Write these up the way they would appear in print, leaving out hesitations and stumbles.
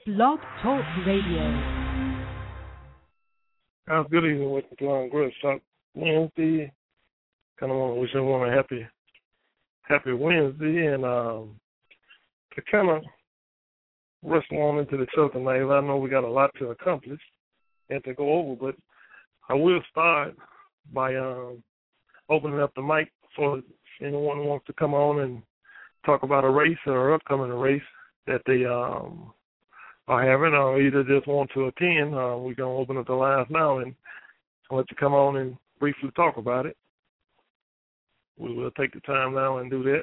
Blog Talk Radio. Good evening with the Grudge Talk Wednesday. Kind of want to wish everyone a happy Wednesday, and to kind of wrestle on into the show tonight. I know we got a lot to accomplish and to go over, but I will start by opening up the mic for anyone who wants to come on and talk about a race or upcoming race that they are having, or either just want to attend. We're going to open up the lines now and let you come on and briefly talk about it. We will take the time now and do that.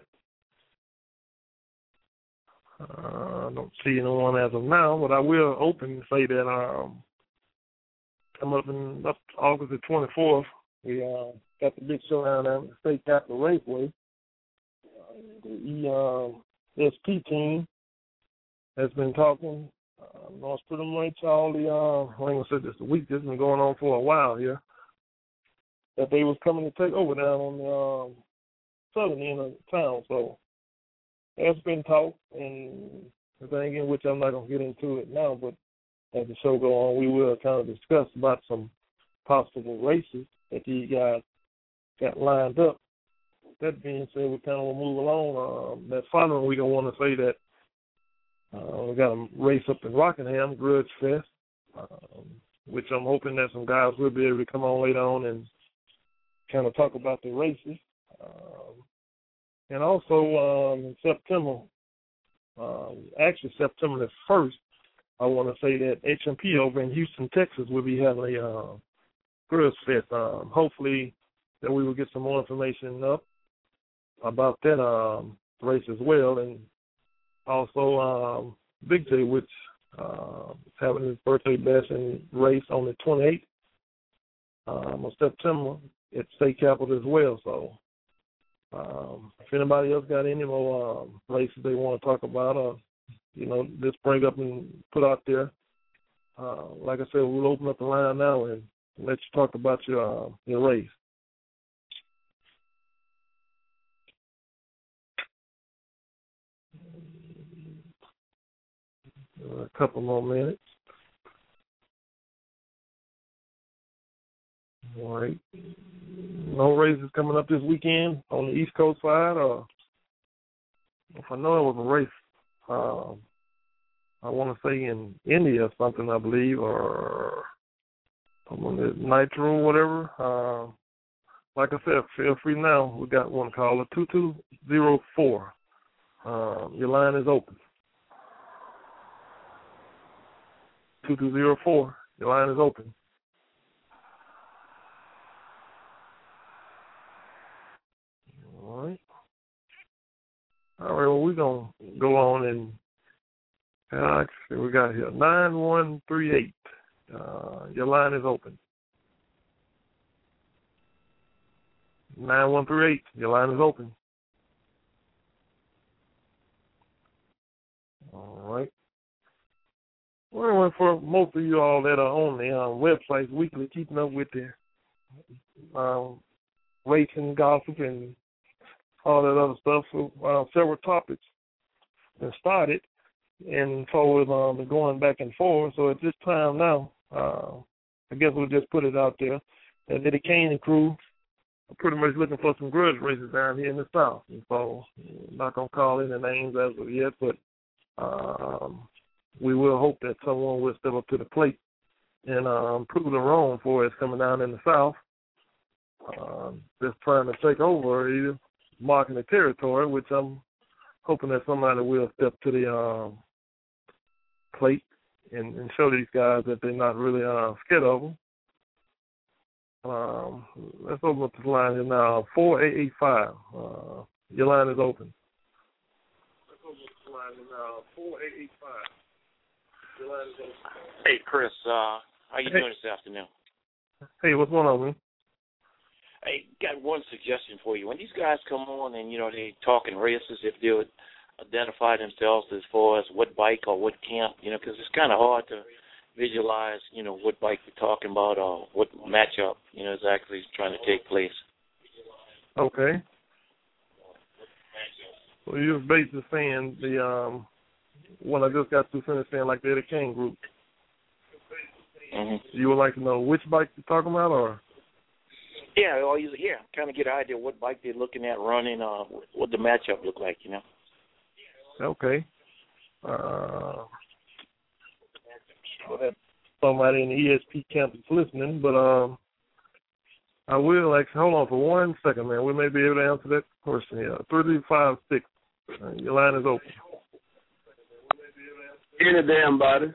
I don't see anyone as of now, but I will open and say that come up August the 24th, we got the big showdown at the State Capitol Raceway. The SP team has been talking. Lost pretty much all the, I ain't going to say this a week, this has been going on for a while here, that they was coming to take over down on the southern end of town. So there's been talk, and the thing in which I'm not going to get into it now, but as the show go on, we will kind of discuss about some possible races that these guys got lined up. That being said, we kind of will move along. That following week, I want to say that we got a race up in Rockingham, Grudge Fest, which I'm hoping that some guys will be able to come on later on and kind of talk about the races. And also in September, actually September the 1st, I want to say that HMP over in Houston, Texas will be having a Grudge Fest. Hopefully that we will get some more information up about that race as well. And also Big J, which is having his birthday bash and race on the 28th of September at State Capitol as well. So if anybody else got any more races they want to talk about or, just bring up and put out there, like I said, we'll open up the line now and let you talk about your race. A couple more minutes. All right. No races coming up this weekend on the East Coast side, or if I know it was a race, I want to say in India or something, I believe, or on the Nitro or whatever. Like I said, feel free now. We got one caller, 2204. Your line is open. 2204. Your line is open. All right. All right, well, we're going to go on and we got here 9138. Your line is open. 9138. Your line is open. All right. Well, for most of you all that are on the websites weekly, keeping up with the racing gossip and all that other stuff, so several topics have started, and so we've been going back and forth. So at this time now, I guess we'll just put it out there that the Kane and crew are pretty much looking for some grudge races down here in the South. And so I'm not going to call any names as of yet, but we will hope that someone will step up to the plate and prove them wrong for us coming down in the South. Just trying to take over, either marking the territory, which I'm hoping that somebody will step to the plate and show these guys that they're not really scared of them. Let's open up this line here now. 4885. Your line is open. Let's open up this line here now. 4885. Your line is open. Hey, Chris. How you doing this afternoon? Hey, what's going on, man? Hey, got one suggestion for you. When these guys come on and, they talking races, if they would identify themselves as far as what bike or what camp, because it's kind of hard to visualize, what bike you're talking about or what matchup, is actually trying to take place. Okay. Well, you're basically saying what I just got to finish saying, like the Eddie Kane group. Mm-hmm. You would like to know which bike you're talking about, or? Yeah, kind of get an idea what bike they're looking at running, what the matchup look like, you know. Okay. Somebody in the ESP camp is listening, but I will actually, hold on for 1 second, man. We may be able to answer that question here. 3356. Your line is open. Any damn body.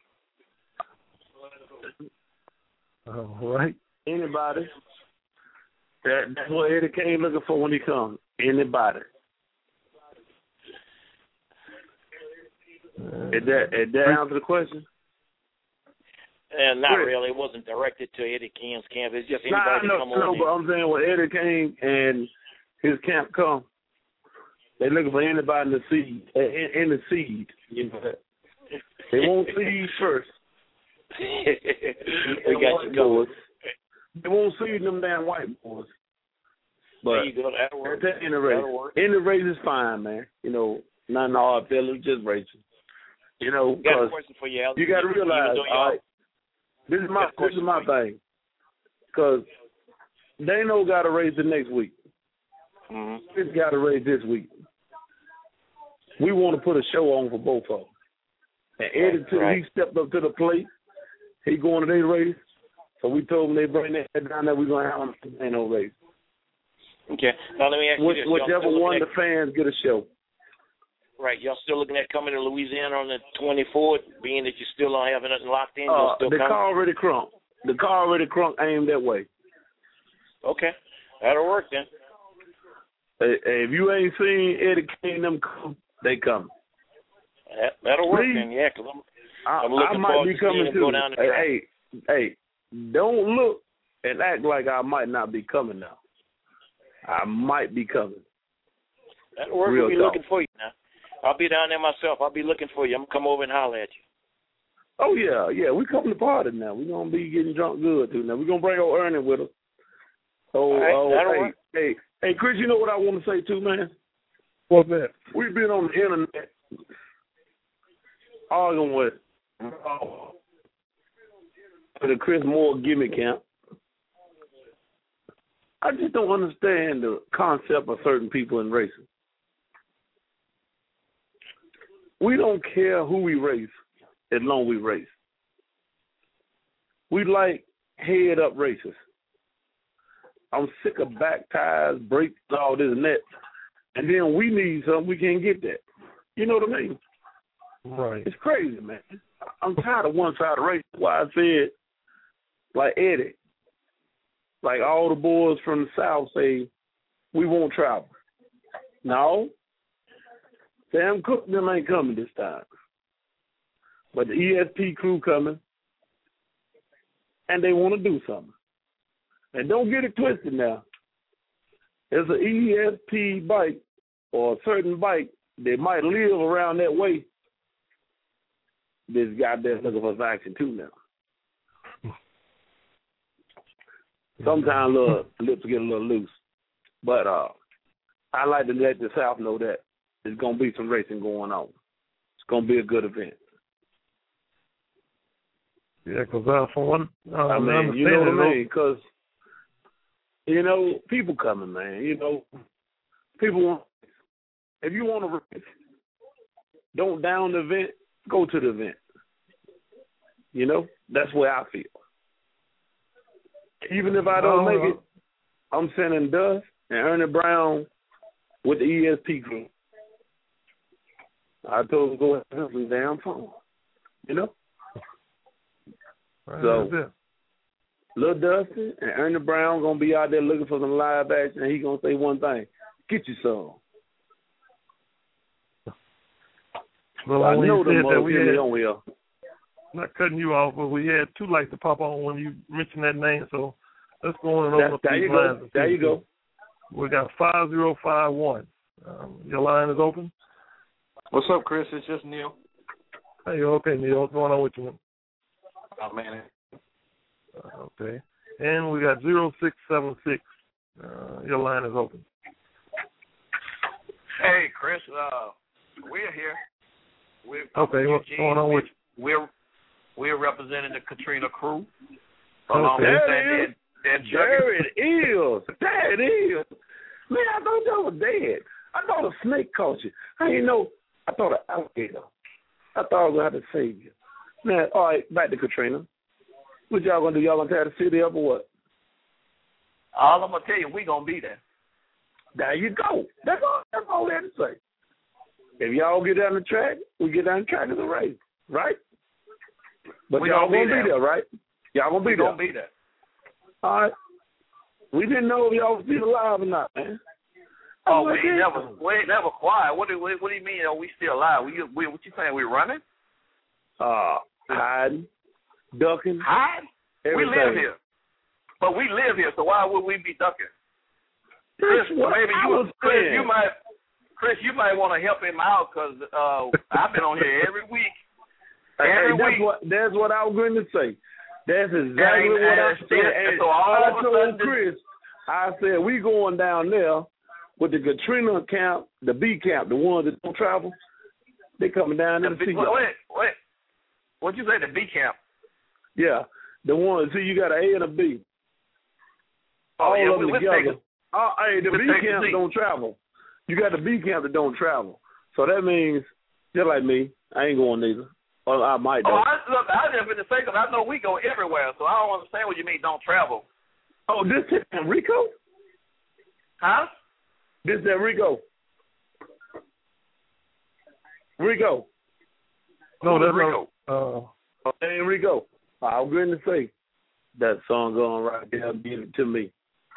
All right. Anybody. That's what Eddie Kane looking for when he comes. Anybody. Did that answer the question? And not really. It wasn't directed to Eddie Kane's camp. It's just anybody can come on. No, but I'm saying when Eddie Kane and his camp come, they looking for anybody in the seed. In the seed, you know that. They won't seed first. We got you covered. They won't seed them damn white boys. But there you go. That'll work. In the race. In the race is fine, man. You know, nothing hard feelings, just racing. You know, got a question for you, Alex. You got to realize, all right, this is my thing. Because Dano got to race the next week. Mm-hmm. He's got to race this week. We want to put a show on for both of them. And Eddie, he stepped up to the plate. He going to their race. So we told him they bring that down there, we're going to have them in no race. Okay. Now let me ask you this. Whichever one the fans get a show. Right. Y'all still looking at coming to Louisiana on the 24th, being that you still don't have nothing locked in? The car already crunk. The car already crunk aimed that way. Okay. That'll work then. If you ain't seen Eddie Kane them come, they come. That'll work then, yeah. Cause I'm looking forward to seeing him go down the track. Hey, don't look and act like I might not be coming now. I might be coming. That'll work. We'll be looking for you now. I'll be down there myself. I'll be looking for you. I'm going to come over and holler at you. Oh, yeah. We coming to party now. We're going to be getting drunk good, too. Now, we're going to bring old Ernie with us. Hey, Chris, you know what I want to say, too, man? What's that? We've been on the internet arguing with the Chris Moore gimmick camp. I just don't understand the concept of certain people in racing. We don't care who we race as long as we race. We like head-up races. I'm sick of back tires, brakes, all this and that. And then we need something, we can't get that. You know what I mean? Right. It's crazy, man. I'm tired of one-sided race. That's why I said, like Eddie, like all the boys from the South say, we won't travel. No. Sam Cook them ain't coming this time. But the ESP crew coming, and they want to do something. And don't get it twisted now. There's an ESP bike or a certain bike that might live around that way. This guy there looking for action too now. Sometimes little lips get a little loose. But I like to let the South know that there's going to be some racing going on. It's going to be a good event. Yeah, because for one, I mean, you know what I mean? Because, you know, people coming, man. You know, people want, if you want to race, don't down the event, go to the event. You know, that's where I feel. Even if I don't make it, I'm sending Dust and Ernie Brown with the ESP crew. I told him to go ahead and have some damn fun. You know? Right, so, Lil Dusty and Ernie Brown going to be out there looking for some live action, and he going to say one thing, get you some. Well, I know them motherfuckers on here. Not cutting you off, but we had two lights to pop on when you mentioned that name, so let's go on and open up these lines. There you go. We got 5051. Your line is open. What's up, Chris? It's just Neil. Hey, okay, Neil. What's going on with you? Oh, man. Okay. And we got 0676. Your line is open. Hey, Chris. We're here. Okay, what's going on with you? We're representing the Katrina crew. Okay. There it is. There it is. There it is. Man, I thought that was dead. I thought a snake caught you. I didn't know. I thought an alligator. I thought I was going to have to save you. Man, all right, back to Katrina. What y'all going to do? Y'all going to tear the city up or what? All I'm going to tell you, we going to be there. There you go. That's all I had to say. If y'all get down the track, we get down the track of the race, right? But y'all going to be there, right? Y'all going to be there. We're going to be there. All right. We didn't know if y'all was still alive or not, man. We ain't never quiet. What do you mean? Are we still alive? What you saying? We running? Hiding, ducking. Hiding? We live here. But we live here, so why would we be ducking? Chris, maybe Chris, you might want to help him out because I've been on here every week. That's what I was going to say. That's exactly what I said. So I told Chris, I said, we going down there with the Katrina camp, the B camp, the ones that don't travel. They coming down there to see you. Wait. What'd you say, the B camp? Yeah, the ones. See, you got an A and a B. All of them together. The B camp don't travel. You got the B camp that don't travel. So that means, just like me, I ain't going neither. Or I might. I just been to say because I know we go everywhere, so I don't understand what you mean don't travel. Oh, this is Rico? Huh? This is Rico. Rico. No, that's Rico. That ain't Rico. I was going to say that song going right there. Give it to me.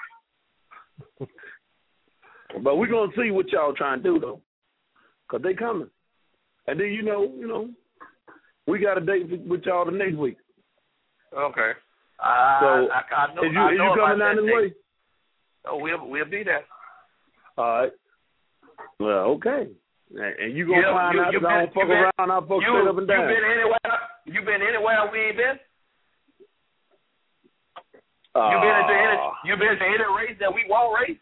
But we're going to see what y'all trying to do, though, because they coming. And then, you know, we got a date with y'all the next week. Okay. So, I know. You coming down this way? Oh, we'll be there. All right. Well, okay. And you gonna find out that I don't fuck around, I'll fuck straight up and down. You been anywhere we ain't been? You been to any race that we won't race?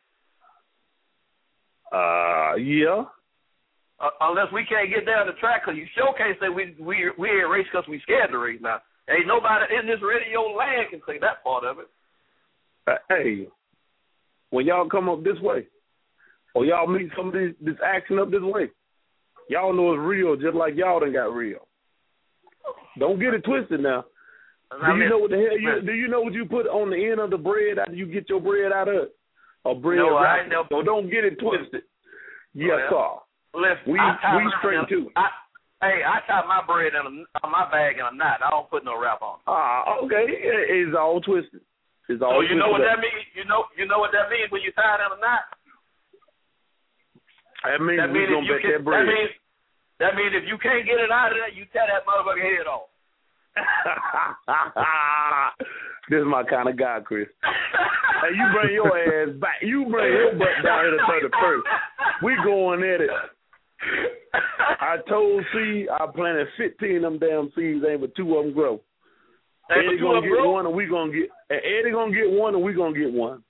Yeah. Unless we can't get down the track, because you sure can't say we ain't race because we scared to race now. Ain't nobody in this radio land can say that part of it. Hey, when y'all come up this way, or y'all meet some of this action up this way, y'all know it's real just like y'all done got real. Don't get it twisted now. Do you know what the hell do you know what you put on the end of the bread after you get your bread out of it? Or bread I ain't never. So don't get it twisted. Yes, sir. Listen, we straight too. I tie my bread in my bag in a knot. I don't put no wrap on. Okay. It's all twisted. It's all. So you know what that means? You know what that means when you tie it in a knot? That means we're gonna bet that bread. That means if you can't get it out of there, you tear that motherfucker head off. This is my kind of guy, Chris. Hey, you bring your ass back. You bring your butt down here to 31st. We going at it. I told C I planted 15 of them damn seeds, ain't but 2 of them grow. Eddie gonna get one, and we gonna get. Eddie gonna get one, and we gonna get one.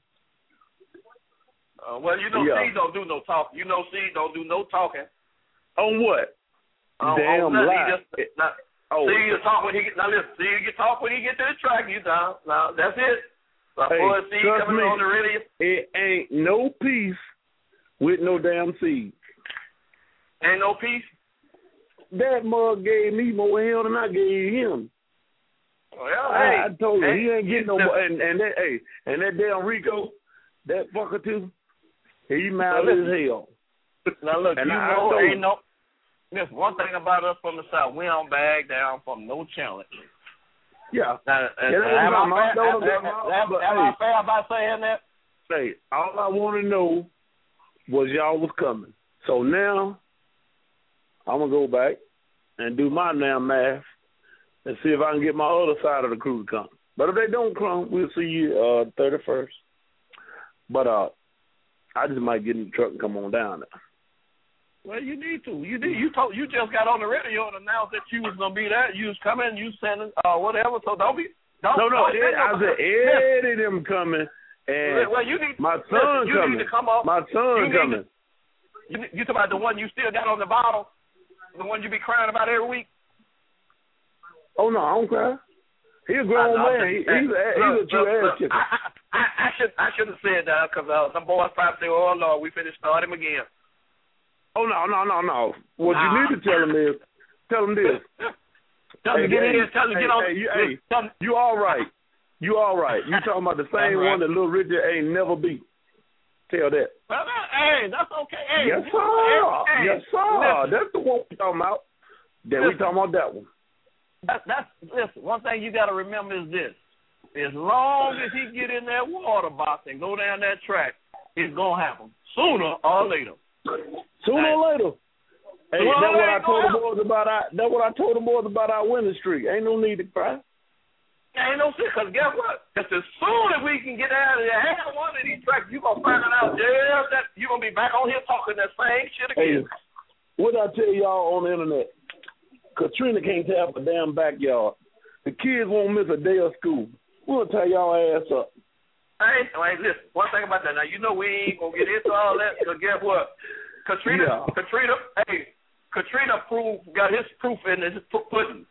Well, you know, C don't do no talking. You know, C don't do no talking. On what? Damn lie. See you talk when he get. Now listen, see you talk when he get to the track. You down. Now that's it. Hey, trust me, on the radio. It ain't no peace with no damn seed. Ain't no peace. That mug gave me more hell than I gave him. Well, I told you he ain't getting no more. And that damn Rico, that fucker too. He mad as hell. Now look, and Listen, one thing about us from the South, we don't bag down from no challenge. Yeah. Now, am I fair about saying that? Hey, all I want to know was y'all was coming. So now I'm going to go back and do my damn math and see if I can get my other side of the crew to come. But if they don't come, we'll see you 31st. But I just might get in the truck and come on down there. Well, you need to. You just got on the radio and announced that you was gonna be there. You was coming. You sending whatever. So don't. I said Eddie them coming, and you need. My son coming. You need to come up. My son coming. You talking about the one you still got on the bottle? The one you be crying about every week? Oh, no, I don't cry. He's a grown man. He's a true ass kicker. I should have said that because some boys probably say, "Oh Lord, we finna start him again." Oh no. What you need to tell him is, tell him this. Tell him to get in here. Tell him to get on. You all right? You all right? You talking about the same one that Little Richard ain't never beat? Tell that. Well, hey, that's okay. Hey, yes sir. Yes sir. That's the one we talking about. We talking about that one. Listen, one thing you got to remember is this. As long as he get in that water box and go down that track, it's going to happen sooner or later. Sooner or later. Hey, that's what I told the boys about our winning streak. Ain't no need to cry. Ain't no shit, because guess what? Because as soon as we can get out of there, have one of these tracks, you're going to find out that you're going to be back on here talking that same shit again. Hey, what I tell y'all on the internet? Katrina can't tap a damn backyard. The kids won't miss a day of school. We'll tie y'all ass up. Hey, listen, one thing about that. Now, you know we ain't going to get into all that, because guess what? Katrina got his proof in his pudding.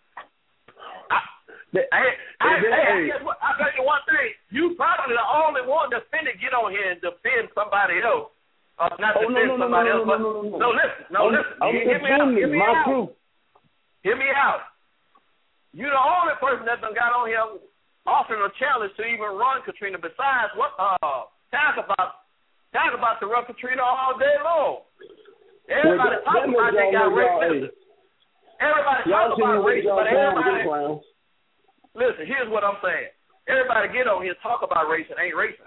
Guess what? I tell you one thing. You probably the only one that's finna get on here and defend somebody else. Not defend somebody else, but listen. Hear me out. Proof. Hear me out. You're the only person that done got on here offering a challenge to even run Katrina. Besides, talk about to run Katrina all day long. Everybody talking about they got race. Everybody talking about race, but everybody. Listen, here's what I'm saying. Everybody get on here talk about racing, ain't racing.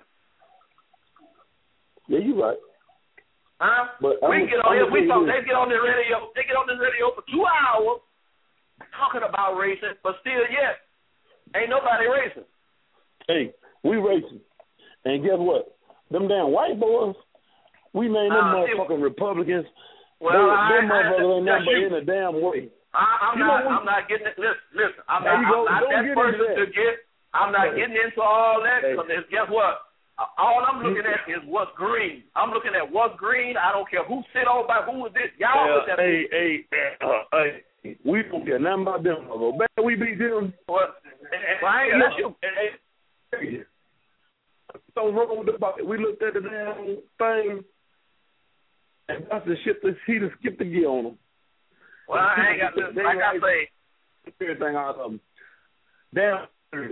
Yeah, you right. We can get on here. They get on the radio. They get on the radio for 2 hours talking about racing, but still yet ain't nobody racing. Hey, we racing, and guess what? Them damn white boys, we made them motherfucking Republicans. Well, them motherfuckers ain't never in a damn way. I'm not getting it. Listen. I'm not that person to get. I'm not getting into all that because guess what? All I'm looking at is what's green. I'm looking at what's green. I don't care who sit on by who is this. Y'all look at Hey, we don't care nothing about them. Man, we beat them. What? I ain't got you. So wrong with the bucket. We looked at the damn thing, and that's the shit that he just skipped the gear on them. Well, I ain't got this. Like I say, everything out of them. Damn.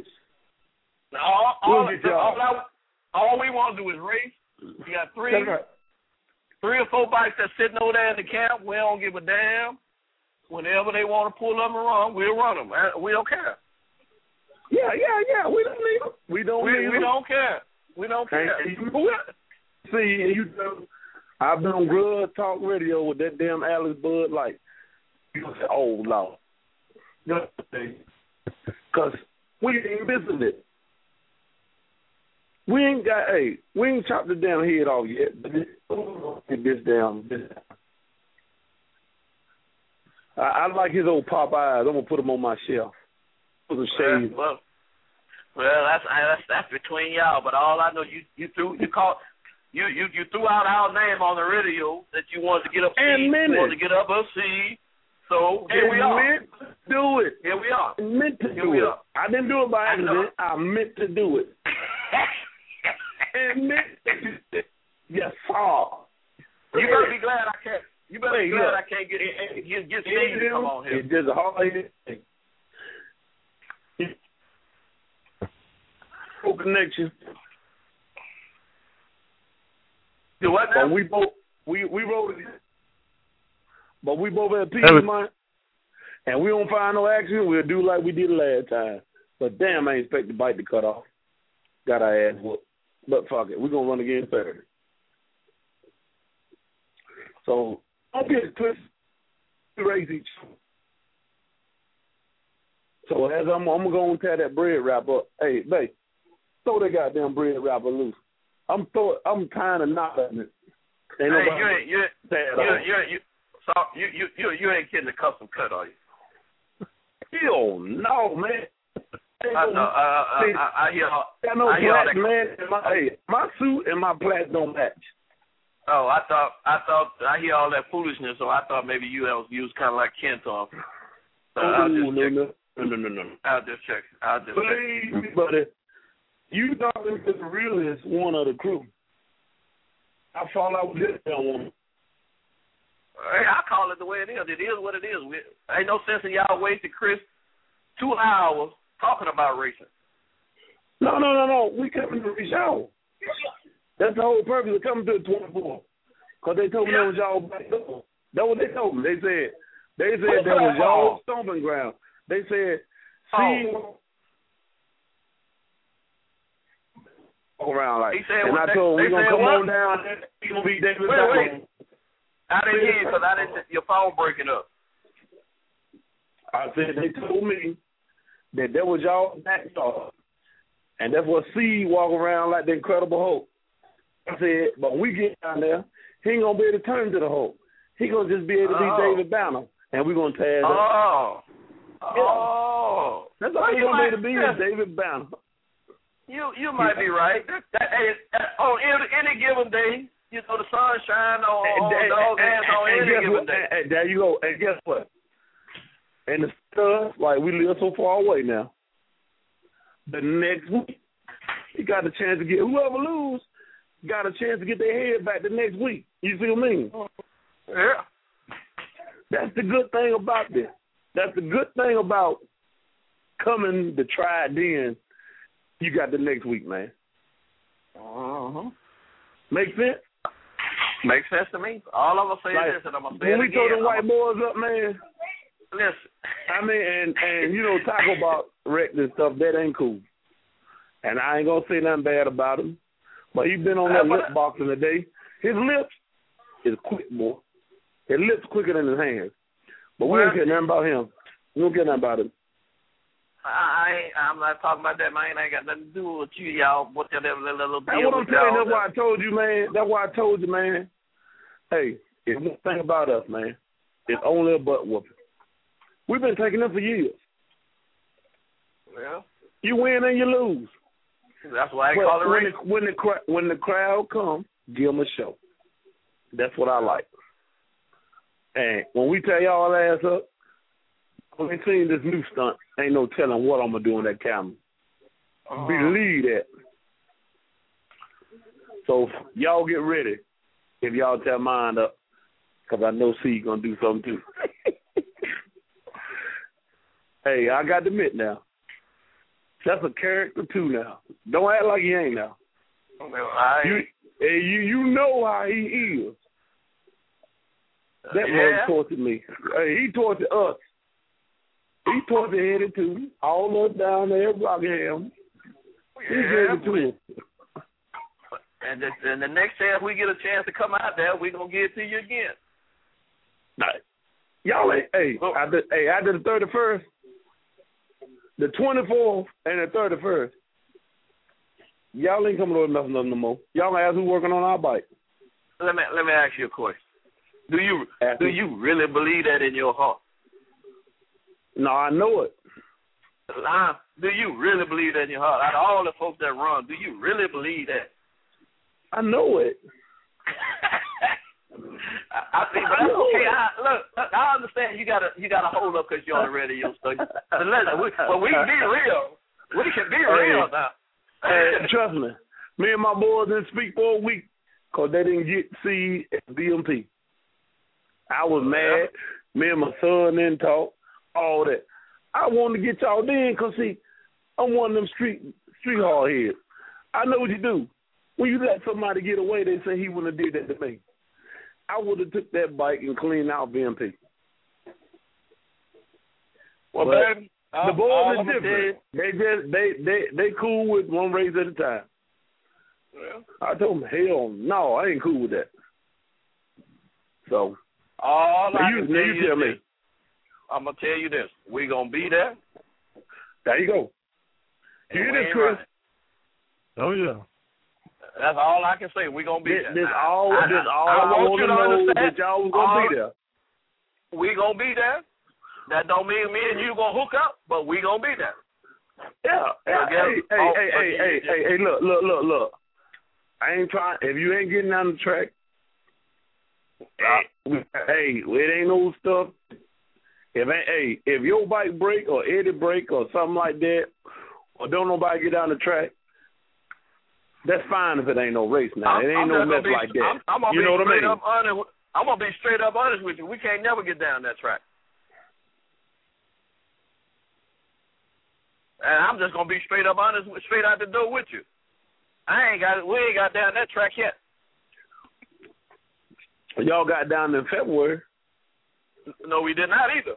All we want to do is race. We got three or four bikes that's sitting over there in the camp. We don't give a damn. Whenever they want to pull them and run, we'll run them. We don't care. Yeah. We don't need them. We don't care. We don't care. See, I've been on Grud Talk Radio with that damn Alex Bud Light. You say, oh, Lord. Because we ain't missing it. We ain't chopped the damn head off yet. But this damn. I like his old pop eyes. I'm gonna put them on my shelf. Put some shades. Well, that's between y'all. But all I know, you threw out our name on the radio that you wanted to get up. You wanted to get up a seed. So here we are. Meant to do it. Here we are. Meant to do it. I didn't do it by accident. I meant to do it. Yes, sir. You better be glad I can't. You better be glad I can't get Steve to come on here. It's just a hard thing. No connection. Do what now? We wrote it. But we both had peace of mind. And we don't find no action, we'll do like we did last time. But damn, I ain't expect the bite to cut off. Got our ass whooped. But fuck it, we're going to run again Saturday. So, don't get twisted. Race each. So, as I'm going to go and tear that bread wrap up. Hey, babe, throw that goddamn bread wrapper loose. I'm kind of not letting it. You ain't getting the custom cut, are you? Hell no, man. I hear all man. My suit and my plaits don't match. Oh, I thought I hear all that foolishness, so I thought maybe you was kind of like Ken talk. No. I'll just check. Believe me, buddy. You thought this is the realest one of the crew. I fall out with this woman. Hey, I call it the way it is. It is what it is. Ain't no sense in y'all wasting, Chris, 2 hours talking about racing. No. We coming to the show. That's the whole purpose of coming to the 24. Because they told me that was y'all back door. That's what they told me. They said that was y'all stomping ground. They said, around like, and I told him, we're going to come on down there. He's going to be David Bowman. I didn't hear you because your phone breaking up. I said they told me that was y'all backyard. And that's what C walk around like the Incredible Hulk. I said, but when we get down there, he ain't going to be able to turn to the Hulk. He going to just be able to be David Banner. And we're going to tag up. That's all he's going to be able to be is David Banner. You might be right. On any given day, you know, the sun shine on any given day. There you go. And guess what? And the stuff, like, we live so far away now. The next week, you got a chance to get, whoever lose, got a chance to get their head back the next week. You see what I mean? Yeah. That's the good thing about this. That's the good thing about coming to try it then. You got the next week, man. Make sense? Makes sense to me. All I'm going to say is this, and I'm going to say it again. When we throw the white boys up, man, listen. I mean, and you know, talk about wrecked and stuff, that ain't cool. And I ain't going to say nothing bad about him. But he's been on that lip boxing today. His lips is quick, boy. His lips quicker than his hands. But we don't care nothing about him. We don't care nothing about him. I'm not talking about that, man. I ain't got nothing to do with you, y'all. What that little deal. That's what I'm telling you. That's why I told you, man. That's why I told you, man. Hey, it's one thing about us, man. It's only a butt whooping. We've been taking them for years. Well, you win and you lose. That's why I call it racing. When the crowd comes, give them a show. That's what I like. And when we tear y'all ass up, when we seen this new stunt, ain't no telling what I'm going to do on that camera. Believe that. So y'all get ready if y'all tear mine up, because I know C going to do something too. Hey, I got to admit now, that's a character too now. Don't act like he ain't now. You know how he is. That man tortured me. Hey, he tortured us. He tortured Eddie too. All us down there, Rockingham. He gave it to him. And the next chance we get a chance to come out there, we're gonna give it to you again. Right. Y'all ain't I did the 31st, the 24th, and the 31st. Y'all ain't coming over nothing no more. Y'all gonna ask who working on our bike. Let me ask you a question. Do you really believe that in your heart? No, I know it. Do you really believe that in your heart? Out of all the folks that run, do you really believe that? I know it. I think, but that's okay. Look, I understand you gotta hold up because you're on the radio. So, but we can be real. We can be real now. Trust me. Me and my boys didn't speak for a week because they didn't get C at BMP. I was mad. Me and my son didn't talk. All that. I wanted to get y'all in because, see, I'm one of them street hard heads. I know what you do. When you let somebody get away, they say he wouldn't have did that to me. I would have took that bike and cleaned out BMP. Well, baby, the boys are different. They cool with one race at a time. Well, I told them, hell no, I ain't cool with that. So, all I can tell you is I'm going to tell you this. We're going to be there. There you go. You hear this, Chris? Right. Oh, yeah. That's all I can say. We're going to be there. I want you to understand that y'all was going to be there. We're going to be there. That don't mean me and you going to hook up, but we're going to be there. Yeah. Hey, look. I ain't trying. If you ain't getting on the track, Hey, it ain't no stuff. If your bike break or Eddie break or something like that, or don't nobody get down the track, that's fine if it ain't no race now. It ain't no mess like that. I'm gonna you know what I mean? I'm gonna be straight up honest with you. We can't never get down that track. And I'm just gonna be straight up honest, straight out the door with you. We ain't got down that track yet. Y'all got down in February. No, we did not either.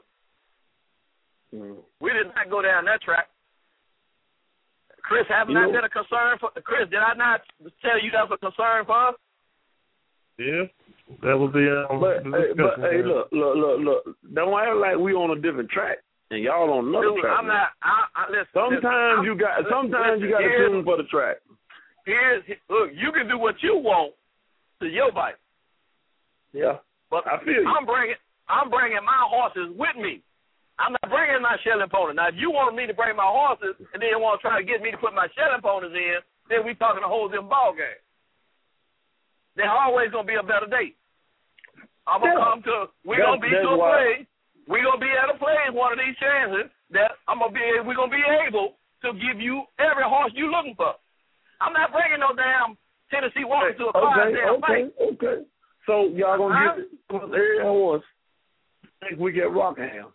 We did not go down that track. Chris, have not been a concern for Chris? Did I not tell you that's a concern for us? Yeah, that was the. But look. Don't act like we on a different track and y'all on another track. I'm not. Listen. Sometimes you got to tune for the track. Look, you can do what you want to your bike. Yeah, but I feel you. I'm bringing my horses with me. I'm not bringing my shelling pony. Now, if you want me to bring my horses and then you want to try to get me to put my shelling ponies in, then we talking a whole different ball game. There's always going to be a better date. We're going to be at a place one of these chances that we're going to be able to give you every horse you're looking for. I'm not bringing no damn Tennessee Walker to a car damn fight. Okay. So y'all going to get every horse. I think we get Rockingham.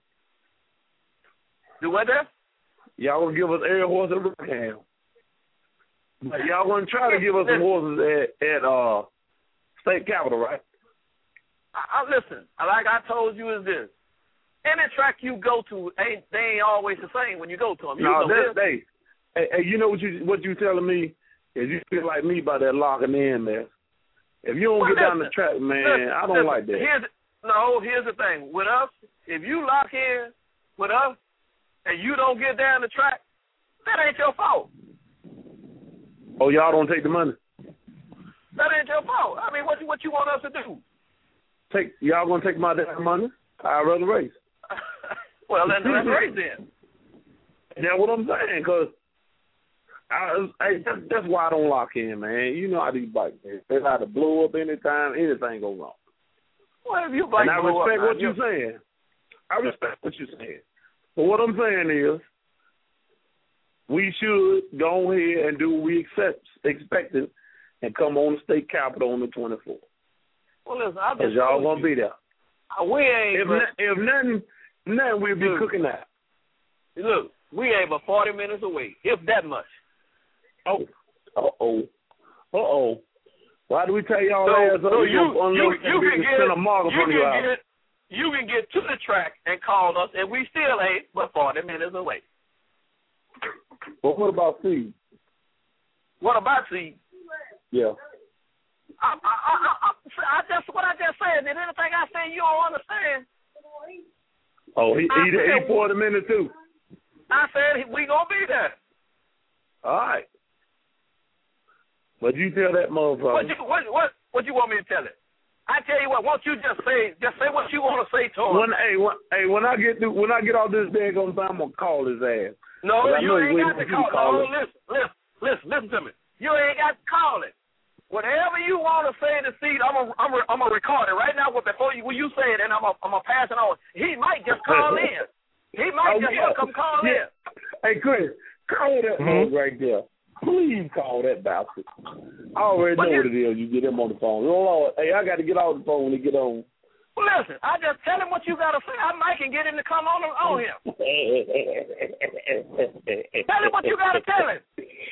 Do what there? Y'all going to give us every horse at Rockingham. But y'all going to try to give us some horses at State Capitol, right? Listen, like I told you is this. Any track you go to, they ain't always the same when you go to them. You know what you telling me is you feel like me by that locking in there. If you don't get down the track, man, I don't like that. Here's the thing. With us, if you lock in with us and you don't get down the track, that ain't your fault. Oh, y'all don't take the money? That ain't your fault. I mean, what you want us to do? Y'all gonna take my damn money? I'd rather race. Well, then let's race then. That's what I'm saying, because that's why I don't lock in, man. You know how these bikes, man. They got to blow up anytime anything go wrong. Well, if you bike and I respect what you're saying. I respect what you're saying. But what I'm saying is, we should go ahead and do what we expected and come on the State Capitol on the 24th. Well, listen, I because y'all gonna be there. We ain't. If nothing, we'll be cooking that. Look, we ain't but 40 minutes away, if that much. Why do we tell y'all ass up? You can get to the track and call us, and we still ain't but 40 minutes away. But what about seed? What about seed? Yeah. What I just said. Did anything I say you don't understand? Oh, he 40 minutes too. I said we gonna be there. All right. But you tell that motherfucker. What you want me to tell it? I tell you what. Won't you just say what you want to say to him? When I get all this daggone time, I'm gonna call his ass. No, you ain't got to call. No, listen to me. You ain't got to call it. Whatever you want to say to Seed, I'm gonna record it right now. When you say it, and I'm gonna pass it on. He might just call in. He might just come call in. Hey, Chris, call that man right there. Please call that bastard. I already know what it is. You get him on the phone. Oh, Lord. Hey, I got to get off the phone when he get on. Well, listen, I just tell him what you got to say. I might can get him to come on him. Tell him what you got to tell him.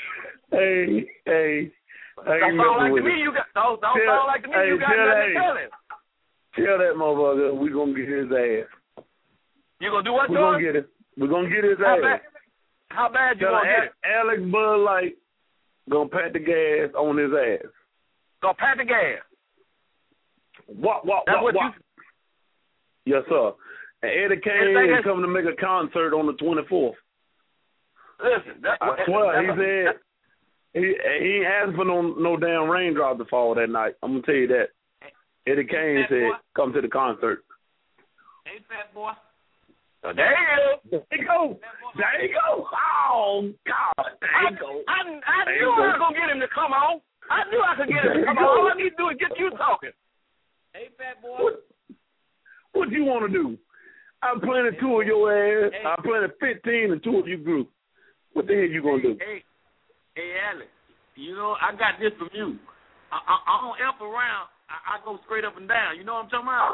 Hey. Don't sound like to me you got nothing to tell him. Tell that motherfucker we gonna get his ass. You gonna do what? We're gonna get it. We're gonna get his ass. How bad you gonna get it? Alex Bud Light gonna pat the gas on his ass. Gonna pat the gas. What? You... Yes, sir. And Eddie Kane is coming to make a concert on the 24th. Listen, I swear, he said he ain't asking for no damn raindrop to fall that night. I'm gonna tell you that. Eddie Kane said, "Come to the concert." Hey, fat boy. Oh, there you go. Oh, God. There you go. I knew I was going to get him to come on. I knew I could get him to come on. All I need to do is get you talking. Hey, fat boy. planted 2 of your ass. I planted 15 and 2 of your group. What the hell you gonna do? Hey, Alex, you know, I got this from you. I don't F around. I go straight up and down. You know what I'm talking about?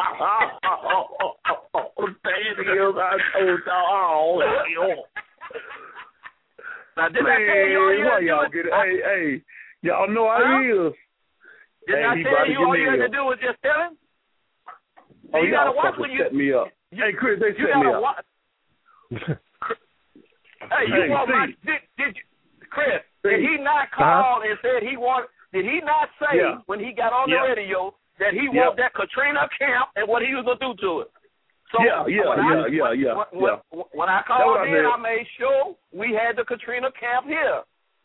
Now, did I tell you all you had to do? Y'all get it? Hey, y'all know how he is. Didn't I tell you all you had to do was just tell him? Oh, you gotta watch when you set me up. Hey, Chris, they set me up. Hey, you want my? Did you, Chris? Did he not call and said he want? Did he not say when he got on the radio that he want that Katrina camp and what he was gonna do to it? So When I called in, I made sure we had the Katrina camp here.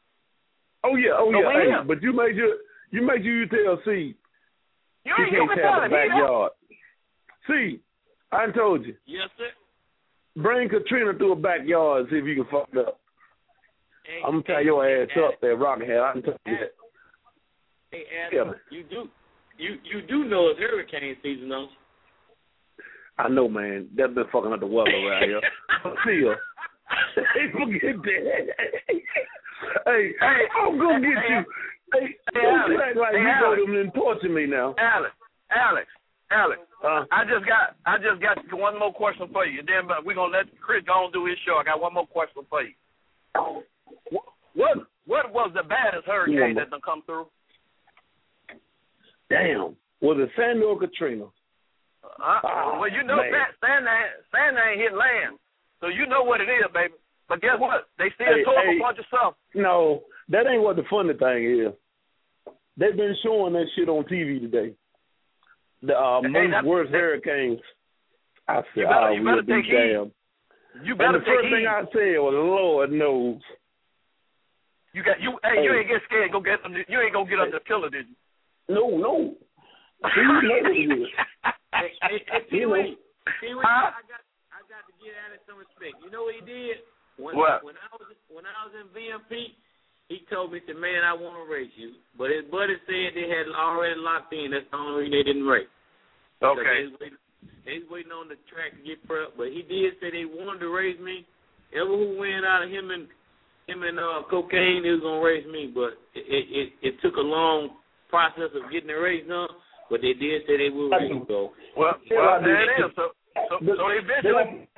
Hey, but you made sure you tell C. You can't have the backyard. See, I told you. Yes, sir. Bring Katrina through a backyard and see if you can fuck it up. Hey, I'm gonna tie your ass up there, Rockhead. I can tell you that. Hey, Adam, you do know it's hurricane season, don't you? I know, man. That's been fucking up the weather around here. Still, hey, forget that. hey, I'm gonna get you. Hey, don't act like you go to them and torture me now. Alex. I just got one more question for you. Then we're gonna let Chris go on do his show. I got one more question for you. What was the baddest hurricane that done come through? Damn. Was it Sandy or Katrina? Well, you know Sandy ain't hit land, so you know what it is, baby. But guess what? They still tore up a bunch of stuff. No, that ain't what the funny thing is. They've been showing that shit on TV today. The most worst hurricanes. I said, you better take heed. You better take heed. The first thing I said was, Lord knows. You ain't get scared. You ain't gonna get under the pillow, did you? No. Hey, Pee-wee, I got to give Alex some respect. You know what he did? When I was in VMP, he told me, said, man, I want to race you. But his buddy said they had already locked in. That's the only reason they didn't race. Okay. They was waiting on the track to get prepped. But he did say they wanted to race me. Ever who went out of him and Cocaine, they was going to race me. But it took a long process of getting the race done. But they did say they would race me, though. Well, there it is. So eventually.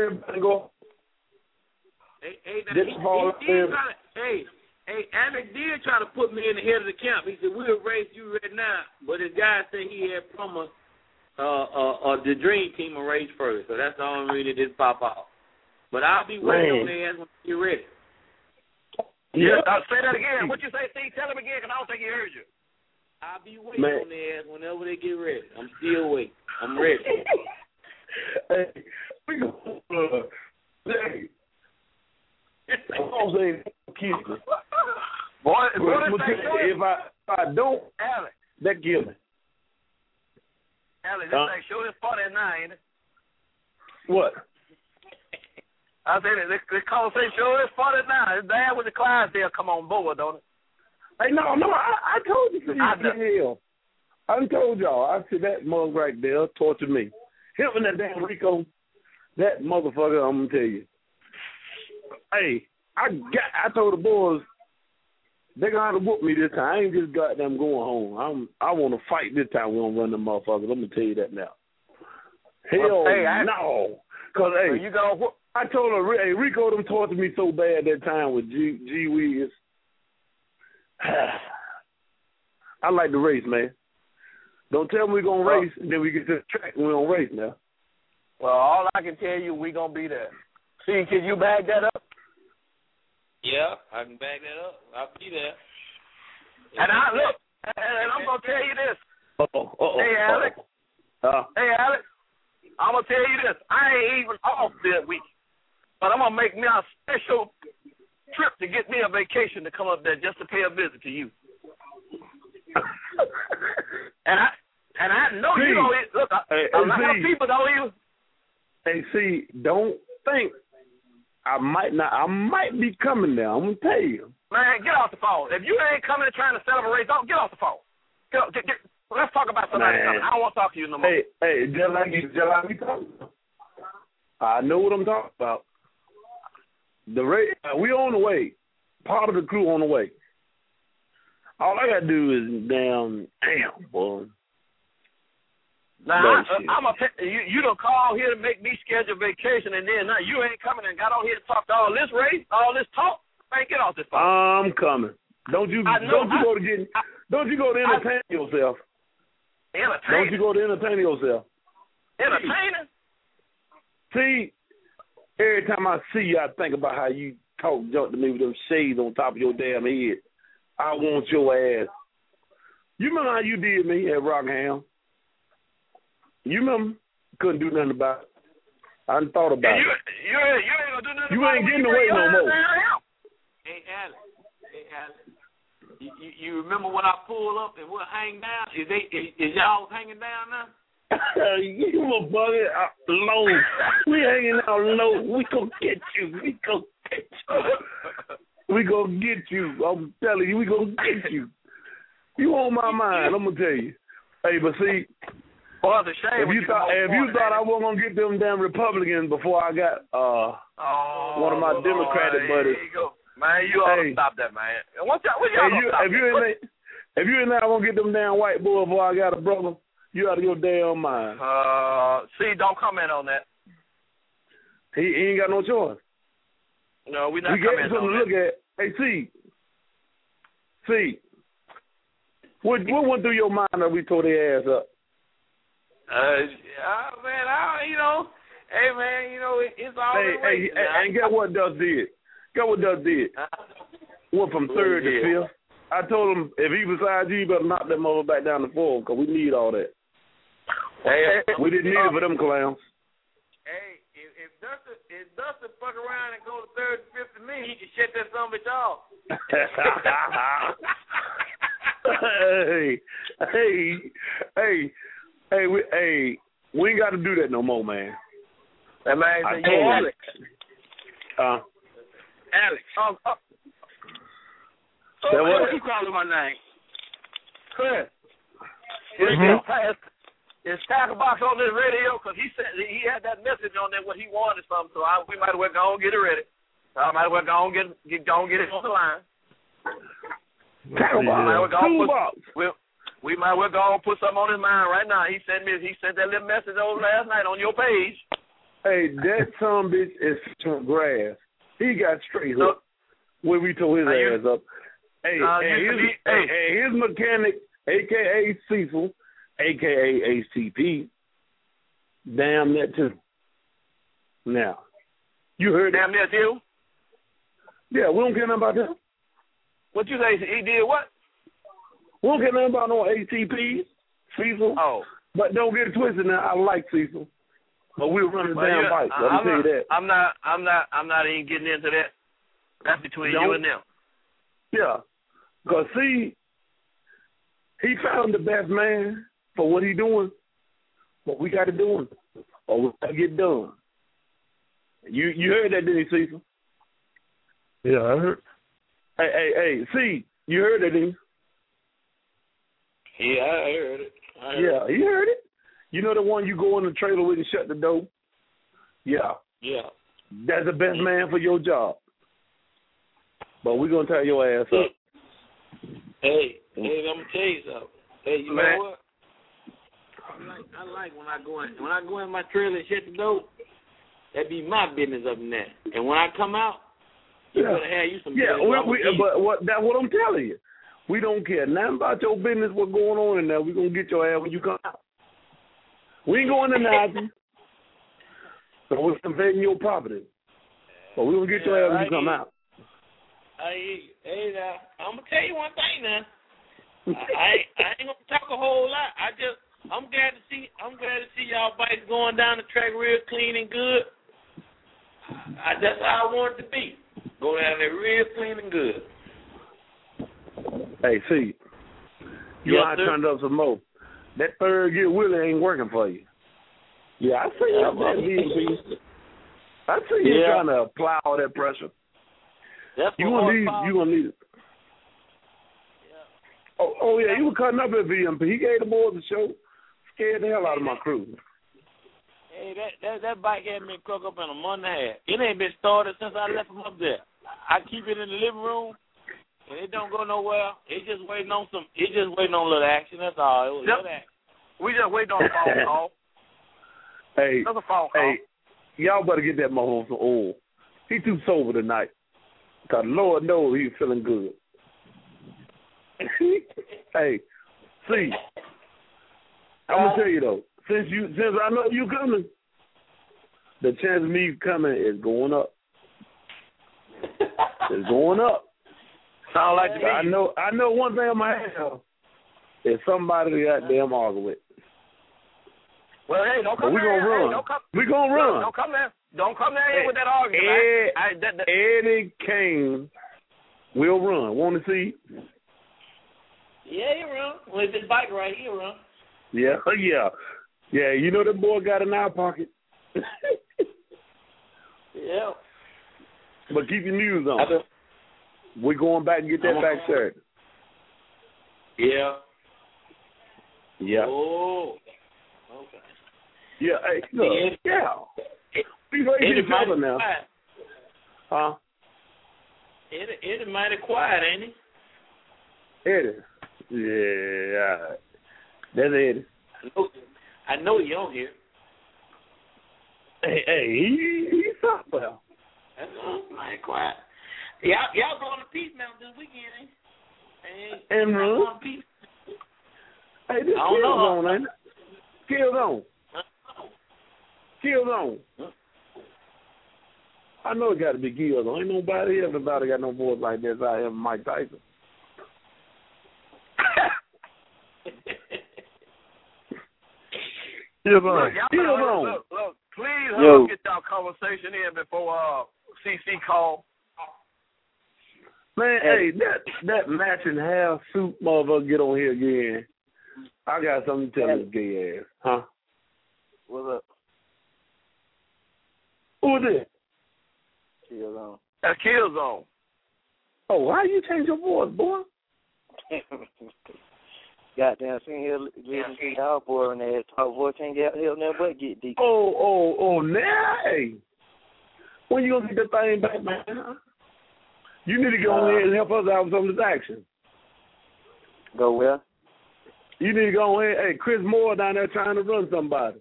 Alex did try to put me in the head of the camp. He said, we'll race you right now. But his guy said he had promised the dream team a race first. So that's the only reason it didn't pop out. But I'll be waiting on their ass when you're ready. Yeah, I'll say that again. What you say, Steve? Tell him again, because I don't think he heard you. I'll be waiting on their ass whenever they get ready. I'm still waiting. I'm ready. Hey, we go. Hey. I'm saying, kill me. Boy, if I don't, Alex, that kill me. Alex, this thing sure is funny now, ain't it? What? I said this conversation sure is funny now. It's bad when the Clydesdale come on board, don't it? Hey, no, I told you to hell. I told y'all. I said that mug right there tortured me. Him and that damn Rico, that motherfucker, I'm gonna tell you. Hey, I told the boys they gonna have to whoop me this time. I ain't just got them going home. I want to fight this time. We don't run them motherfuckers. I'm gonna tell you that now. Hell no, cause you gonna whoop? I told her, hey, Rico them tortured me so bad that time with G Wiz. I like to race, man. Don't tell me we're going to race, and then we get to the track and we don't race now. Well, all I can tell you, we're going to be there. See, can you bag that up? Yeah, I can bag that up. I'll be there. And I'm going to tell you this. Hey, Alex. Hey, Alex. I'm going to tell you this. I ain't even off that week. But I'm going to make me a special trip to get me a vacation to come up there just to pay a visit to you. and I know you don't look. A lot of people don't even. Hey, see, don't think I might be coming there. I'm gonna tell you. Man, get off the phone. If you ain't coming and trying to set up a race, don't get off the phone. Let's talk about somebody coming. I don't want to talk to you no more. Hey, just like we talking. I know what I'm talking about. We on the way. Part of the crew on the way. All I gotta do is damn, boy. Now you don't call here to make me schedule vacation, and then now you ain't coming and got on here to talk to all this race, all this talk. Man, get off this phone. I'm coming. Don't you go to entertain yourself. Entertain? Don't you go to entertain yourself. Entertainer? See, every time I see you, I think about how you talk junk to me with them shades on top of your damn head. I want your ass. You remember how you did me at Rockham? You remember? Couldn't do nothing about it. I done thought about it. You ain't gonna do nothing you about ain't it. getting away no more. Hey, Alex. You remember when I pulled up and we'll hang down? Is y'all hanging down now? You a bugger low. We hanging out low. We gonna get you. We gonna get you. I'm telling you, we gonna get you. You on my mind, I'm gonna tell you. Hey, but see, if you thought I wasn't gonna get them damn Republicans before I got one of my Democratic buddies. There you go. Man, you ought to stop that, man. If you ain't not gonna get them damn white boys before I got a brother, you out of your damn mind. Don't comment on that. He ain't got no choice. No, we not commenting on that. We got something to look at. Hey, see. What went through your mind that we tore their ass up? Man, hey, man, it's all Hey, and guess what Dust did? Went from third to fifth. I told him, if he beside you better knock them over back down to fourth, because we need all that. We didn't need it for them clowns. Hey, if Dustin fuck around and go to third and fifth to me, he can shut that son of a bitch off. Hey, we ain't got to do that no more, man. That man said, Alex. Alex. What you calling my name? Chris. Is Tackle Box on this radio? Because he said he had that message on there what he wanted something, so we might as well go and get it ready. I might as well go and get it on the line. Tackle Box. We might as well go and put something on his mind right now. He sent that little message over last night on your page. Hey, that son bitch is some grass. He got straight hooked when we tore his ass up. Hey, his mechanic, a.k.a. Cecil, a.k.a. ACP, damn that too. Now, you heard damn that too? Yeah, we don't care nothing about that. What you say? He did what? We don't care nothing about no ACPs, Cecil. Oh. But don't get it twisted now. I like Cecil. But we'll run a damn bike. Let me tell you that. I'm not even getting into that. That's between you and them. Yeah. Because, see, he found the best man for what he doing. But we got to do him. Or we got to get done. You heard that, didn't you, Cecil? Yeah, I heard. Hey, see, you heard that, didn't you? Yeah, I heard it. You heard it. You know the one you go in the trailer with and shut the door? Yeah. Yeah. That's the best man for your job. But we're going to tear your ass up. Hey, I'm going to tell you something. Hey, you know what? I like when I go in my trailer and shut the door, that be my business up in there. And when I come out, you better have you some business. But that's what I'm telling you. We don't care nothing about your business, what's going on in there. We're going to get your ass when you come out. We ain't going to nothing. So we're invading your property. But we're going to get your ass when you come out. Hey, now, I'm going to tell you one thing now. I ain't going to talk a whole lot. I'm glad to see y'all bikes going down the track real clean and good. That's how I want it to be. Go down there real clean and good. Hey, see, you ought to turn up some more. That third gear wheelie ain't working for you. Yeah, I see you that I see you trying to apply all that pressure. You're going to need it. Yeah. Oh, yeah, he was cutting up at VMP. He gave the boys a show. Scared the hell out of my crew. Hey, that bike hadn't been cooked up in a month and a half. It ain't been started since I left him up there. I keep it in the living room, and it don't go nowhere. It's just waiting on a little action. That's all. It was little action. We just waiting on a phone call. Hey, Another phone call. Hey, y'all better get that Mahomes some oil. He too sober tonight. Cause Lord knows he's feeling good. Hey, see, I'm gonna tell you though, since I know you coming, the chance of me coming is going up. It's going up. Sound like to me. I know one thing I'm gonna have is somebody to goddamn argue with. Well, hey, don't come we there. Gonna run. Hey, we gonna run. Don't come there. Don't come there with that argument. Eddie Kane will run. Want to see? Yeah, he'll run. With his bike right, he'll run. Yeah. You know that boy got an eye pocket. Yeah. But keep your news on. We're going back and get that back Saturday. Yeah. Yeah. Oh. Okay. Yeah. Hey, look. We raise each other now. Quiet. Huh? Eddie mighty quiet, ain't he? Eddie. Yeah. That's Eddie. I know he on here. Hey, he's up well. That's mighty quiet. Y'all going to Peace Mountain this weekend, ain't you? And run. Hey, this Kill's on, ain't it? Kill's on. Kill's on. I know it got to be Gills on. Ain't nobody got no voice like this out here, Mike Tyson. Look, please get y'all conversation in before CC call. Man, hey, that matching half suit motherfucker get on here again. I got something to tell his gay ass. Huh? What's up? Who is it? Killzone. That's Killzone. Oh, how you change your voice, boy? Goddamn, sitting here listening to y'all boy and that talk voice ain't got hell never but get deep. Oh, now, hey. When you gonna get that thing back, man? Huh? You need to go on here and help us out with some of this action. Go where? You need to go on here. Hey, Chris Moore down there trying to run somebody.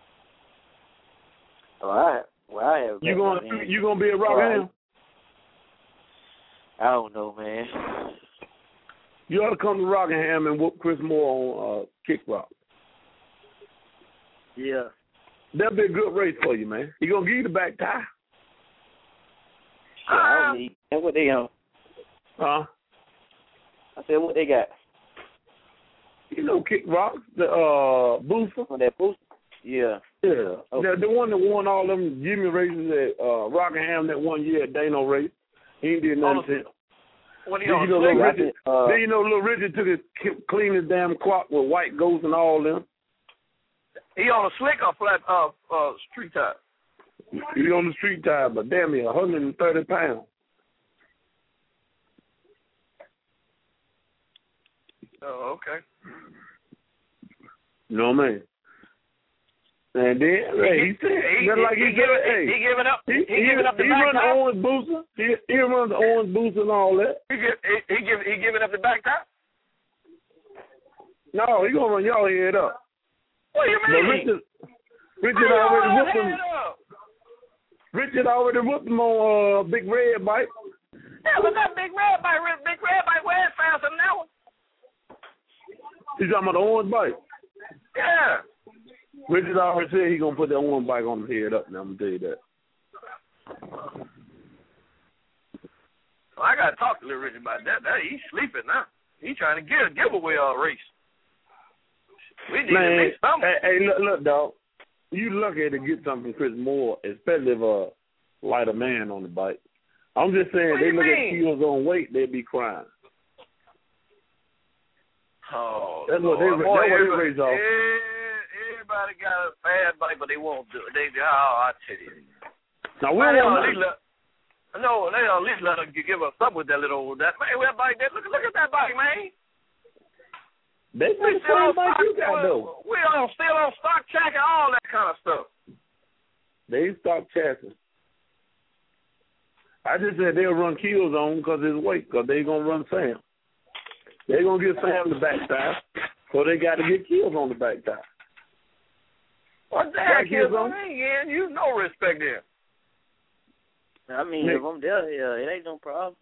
All right. Well, I have. You gonna be a Rockingham? I don't know, man. You ought to come to Rockingham and whoop Chris Moore on Kick Rock. Yeah. That'll be a good race for you, man. He gonna give you the back tie. Yeah, I don't need. And what they on? Huh? I said, what they got? You know Kick Rock, the booster. Oh, that booster? Yeah. Yeah. Okay. The one that won all them Jimmy races at Rockingham that one year at Dano race. He ain't did nothing since. Then you know Little Richard took his clean his damn clock with white ghosts and all them. He on a slick or flat street tire? He on the street tire, but damn near 130 pounds. Oh, okay. You know what I mean? And then he giving up. He giving up the back runs the orange booster. He runs the orange booster and all that. He giving up the back top. No, he gonna run y'all head up. What do you mean? Richard already whooped him. Richard already whooped him on Big Red bike. Yeah, but that Big Red bike way faster than that one. He's talking about the orange bike. Yeah. Richard already said he's going to put that orange bike on his head up now, I'm going to tell you that. Well, I got to talk to little Richard about that. He's sleeping now. He's trying to get a giveaway race. We need to make something. Hey, look, dog. You lucky to get something from Chris Moore, especially if a lighter man on the bike. I'm just saying, they look at Keels on weight, they'd be crying. Oh, that's what they raise off. Everybody got a bad bike, but they won't do it. I tell you. Now, they at least let them give us up with that little that man. That bike, look at that bike, man. They still the same bike you got, though. We're still on stock track and all that kind of stuff. They stopped chasing. I just said they'll run kills on because it's weight, because they're going to run Sam. They're going to get Sam the backside, so they got to get kills on the backside. What the heck is on again? You no respect there. I mean, if I'm there, yeah, it ain't no problem.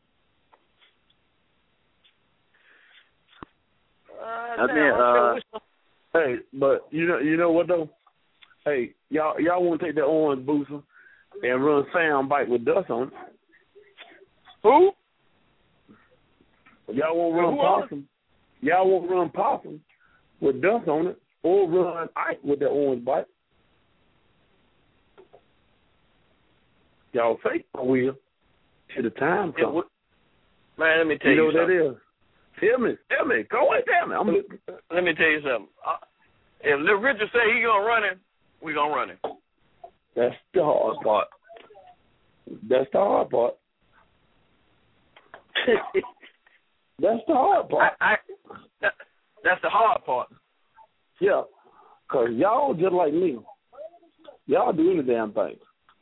Hey, but you know what though? Hey, y'all want to take that orange booster and run sound bite with dust on it? Who? Y'all won't run possum. Y'all won't run possum with dust on it, or run Ike with that orange bite. Y'all fake I will. Till the time comes. Man, let me tell you something. You know what that is? Tell me. Go ahead, tell me. Let me tell you something. If Little Richard say he gonna run it, we gonna run it. That's the hard part. That's the hard part. That's the hard part. That's the hard part. Yeah, because y'all just like me. Y'all do any damn thing.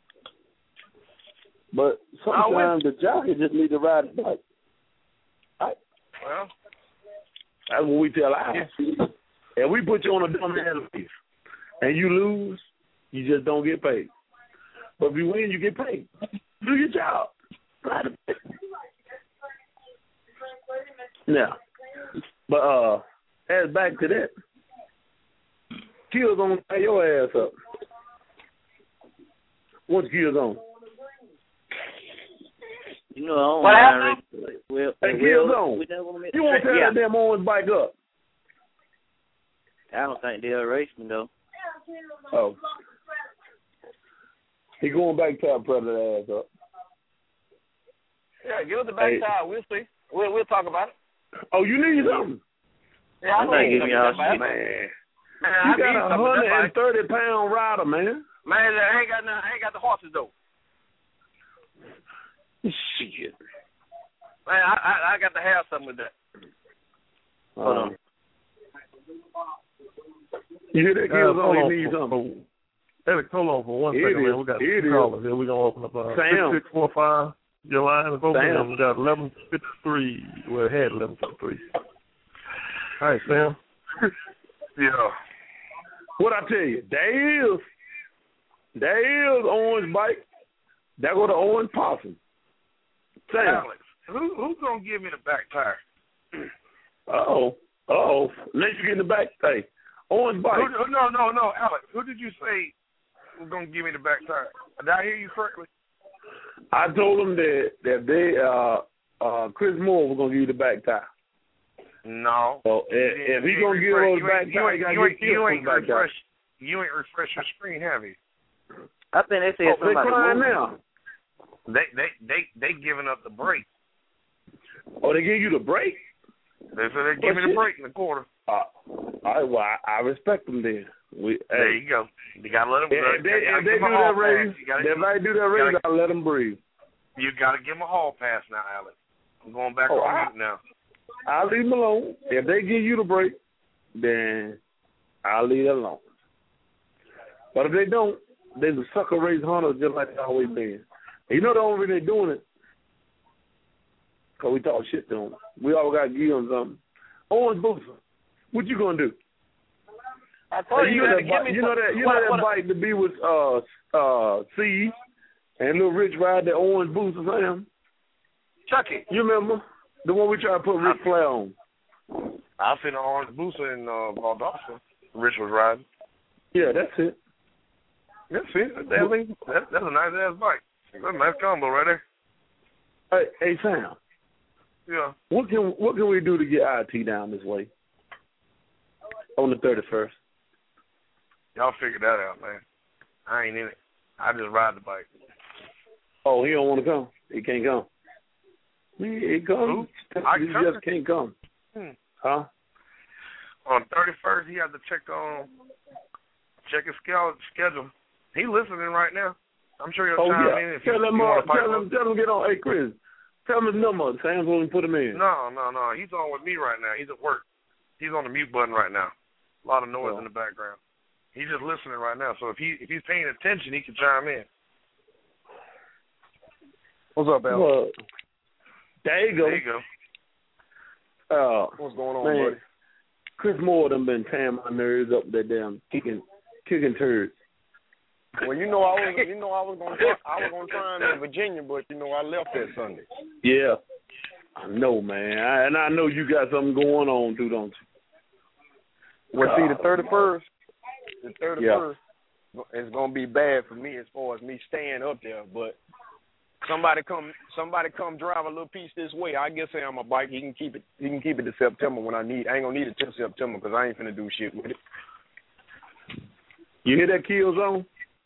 But sometimes the jockey just need to ride the bike. Well, that's what we tell us. And we put you on a dumb ass race, and you lose, you just don't get paid. But if you win, you get paid. Do your job. Ride the bike. Now, but as back to that, Kill's gonna tie your ass up. What's Kill's on? You know, I don't what happened? Kill's on. You won't tear that damn orange bike up. I don't think they'll race me though. Oh, he going back to our predator ass up. Yeah, give us the back tire. We'll see. We'll talk about it. Oh, you need something? Yeah, I know you need something. Man, you got a 130-pound rider, man. Man, I ain't got the horses though. Shit. Man, I got to have something with that. Hold on. You hear that? Kill's on. He needs something. Alex, hold on for 1 second, man. We got two callers here. We're going to open up 6645. Your line is open. And we got 1153. Well, it had 1153. All right, Sam. Yeah. What I tell you? There is orange bike. There go the orange possum. Sam. Alex, who's going to give me the back tire? Let you get in the back. Hey, orange bike. No, Alex. Who did you say was going to give me the back tire? Did I hear you correctly? I told them that they Chris Moore was going to give you the back tire. No. So if he going to give those back tire, you ain't refresh your screen, have you? I think they said something about the crying now. They giving up the break. Oh, they give you the break? They said they give me the break in the quarter. I respect them then. There you go. You gotta let them. If they do that race, I let them breathe. You gotta give them a hall pass now, Alex. I'm going back on mute now. I'll leave them alone. If they give you the break, then I'll leave it alone. But if they don't, they're the sucker race hunters just like they always been. And you know the only reason they're doing it? Because we talk shit to them. We all got to give them something. Orange Booster, what you going to do? I told you that bike to be with C and Little Rich ride that orange Booster, Sam? Chucky. You remember? The one we tried to put Ric Flair on. I've seen an orange Booster in Valdosta. Rich was riding. Yeah, that's it. That's it. That's a nice-ass bike. That's a nice combo right there. Hey, Sam. Yeah. What can we do to get IT down this way on the 31st? Y'all figure that out, man. I ain't in it. I just ride the bike. Oh, he don't want to come. He can't come. He comes. He just can't come. Huh? On 31st, he has to check his schedule. He listening right now. I'm sure he'll chime in if tell him get on. Hey, Chris, tell him his number. Sam's going to put him in. No. He's on with me right now. He's at work. He's on the mute button right now. A lot of noise in the background. He's just listening right now. So if he's paying attention, he can chime in. What's up, Al? Well, there you go. There you go. What's going on, man, buddy? Chris Moore done been tearing my nerves up with that damn kicking turds. Well, I was gonna try him in Virginia, but I left that Sunday. Yeah, I know, man, and I know you got something going on too, don't you? Well, see, the 31st is gonna be bad for me as far as me staying up there. But somebody come drive a little piece this way. I guess on my bike. He can keep it to September when I need. I ain't gonna need it till September because I ain't finna do shit with it. You hear that kill zone?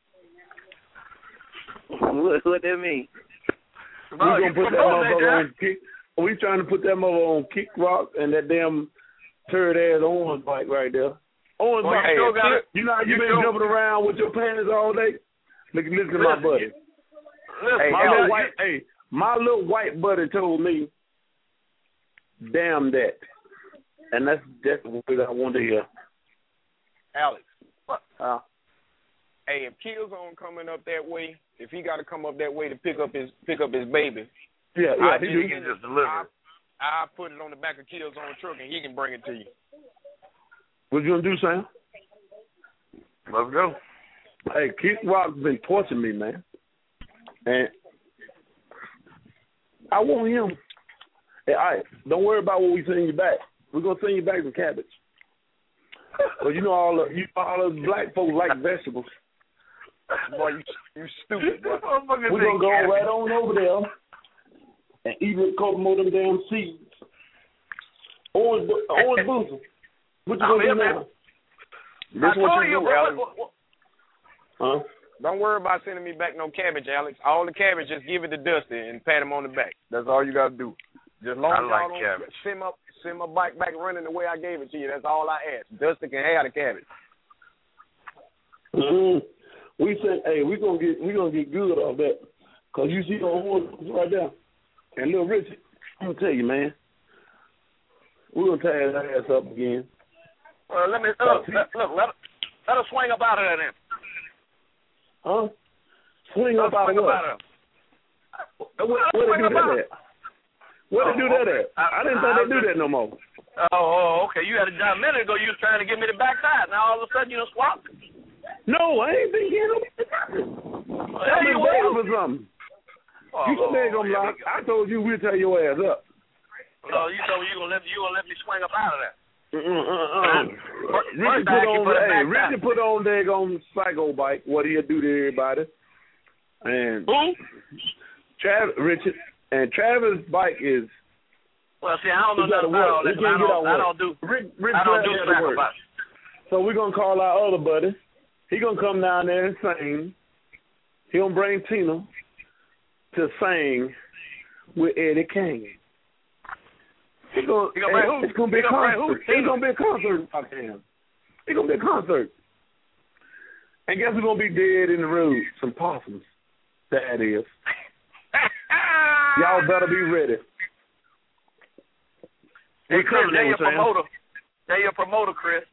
What that mean? We gonna put that motherfucker on kick. We trying to put that motherfucker on Kick Rock and that damn turd ass Owens bike right there. Owens bike. You know how you been jumping around with your pants all day? Listen to my buddy. My little white buddy told me, damn that. And that's what I want to hear. Alex. Hey, if Killzone coming up that way, if he got to come up that way to pick up his baby, he can just deliver. I put it on the back of Killzone truck and he can bring it to you. What you gonna do, Sam? Let's go. Hey, Kick Rock's been torturing me, man, and I want him. Hey, all right, don't worry about what we send you back. We're gonna send you back some cabbage. But all those black folks like vegetables. Boy, you stupid, boy. We're going to go right on over there and eat a couple more of them damn seeds. Orange Boozer. What you going to do now? This what you do, Alex. Huh? Don't worry about sending me back no cabbage, Alex. All the cabbage, just give it to Dusty and pat him on the back. That's all you got to do. Just long as y'all don't send my bike back running the way I gave it to you. That's all I ask. Dusty can have the cabbage. Mm-hmm. We said, hey, we gonna get good off that, cause you see the horse right there, and Little Richard. I'm gonna tell you, man, we're gonna tear his ass up again. Let us swing up out of there then. Huh? Swing up out of what? Where they do that at? Where they do that at? I didn't think they do that no more. Oh, okay. You had a minute ago. You was trying to give me the backside. Now all of a sudden you done swapped. No, I ain't been getting them. I've been waiting for something. You ain't gonna lie. I told you we'll tear your ass up. No, you told me you gonna let me swing up out of there. Richard put on daggone Psycho bike. What he'll do to everybody. And who? Richard. And Travis' bike is. Well, see, I don't know nothing about all that. I don't do sacrifice. So we're gonna call our other buddy. He gonna come down there and sing. He gonna bring Tina to sing with Eddie King. It's gonna be a concert. It's gonna be a concert. It's gonna be a concert. And guess who's gonna be dead in the road? Some possums. That is. Y'all better be ready. Hey, Chris, they're your promoter. They're your promoter, Chris.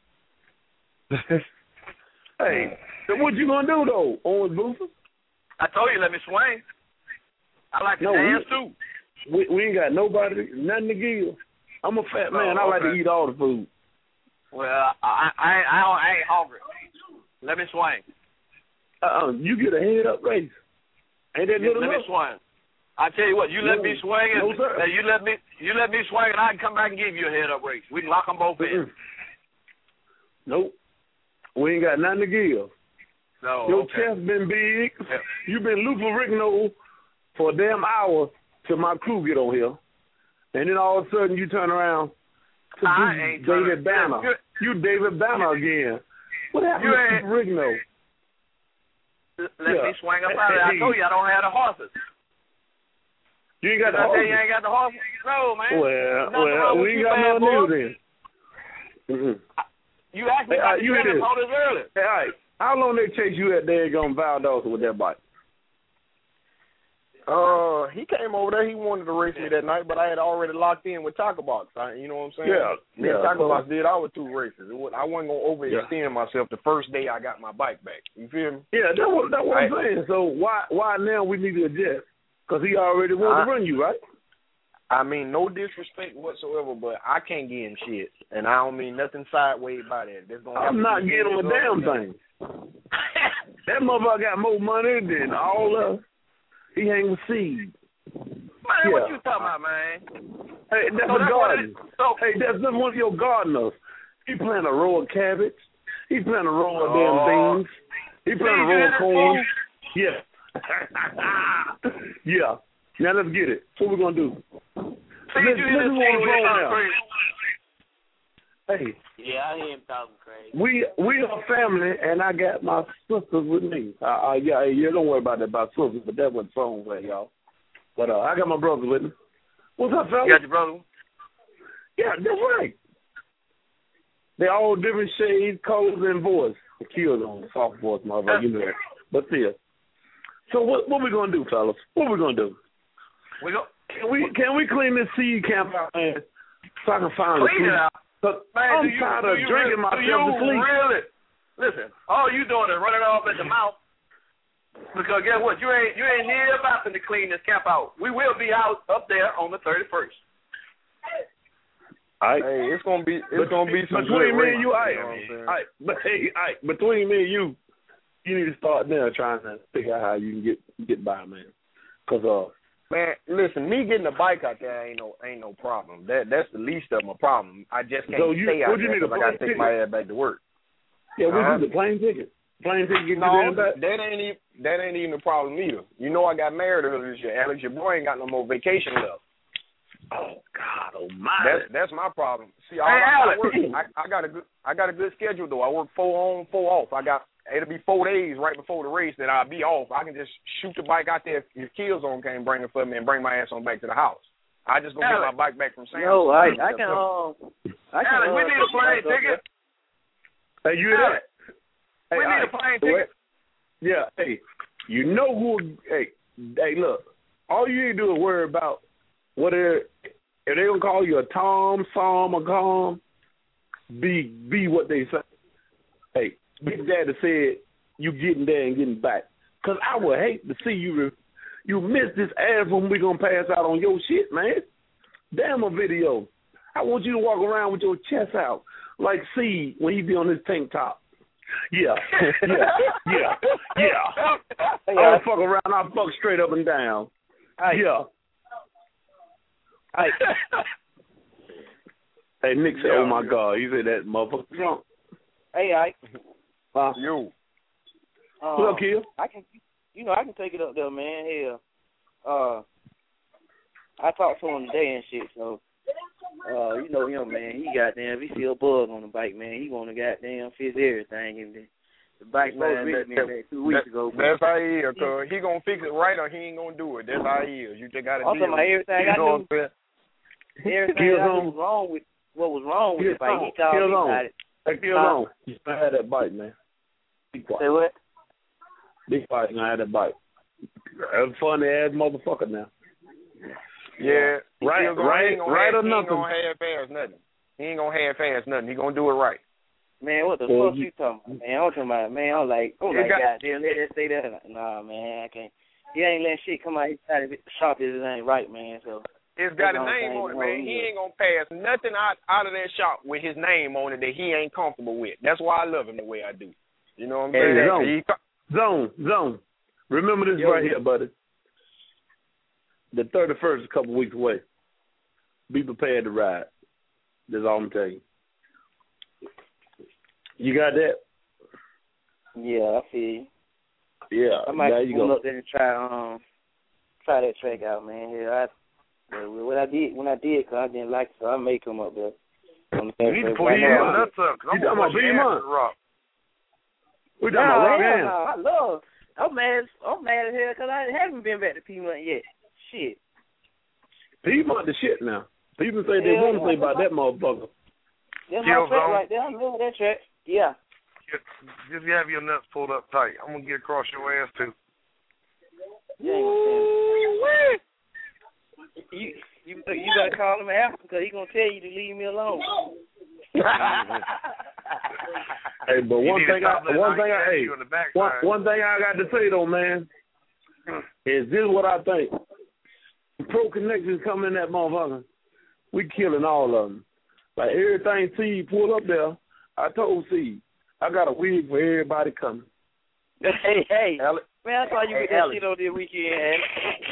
Hey, so what you gonna do though, Owens Boozer? I told you, let me swing. I like to dance too. We ain't got nothing to give. I'm a fat man. I like to eat all the food. Well, I ain't hungry. Let me swing. You get a head up race. Ain't that good enough? Let me swing. I tell you what, you let me swing, and you let me swing, and I can come back and give you a head up race. We can lock them both in. Nope. We ain't got nothing to give. No. Your chest been big. Yeah. You been lubricant for a damn hour till my crew get on here, and then all of a sudden you turn around to David Banner. You David Banner again. What happened to Rigno? Let me swing up out of there. I told you I don't have the horses. You ain't got the horses? You ain't got the horses? No, man. Well, we ain't got nothing new then. Mm-hmm. You asked me about the horses earlier. Hey, all right. How long they chase you at daggone Valdosta with that bike? He came over there. He wanted to race me that night, but I had already locked in with Taco Box. You know what I'm saying? Yeah. Me and Taco Box did our 2 races. I wasn't gonna overextend myself the first day I got my bike back. You feel me? Yeah, that's what I'm saying. So why now we need to adjust? Because he already wanted to run you, right? I mean, no disrespect whatsoever, but I can't give him shit, and I don't mean nothing sideways by that. I'm not getting him a damn thing. That motherfucker got more money than all of us. He hang with seed. Man, what you talking about, man? Hey, that's a garden. Hey, that's just one of your gardeners. He plant a row of cabbage. He plant a row of damn things. He plant a row of corn. Yeah. Yeah. Now let's get it. What we gonna do? Let's Hey. Yeah, I hear him talking crazy. We are family, and I got my sisters with me. Yeah, don't worry about that about sisters, but that wasn't phone way, y'all. But I got my brother with me. What's up, fellas? You got your brother? Yeah, that's right. They're all different shades, colors, and voice. The kills on the soft voice, motherfucker, you know that. But still. So what we gonna do, fellas? What we gonna do? Can we clean this seed camp out, man? So I can find clean it out. Man, I'm tired of drinking myself to sleep. Really? Listen, all you doing is running off at the mouth. Because guess what? You ain't near about to clean this camp out. We will be out up there on the 31st. Hey, it's gonna be some between me and you. Between me and you, you need to start now trying to figure out how you can get by, man. Cause man, listen, me getting a bike out there ain't no problem. That's the least of my problem. I just can't stay out there because I got to take my ass back to work. Yeah, we do the plane ticket. Plane ticket. No, that ain't even a problem either. You know, I got married earlier this year. Alex, your boy ain't got no more vacation left. Oh God Almighty! That's my problem. See, I got a good schedule though. I work 4 on, 4 off. It'll be 4 days right before the race that I'll be off. I can just shoot the bike out there if Killzone can't bring it for me and bring my ass on back to the house. I just gonna get my bike back from Sam. No, I can. Alex, we need a plane ticket. Hey, you hear that? Hey, we need a plane ticket. Yeah. Hey, you know who? Hey, look. All you need to do is worry about if they gonna call you a Tom, Sam, or Calm. Be what they say. Hey. Big Daddy said you getting there and getting back. Because I would hate to see you miss this ass when we going to pass out on your shit, man. Damn a video. I want you to walk around with your chest out like C when he be on his tank top. Yeah. I don't fuck around. I fuck straight up and down. Yeah. Hey, Nick said, oh, my God. He said that motherfucker drunk. Hey, Ike. Yo. What up, Kill? I can take it up there, man. Hell, I talked to him today and shit, so, you know him, man. He goddamn, he see a bug on the bike, man. He want to goddamn fix everything. And the bike man reached me back 2 weeks ago. That's how he is, cuz he gonna fix it right or he ain't gonna do it. That's how he is. You just gotta deal with it. Everything I knew. Everything I knew was wrong with the bike. He called me about it. Hey, Killzone, you had that bike, man. Say what? Big bike, I had that bike. That's a funny ass motherfucker now. Yeah, right or nothing. He ain't gonna half-ass nothing. He ain't gonna half-ass nothing. He gonna do it right. Man, what the fuck you talking about, man? I'm talking about, man. I'm like, goddamn, let that stay there. Nah, man, I can't. He ain't letting shit come out his side of it. The shop is ain't right, man. So. It's got a name on it, man. He ain't gonna pass nothing out of that shop with his name on it that he ain't comfortable with. That's why I love him the way I do. You know what I'm saying? Zone. Remember this right here, buddy. The 31st is a couple weeks away. Be prepared to ride. That's all I'm telling you. You got that? Yeah, I feel you. Yeah, I might there you go. Up there and try that track out, man. Yeah, when I did, because I didn't like it, so I may come up there. You need to pull your nuts up. You talking about being rock? We talking about rock. I'm mad as hell because I haven't been back to Piedmont yet. Shit. Piedmont the shit now. People say they want to say about that motherfucker. That's my track right there. I love that track. Yeah. Just have your nuts pulled up tight. I'm gonna get across your ass too. You ain't gonna stand You gotta call him after because he gonna tell you to leave me alone. Hey, but one thing I got to say though, man, is this what I think? Pro Connections coming in that motherfucker, we killing all of them. Like everything C pull up there, I told C, I got a wig for everybody coming. Hey, Alex. Man, I saw you get that shit on this weekend, Alex.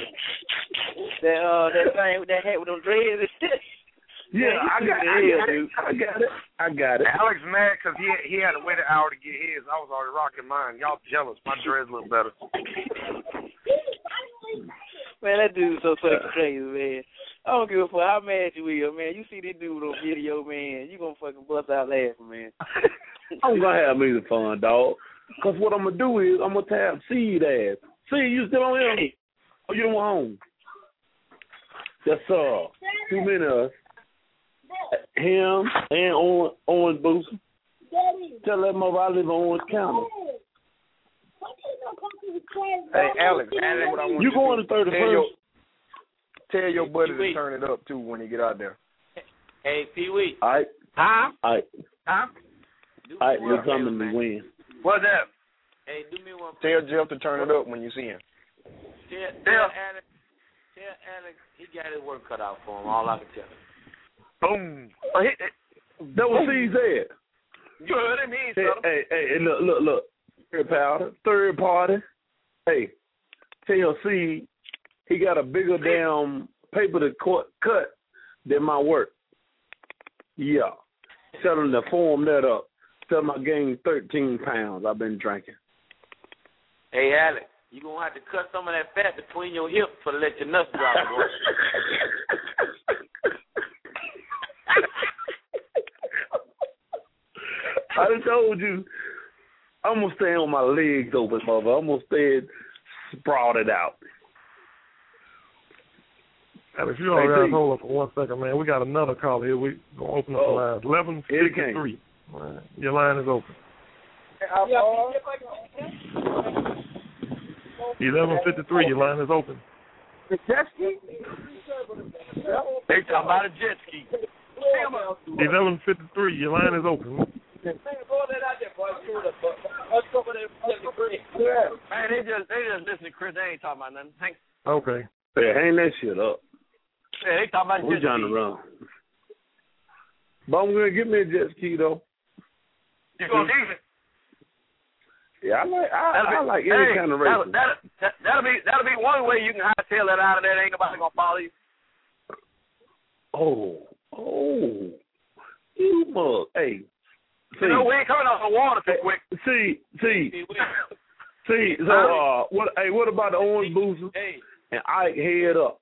That thing with that hat with them dreads and shit. Yeah, I got it. Alex mad because he had to wait an hour to get his. I was already rocking mine. Y'all jealous. My dreads look better. Man, that dude's so fucking crazy, man. I don't give a fuck how mad you is, man. You see this dude on video, man, you gonna fucking bust out laughing, man. I'm gonna have me some fun, dog. Cause what I'm gonna do is I'm gonna tap Seed ass. Seed, you still on him? Oh, you don't want home? That's 2 minutes. Of us. Him and Orange Booster. Tell that mother I live on Orange County. Hey, Alex, what I want you going to 31st? Tell your buddy to turn it up too when he get out there. Hey, Pee Wee. All right. Huh? All right. Huh? All right, you're coming to win. What's up? Hey, do me one. Tell Jeff to turn it up when you see him. Tell Alex he got his work cut out for him. All I can tell him. Boom. That was C said. You heard him, he ain't Hey, look. Third party. Hey, tell C he got a bigger damn paper to cut than my work. Yeah. Tell him to form that up. Tell him I gained 13 pounds. I've been drinking. Hey, Alex, you going to have to cut some of that fat between your hips for to let your nuts drop, boy. I done told you, I'm going to stay on my legs open, mother. I'm going to stay sprouted out. Alex, you all guys hold up for 1 second, man. We got another call here. We're going to open up the lines. 11:53. Your line is open. 11:53. Your line is open. The jet ski? They talking about a jet ski. 11:53. Your line is open. Man, they just listen to Chris. They ain't talking about nothing. Okay. Hey, hang that shit up. Yeah, they talking about we're trying to run. But I'm gonna get me a jet ski though. You gonna need it? Yeah, I like any kind of racing. That'll be one way you can hightail that out of there. Ain't nobody gonna follow you. Oh, you mug. Hey, see, you know we ain't coming off the water too quick. See. So what about the Orange Booster and Ike head up?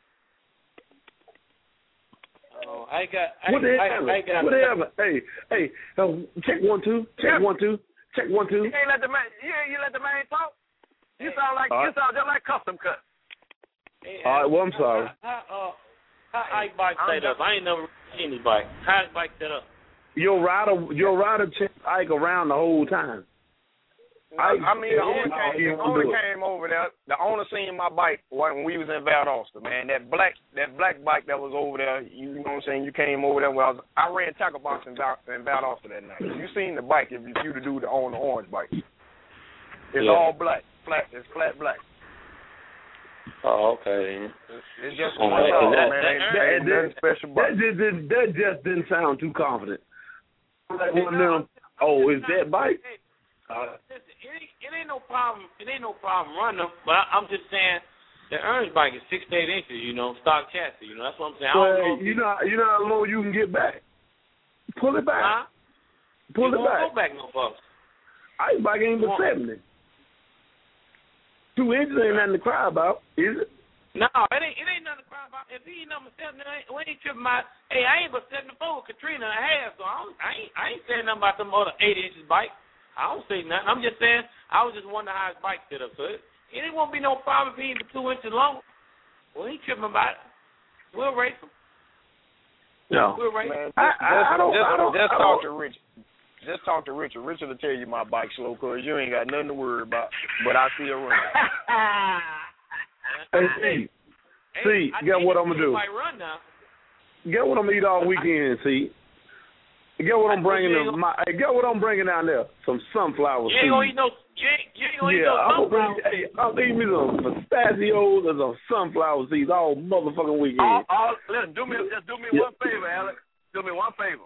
I got. What happened? Hey, check 1 2. Check 1 2. Check 1 2. You ain't let the man. You let the man talk. You sound just like custom cut. Hey, all right. Well, I'm sorry. How Ike bike set up? I ain't never seen his bike. How his bike set up? Your rider checked Ike around the whole time. I mean, the owner came over there. The owner seen my bike when we was in Valdosta, man. That black bike that was over there, you know what I'm saying? You came over there when I ran tackle box in Valdosta that night. You seen the bike if you the dude that owned the orange bike. It's all black. It's flat black. Oh, okay. It's just that special bike. That just didn't sound too confident. Like one of them, is that bike? Listen, it ain't no problem. It ain't no problem running them. But I'm just saying, the orange bike is 6 to 8 inches. Stock chassis. That's what I'm saying. Well, you know how low you can get back. Pull it back. Huh? Pull it back. Go back no fucks. Ice bike ain't but 70. 2 inches ain't nothing to cry about, is it? No, it ain't nothing to cry about. If he ain't number 70, we ain't tripping about. Hey, I ain't but 74 with Katrina and a half, so I ain't saying nothing about some other 8 inches bike. I don't say nothing. I'm just saying I was just wondering how his bike set up. So it won't be no problem if he ain't 2 inches long. We ain't tripping about it. We'll race him. No. We'll race him. Just talk to Richard. Just talk to Richard. Richard will tell you my bike's slow because you ain't got nothing to worry about. But I still run. Hey, see, get what I'm gonna do. Run now. Get what I'm gonna eat all weekend. See, get what I'm bringing get what I'm bringing down there. Some sunflower seeds. You ain't gonna eat no. You ain't gonna eat no sunflower. I'm eating me some pistachios and some sunflower seeds all motherfucking weekend. Listen, do me one favor, Alex. Do me one favor.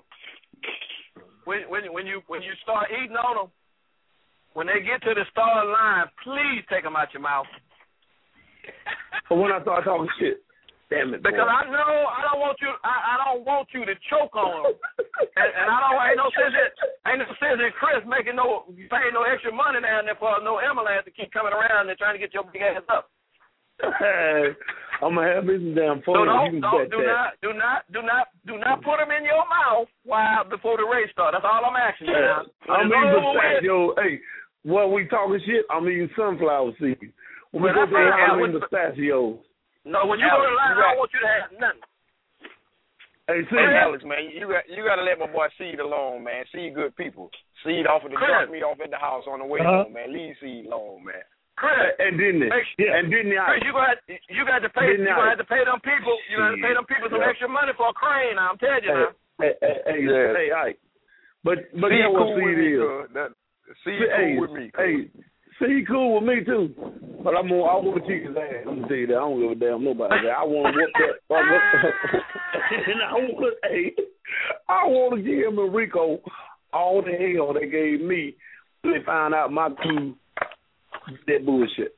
When you start eating on them, when they get to the start line, please take them out your mouth. But when I start talking shit, damn it, because boy. I know I don't want you to choke on them, and ain't no sense in Chris paying no extra money down there for no ambulance to keep coming around and trying to get your big ass up. Hey, I'm gonna have me some damn phone. Do not put them in your mouth before the race starts. That's all I'm asking you now. I'm eating pistachio. Hey, while we talking shit, I'm eating sunflower seeds. When we go to the line, I'm eating pistachios. No, when you go to the line, I don't want you to have nothing. Hey, Alex, man, you gotta let my boy Seed alone, man. Seed good people. Seed offered to drop me off at the house on the way home, man. Leave Seed alone, man. Chris, and didn't it? Yeah, and didn't it? Chris, you gonna have to pay them people. You gonna have to pay them people some extra money for a crane. I'm telling you now. Hey, Ike. But get what Seed is. Seed cool with me. Hey, Seed cool with me too. But I want to kick his ass. I'm gonna tell you that. I don't give a damn nobody. I want to whoop that. And I want to give him and Rico all the hell they gave me. They found out my crew that bullshit.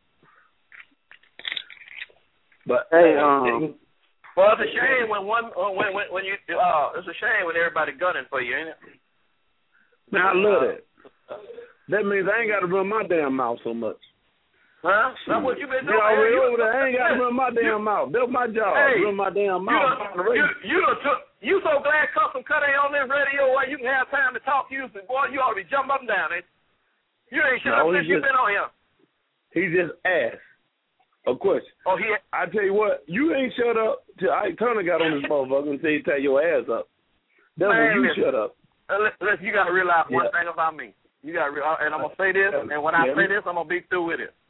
But hey, well, it's a shame when you it's a shame when everybody gunning for you, ain't it? Man, I love that. That means I ain't got to run my damn mouth so much. Huh? That's what you been doing. I ain't got to run my damn mouth. That's my job. Run my damn mouth. You so glad Custom Cut ain't on this radio where you can have time to talk to you. Boy, you ought to be jumping up and down, ain't you? You ain't shut up since you've been on here. He just asked a question. Oh, I tell you what, you ain't shut up till Ike Turner got on this motherfucker and said, "Tell your ass up." That's when you shut up. Listen, you got to realize one thing about me. You got to, and I'm gonna say this, and when I say this, I'm gonna be through with it.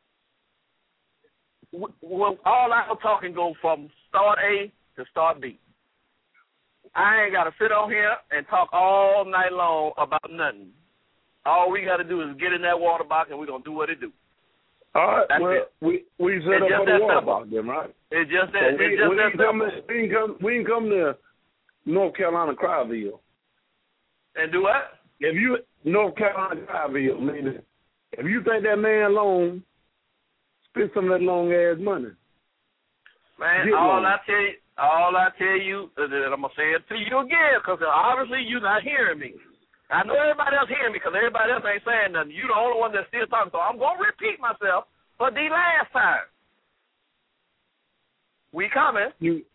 All our talking goes from start A to start B. I ain't got to sit on here and talk all night long about nothing. All we got to do is get in that water box, and we're gonna do what it do. All right. That's well, it. we set up for the water box, then, right? It's just that. We can come to North Carolina Cryville. And do what? If you North Carolina Cryville, meaning if you think that man long, spend some of that long ass money. Man, all I tell you is that I'm gonna say it to you again, because obviously you're not hearing me. I know everybody else hearing me, because everybody else ain't saying nothing. You the only one that's still talking, so I'm gonna repeat myself for the last time. We coming.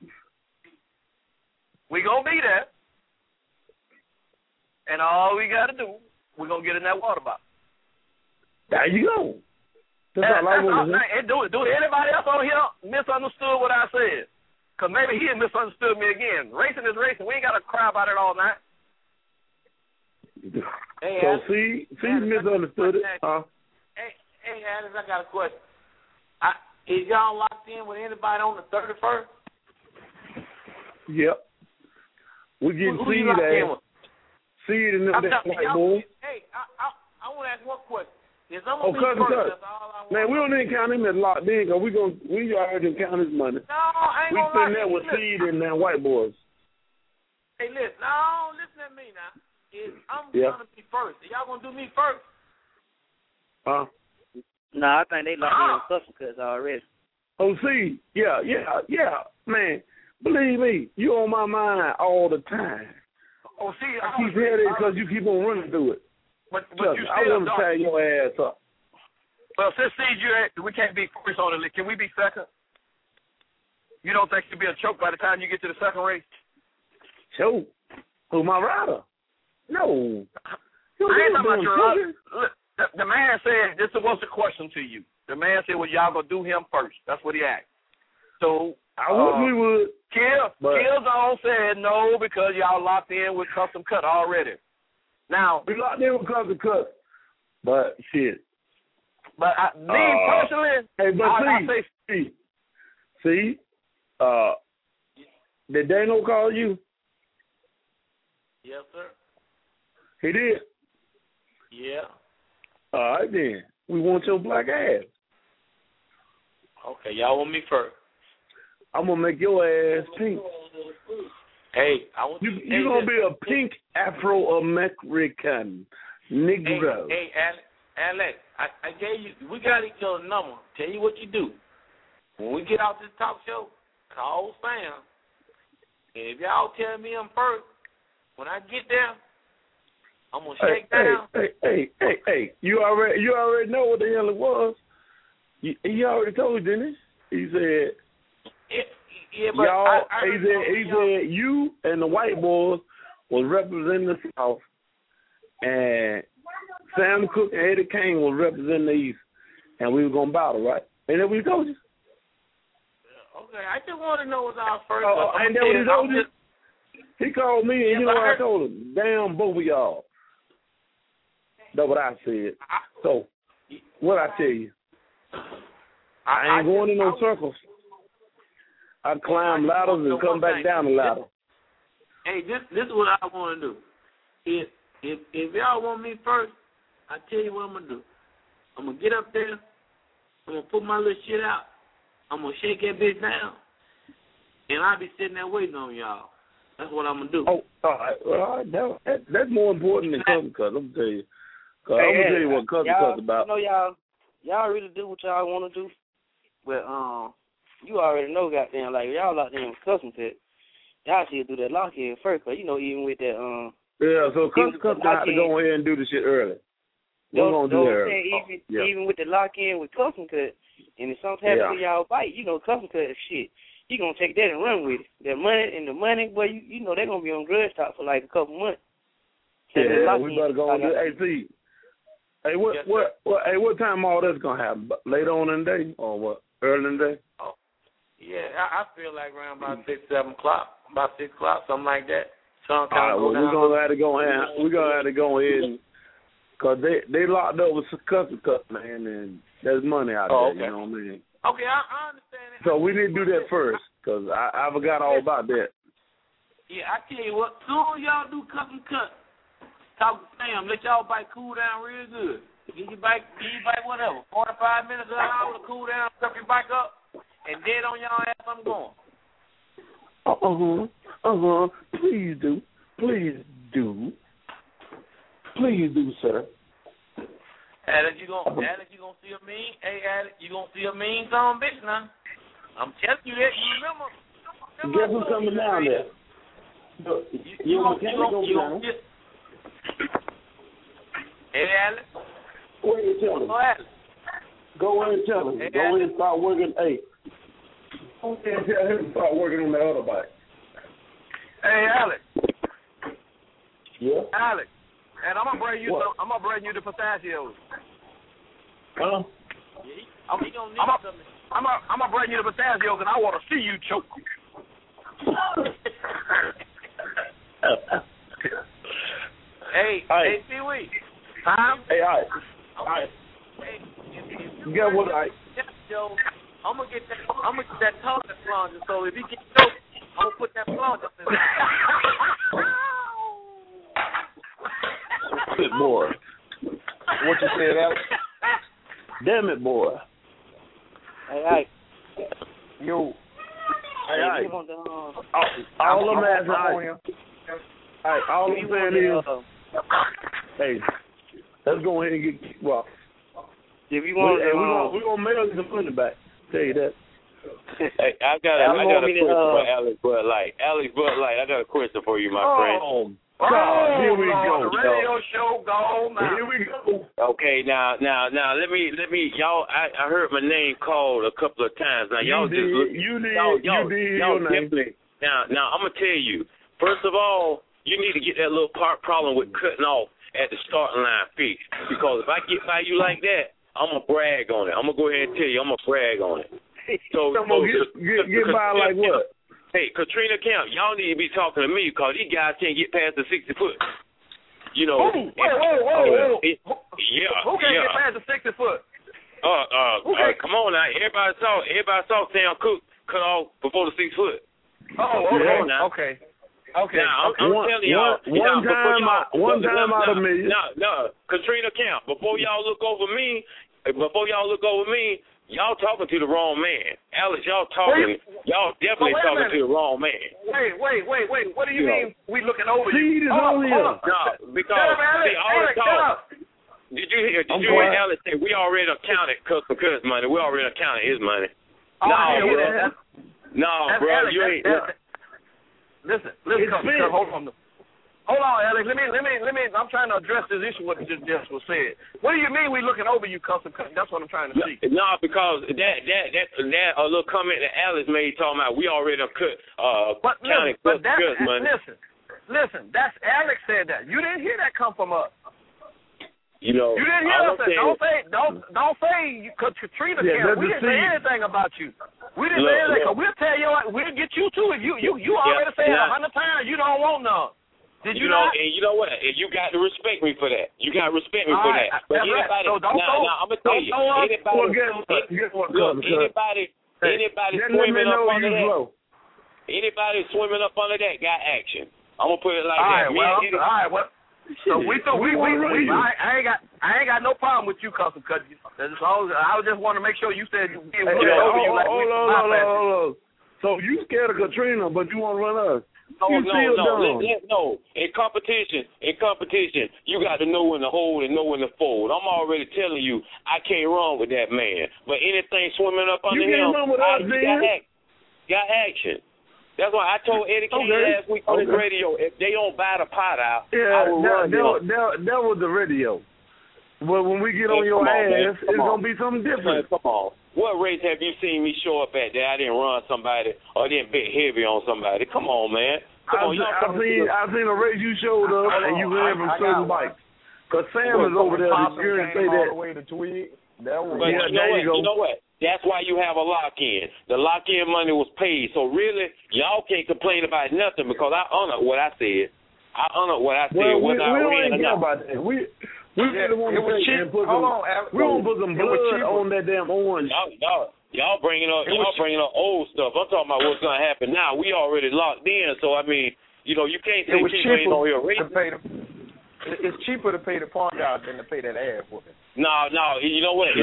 We gonna be there. And all we got to do, we're going to get in that water box. There you go. Do anybody else on here misunderstood what I said? Because maybe he misunderstood me again. Racing is racing. We ain't got to cry about it all night. Hey, so see, misunderstood it. Hey, Alice, I got a question. Is y'all locked in with anybody on the 31st? Yep. We're getting Seed there. Seed and that white boy. Hey, I want to ask one question. Is I'm gonna be first? That's all I want. Man, we don't even count him as locked in, because we already count his money. No, I ain't gonna lie. We spend that with Seed and that white boys. Hey, listen at me now. I'm gonna be first. Are y'all gonna do me first? No, I think they locked in with Custom Cuts already. Oh, see, yeah, man. Believe me, you on my mind all the time. Oh, see, I keep hearing it because you keep on running through it. But you still I want to tie your ass up. Well, since we can't be first on the list, can we be second? You don't think you'll be a choke by the time you get to the second race? Choke? Who, my rider? No. I ain't talking about your rider. Look, the man said, this was the question to you. The man said, well, y'all going to do him first. That's what he asked. So, I wish we would. Killzone said no because y'all locked in with Custom Cut already. Now we locked in with Custom Cut, but shit. But me personally, hey, but See, did Dano call you? Yes, sir. He did? Yeah. All right, then. We want your black ass. Okay, y'all want me first. I'm going to make your ass pink. Hey, I want you're going to be a pink Afro-American Negro. Hey, Alex, I gave you, we got each other's number. Tell you what you do. When we get out this talk show, call Sam. And if y'all tell me I'm first, when I get there, I'm going to shake down. Hey. You already know what the hell it was. He already told you, didn't he? He said, yeah, but y'all, he said you and the white boys was representing the South, and Sam Cooke and Eddie Kane was representing the East, and we were going to battle, right? Ain't that what he told you? Okay, I just want to know what's our first. Ain't that what he told you? He called me, and you know what I told him? Damn, both of y'all. That's what I said. So, what I tell you? I ain't going in no circles. I climb ladders and come back down the ladder. Hey, this is what I want to do. If y'all want me first, I tell you what I'm gonna do. I'm gonna get up there. I'm gonna put my little shit out. I'm gonna shake that bitch down, and I'll be sitting there waiting on y'all. That's what I'm gonna do. Oh, all right. That's more important than cousin cut. I'm gonna tell you. I'm gonna tell you what cousin cut's about. You know, y'all really do what y'all want to do, but you already know, goddamn, like y'all out there with cousin cut. Y'all should do that lock in first, cause you know even with that Yeah, so cousin cut got to go ahead and do the shit early. We're gonna do that early. Even with the lock in with cousin cut, and if something happens to y'all fight, you know cousin cut shit. He gonna take that and run with it. That money, boy, you know they're gonna be on grudge talk for like a couple months. Yeah, we better go on. Hey, see. Hey, what time all that's gonna happen? Later on in the day or what? Early in the day? Oh, yeah, I feel like around about 6, 7 o'clock, about 6 o'clock, something like that. All right, well, we're gonna have to go ahead and cause they locked up with cousin cut, man, and there's money out there. Okay. You know what I mean? Okay, I understand it. So we need to do that first, cause I forgot all about that. Yeah, I tell you what, soon y'all do cousin cut. Talk to Sam, let y'all bike cool down real good. Give your bike whatever, 45 minutes or an hour to cool down, pick your bike up, and dead on y'all ass, I'm going. Please do, sir. Alex, you gonna see a mean? Hey, Alex, you gonna see a mean son bitch now? I'm telling you that. You remember? Guess who's coming down there? You gonna get. Hey, Alex. Go ahead and tell him. Go ahead and tell him. Hey, go ahead and start working. Hey. Go ahead and tell him to start working on the other bike. Hey, Alex. Yeah. Alex. And I'm gonna bring you the pistachios. Huh? I'm gonna bring you the pistachios, and I want to see you choke. Hey, Pee-wee. Huh? Hey, all right. Hey, you got what I? I'm gonna get that toilet plunger. So if he gets choked, I'm gonna put that plunger up in there. Good boy. What you said, Alex? Damn it, boy. Hey. Yo. Hey. All them asking. All I'm saying is, hey, let's go ahead and get well. If you want, we're gonna mail you some money back. Tell you that. Hey, I got a question for Alex Bud Light. Alex Bud Light, I got a question for you, my friend. God, here we go. The radio show gone now. Here we go. Okay, now, let me, y'all. I heard my name called a couple of times. Now, y'all you did your name. Now, I'm gonna tell you. First of all, you need to get that little problem with cutting off at the starting line fixed. Because if I get by you like that, I'm gonna brag on it. I'm gonna go ahead and tell you, I'm gonna brag on it. So get by like what? Hey, Katrina Camp, y'all need to be talking to me because these guys can't get past the 60 foot. You know. Whoa. Yeah. Who can't get past the 60 foot? Come on now. Everybody saw Sam Cooke cut off before the 6 foot. Oh, okay, okay. Okay. Now, I'm telling y'all. One time out of me. No, Katrina Camp. Before y'all look over me, y'all talking to the wrong man. Alex, y'all definitely talking to the wrong man. Wait. What do you mean we looking over you? No, because all the talk. Did you hear Alex say we already accounted Custom Cuts money? We already accounted his money. No, bro, you ain't. Listen, hold on, Alex. Let me. I'm trying to address this issue. What just was said. What do you mean we looking over you, Custom Cut? That's what I'm trying to see. No, because that little comment that Alex made talking about we already cut counting Custom Cuts money. Listen. That's Alex said that. You didn't hear that come from us. You know, you didn't hear us. Don't say Katrina Camp. We didn't say anything about you. We didn't say anything. We'll tell you. We'll get you too. If you already said 100 times you don't want none. Did you not? And you know what? And you got to respect me for that. You got to respect me for that. But anybody, I'm gonna tell you, anybody swimming up under that. Anybody swimming up under that got action. I'm gonna put it like that. All right. Well. So I ain't got no problem with you, Custom Cut. As long as I just want to make sure you said you hold on. So you scared of Katrina, but you want to run us? No. In competition, you got to know when to hold and know when to fold. I'm already telling you, I can't run with that man. But anything swimming up under him, got action. That's why I told Eddie King last week on his radio, if they don't buy the pot out, I will run them. That was the radio. But when we get on your ass, it's going to be something different. Come on. What race have you seen me show up at that I didn't run somebody or didn't bet heavy on somebody? Come on, man. I seen a race you showed up and you ran from certain bikes. Because Sam is over there to say that. All the way to Tweed. You know what? That's why you have a lock-in. The lock-in money was paid. So really, y'all can't complain about nothing because I honor what I said. Well, we don't care about that. We really want to put some blood on that damn orange. Y'all bringing up old stuff. I'm talking about what's gonna happen now. We already locked in. So I mean, you can't say people ain't on here racing. It's cheaper to pay the pawn job than to pay that ad for it. No, you know what?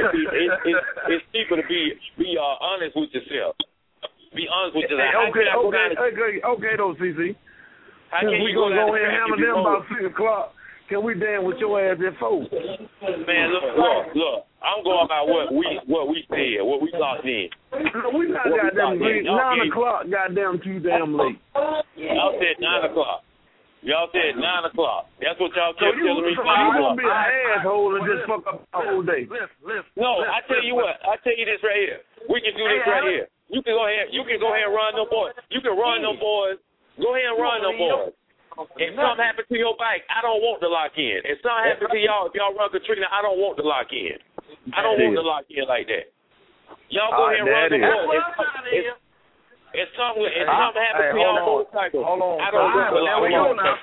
It's cheaper to be honest with yourself. Be honest with yourself. Okay, though, CC. We gonna go ahead and hammer them about 6 o'clock. Can we dance with your ass at 4? Man, look. I'm going by what we said, what we locked in. We not goddamn 9 o'clock. Goddamn too damn late. Y'all said 9 o'clock. That's what y'all kept telling me. So you gonna be an asshole and just fuck up the whole day? No, I tell you what. I tell you this right here. We can do this right here. You can go ahead and run them boys. You can run them boys. Go ahead and run them boys. If something happens to your bike, I don't want to lock in. If something happens to y'all, if y'all run Katrina, I don't want to lock in. I don't want to lock in like that. Y'all go ahead and run them boys. If something happens to y'all motorcycle, I don't want to lock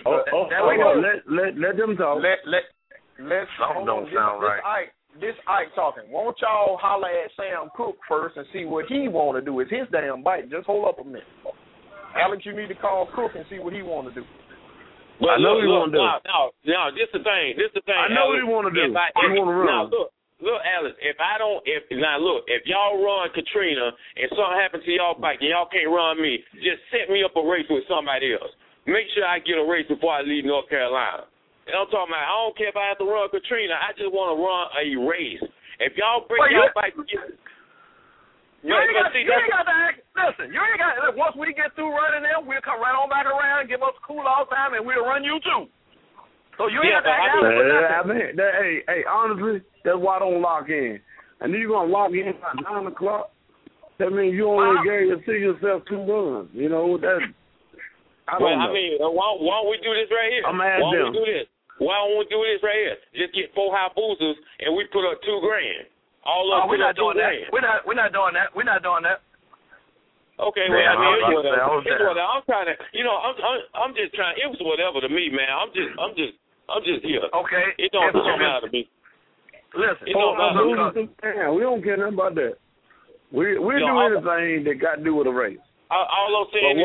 in. Let them talk. Let's don't sound right. This Ike talking. Won't y'all holler at Sam Cook first and see what he want to do? It's his damn bike. Just hold up a minute. Alex, you need to call Cook and see what he want to do. But I know what he want to do. No, this the thing. I know what he want to do. He want to run. Now, look, Alex, if y'all run Katrina and something happens to y'all bike and y'all can't run me, just set me up a race with somebody else. Make sure I get a race before I leave North Carolina. And I'm talking about, I don't care if I have to run Katrina. I just want to run a race. If y'all bring y'all bike together. You ain't got to act. Listen, you ain't got. Once we get through running them, we'll come right on back around, give us a cool off time, and we'll run you too. So you ain't got to act. Hey, honestly, that's why I don't lock in. And then you're gonna lock in at 9 o'clock. That means you only gave yourself 2 runs. You know that. I don't know. I mean, why don't we do this right here? I'm asking them. Why don't we do this right here? Just get 4 high boosters and we put up $2,000. We're not doing that. We're not doing that. We're not doing that. Okay, well, I mean, it's whatever. I'm trying to, I'm just trying. It was whatever to me, man. I'm just here. Okay. It don't matter to me. Listen. We don't care nothing about that. We'll do anything that got to do with a race. All I'm saying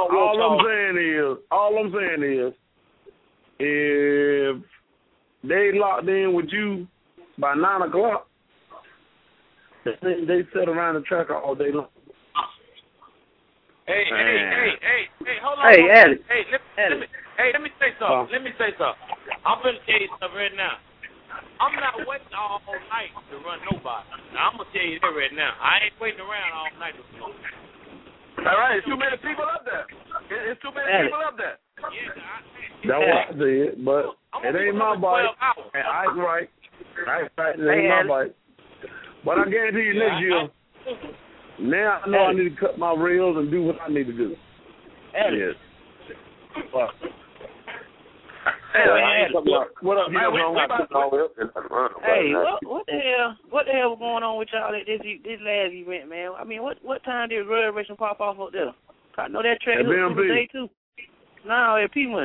all I'm saying is, if they locked in with you by 9 o'clock, they sit around the track all day long. Hey, hold on. Hey, Eddie. Let me say something. I'm going to tell you something right now. I'm not waiting all night to run nobody. Now, I'm going to tell you that right now. I ain't waiting around all night to run. All right, there's too many people up there. There's too many people up there. That's what I said, but it ain't my bike. And Ike's right. It ain't my bike. But I guarantee you next year, now I know I need to cut my rails and do what I need to do. Yes. What up, Hey, what the hell was going on with y'all at this last event, man? I mean, what time did Road Racing pop off up there? I know that track was today too. No, at P1.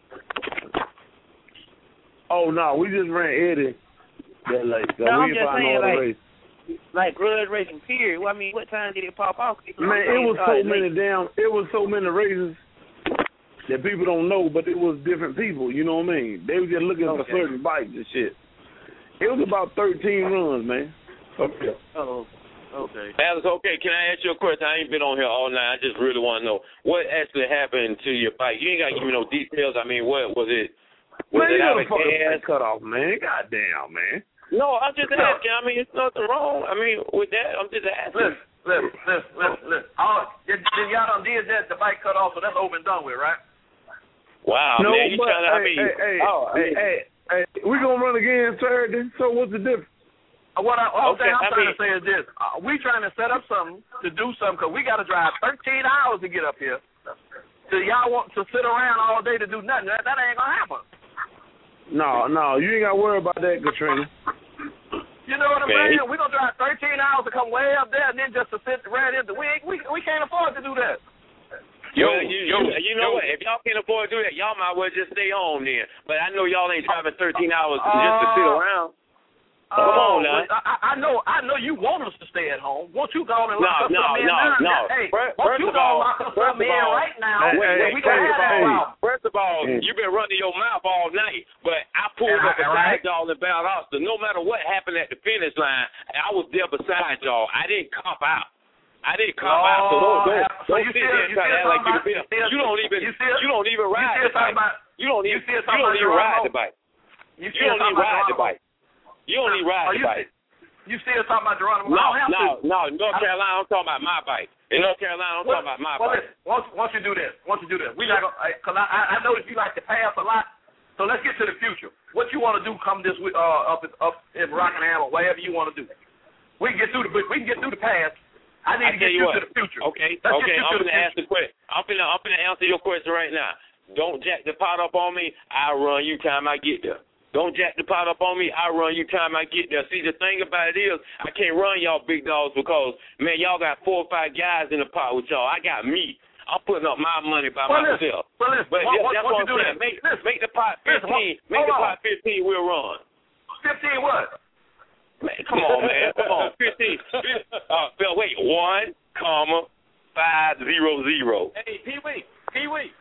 Oh no, we just ran Eddie that late. So no, we I'm just saying, like Road Racing period. Well, I mean, what time did it pop off? Man, it was so many races that people don't know, but it was different people, you know what I mean? They were just looking for certain bikes and shit. It was about 13 runs, man. Okay. Oh, okay. Alex, okay, can I ask you a question? I ain't been on here all night. I just really want to know what actually happened to your bike. You ain't got to give me no details. I mean, what was it? Was it out of gas? Cut off, man. Goddamn, man. No, I'm just asking. I mean, it's nothing wrong. I mean, with that, I'm just asking. Listen. Y'all done did that, the bike cut off, so that's over and done with, right? Wow, no, man, you trying to, hey, we gonna run again Saturday, so what's the difference? What I'm trying to say is this. We trying to set up something to do something, because we got to drive 13 hours to get up here. So y'all want to sit around all day to do nothing. That ain't going to happen. No, you ain't got to worry about that, Katrina. You know what I'm saying? We're going to drive 13 hours to come way up there and then just to sit right in. We can't afford to do that. You know what? If y'all can't afford to do that, y'all might well just stay home then. But I know y'all ain't driving 13 hours just to sit around. Come on now. I know you want us to stay at home. Won't you go and lock us up in now? No. Hey, won't you go and lock us up in right now? First of all, you've been running your mouth all night, but I pulled up beside y'all in Valdosta. No matter what happened at the finish line, I was there beside y'all. I didn't cop out. So don't sit there and try to act like you the best. You don't even ride the bike. You don't even ride the bike. You don't even ride the bike. You don't even ride the bike. You still talking about Geronimo? No. In North Carolina, I'm talking about my bike. In North Carolina, I'm talking about my bike. Once you do this, we not gonna. Cause I know that you like to pass a lot. So let's get to the future. What you want to do? Come this week up in Rockingham or wherever you want to do. We can get through the past. I need to get you to the future. Okay. I'm gonna ask the question. I'm gonna answer your question right now. Don't jack the pot up on me. I'll run you time I get there. Don't jack the pot up on me. I'll run you time I get there. See, the thing about it is, I can't run y'all big dogs because, man, y'all got 4 or 5 guys in the pot with y'all. I got me. I'm putting up my money by myself. But that's what I'm saying. Make the pot 15. Make the pot 15. We'll run. 15 what? Man, come on, man. Come on. 15. Wait. 1, 500. Hey, Pee-wee. Pee-wee.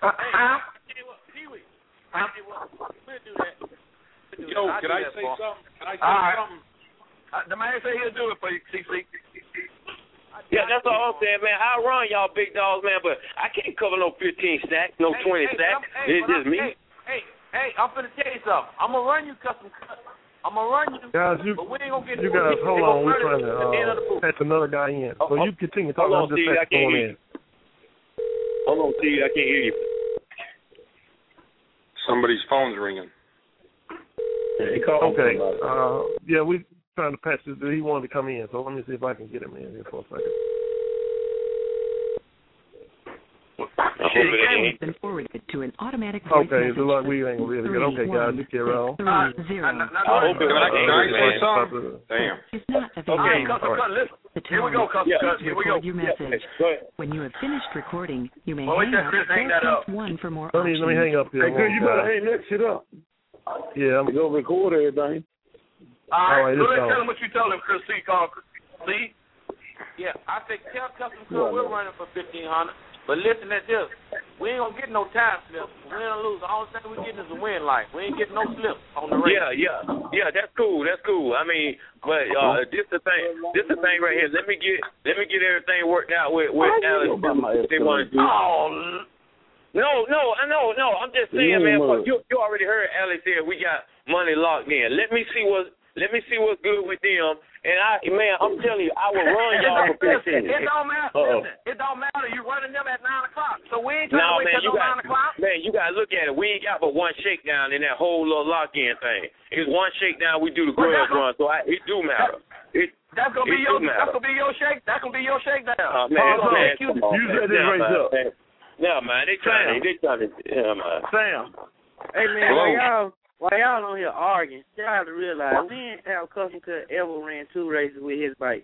We'll do that. Yo, can I say something? The man said he'll do it for you, CC. Yeah, that's all I'm saying, man. I'll run y'all big dogs, man, but I can't cover no 15 stacks, no 20 stacks. It's just me. Hey, I'm finna tell you something. I'm gonna run you custom cut. I'm gonna run you. Guys, but we ain't gonna get you guys, hold on. We're trying to patch another guy in. So you continue talking. I'm just going in. Hold on, Steve. I can't hear you. Somebody's phone's ringing. Okay. Yeah, we trying to patch this. He wanted to come in, so let me see if I can get him in here for a second. Been forwarded to an automatic voice message. So like we ain't gonna be able to get. Okay, guys, you carry on. I hope it say something. Damn. It's not available. Listen. The Here we go, custom cut. Here we go. Your message. When you have finished recording, you may hang up or press 1 for more options. Let me hang up here. Hey, good, you better hang that shit up. Yeah, I'm gonna record everything. All right, so let's tell him what you told him, Chris C. Yeah, I say tell Custom Cook we're running for 1,500. But listen at this. We ain't gonna get no time slip. Win or lose. The only thing we getting is a win light. We ain't getting no slip on the race. Yeah. That's cool. I mean, but this the thing right here. Let me get everything worked out with Alex. They want to do. Oh. No. I'm just saying, man. You already heard Alex here. We got money locked in. Let me see what's good with them. And I'm telling you, I will run y'all for 15. It don't matter. Listen, it don't matter. You running them at 9 o'clock. So we ain't trying to wait till 9 o'clock. Man, you got to look at it. We ain't got but one shakedown in that whole little lock-in thing. It's one shakedown. We do the grudge run, so it do matter. That's gonna be your shake. That's gonna be your shakedown. Man, you said this right up. No, man, they trying to. Yeah, man. Sam. Hey, man, while y'all on here arguing, y'all have to realize we ain't have Custom Cut ever ran 2 races with his bike.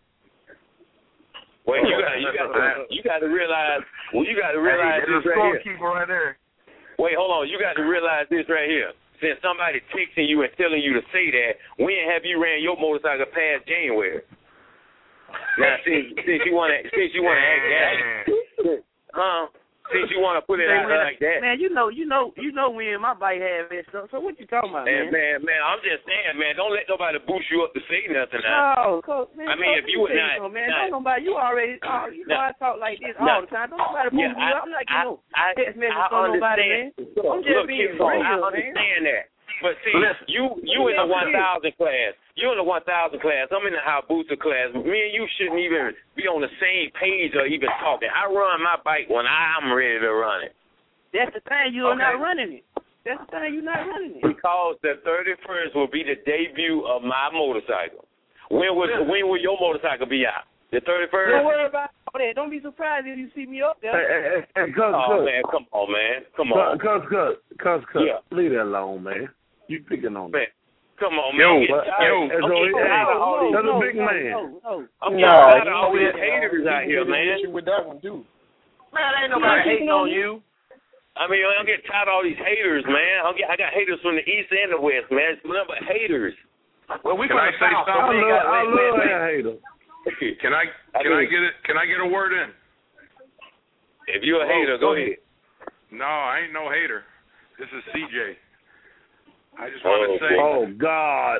Well, you got to realize. Well, you got to realize this right here. Right there. Wait, hold on. You got to realize this right here. Since somebody texting you and telling you to say that, when have you ran your motorcycle past January? Now, since you want to act that, since you want to put it out like that. Man, you know when my bike had that stuff. So what you talking about, man? Man, I'm just saying, man, don't let nobody boost you up to say nothing No, now. man. I mean, if you would not. Man, don't nobody, you already, I talk like this all the time. Don't nobody boost you up. I'm not getting text messages from nobody, man. I'm just being real, man. I understand that. But see, you in the 1,000 class. You in the 1,000 class. I'm in the Hayabusa class. Me and you shouldn't even be on the same page or even talking. I run my bike when I'm ready to run it. That's the thing. You're not running it. That's the thing. You're not running it. Because the 31st will be the debut of my motorcycle. When will your motorcycle be out? The 31st? Don't worry about that. Don't be surprised if you see me up there. Hey, man, come on, man. Come on. Cuz. Yeah. Leave that alone, man. You picking on that. Come on, man. That's a big man. I'm getting tired of all these haters out here, man. With that one, too. Man, ain't nobody hating on you. I mean, I'm getting tired of all these haters, man. I got haters from the east and the west, man. It's nothing but haters. Well, we can I say something? I love that hater. Can I get a word in? If you're a hater, go ahead. No, I ain't no hater. This is CJ. I just want to say. Oh God.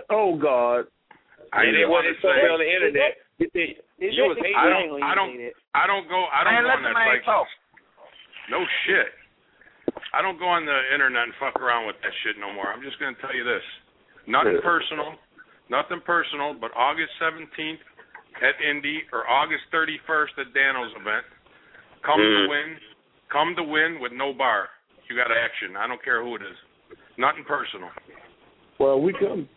I didn't want to say on the internet. You was hating. I don't go on that like. No shit. I don't go on the internet and fuck around with that shit no more. I'm just gonna tell you this. Nothing personal, but August 17th at Indy or August 31st at Dano's event. Come to win with no bar. You got action. I don't care who it is. Nothing personal. Well, we come.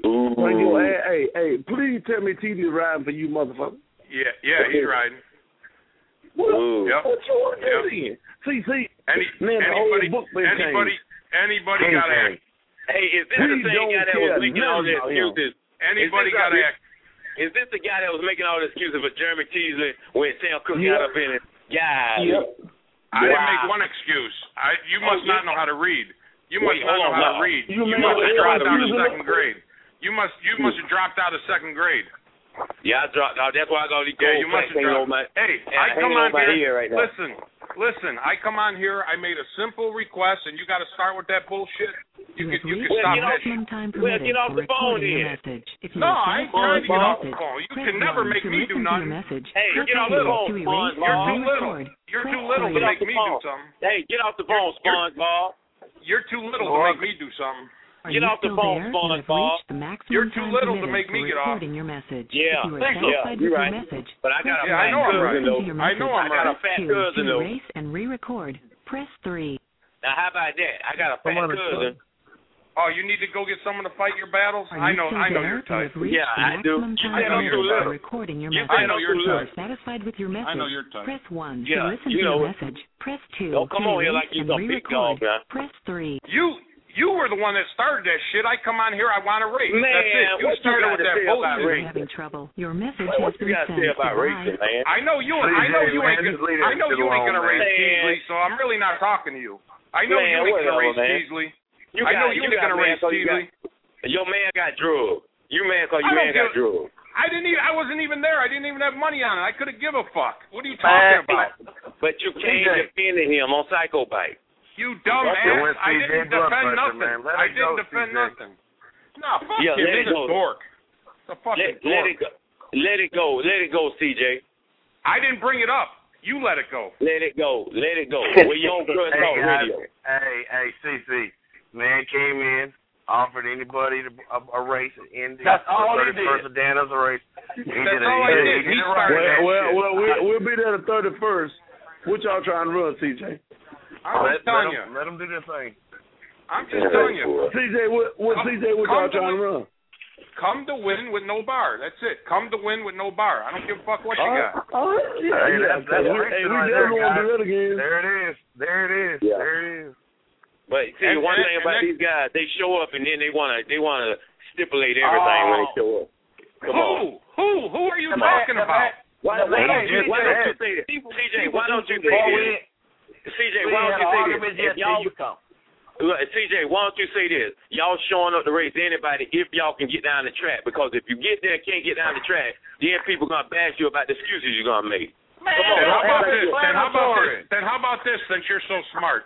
Hey, please tell me TD riding for you, motherfucker. Yeah, he's riding. What you want to do? See, anybody got to act. Hey, is this the same guy that was making all the excuses? Anybody got to act. Is this the guy that was making all the excuses for Jeremy Teasley when Sam Cook got up in it? Yeah. I didn't make one excuse. You must not know how to read. You must not know how to read. You must have dropped out of second grade. You must have dropped out of second grade. Yeah, I dropped out. That's why I got these gold you must have dropped. Hey, I come on here right now. Listen. I come on here. I made a simple request, and you got to start with that bullshit. You can stop that. Get off the phone then. No, I ain't trying to get off the phone. You can never make me do nothing. Hey, get off the phone, SpongeBob. You're too little to make me do something. Hey, get off the phone, SpongeBob. You're too little to make me do something. Get off the phone, SpongeBob. You're too little to make me get off. Yeah, you're right. But I got a fat cousin, though. I know I'm right. I got a fat cousin, though. Erase and re-record. Press 3. Now, how about that? I got a fat cousin. Oh, you need to go get someone to fight your battles? I know your type. Yeah, I do. I know your type. Recording your message. I know your type. Satisfied with your message. I know your type. Press 1 to Yeah, listen to your message. Press 2 Don't come on here like you're some big dog, man. Press 3. You were the one that started that shit. I come on here, I want to race. Man, that's it. You started with that bullshit. You're having trouble. Your message has been sent. Racing, man? I know you ain't gonna race Teasley, so I'm really not talking to you. I know you ain't gonna race Teasley. I know you ain't gonna race Teasley. Your man got drugged. You man because your man got drugged. I wasn't even there. I didn't even have money on it. I couldn't give a fuck. What are you talking about? But you came defending him on Psycho Bike. You dumb ass. I didn't defend nothing. I didn't defend nothing. No, fuck him. He's a dork. It's a fucking dork. Let it go. Let it go, CJ. I didn't bring it up. You let it go. Let it go. Let it go. We're on Crud Talk Radio. Hey, CC. Man came in, offered anybody a race at Indy. That's all he did. 31st of Dana's race. That's all I did. He started. Well, we'll be there the 31st. What y'all trying to run, CJ? I'm just telling you. Let them do their thing. I'm just telling you. CJ, what y'all trying to run? Come to win with no bar. That's it. Come to win with no bar. I don't give a fuck what you got. That's we definitely want to do that again. There it is. There it is. But see, one thing about these guys, they show up and then they wanna stipulate everything when they show up. Who are you talking about? Why don't you say that? CJ, why don't you say this? CJ, why don't you say this? CJ, why don't you say this? Y'all showing up to race anybody if y'all can get down the track, because if you get there and can't get down the track, then people gonna bash you about the excuses you're gonna make. Man, come on. Then how about this? Since you're so smart.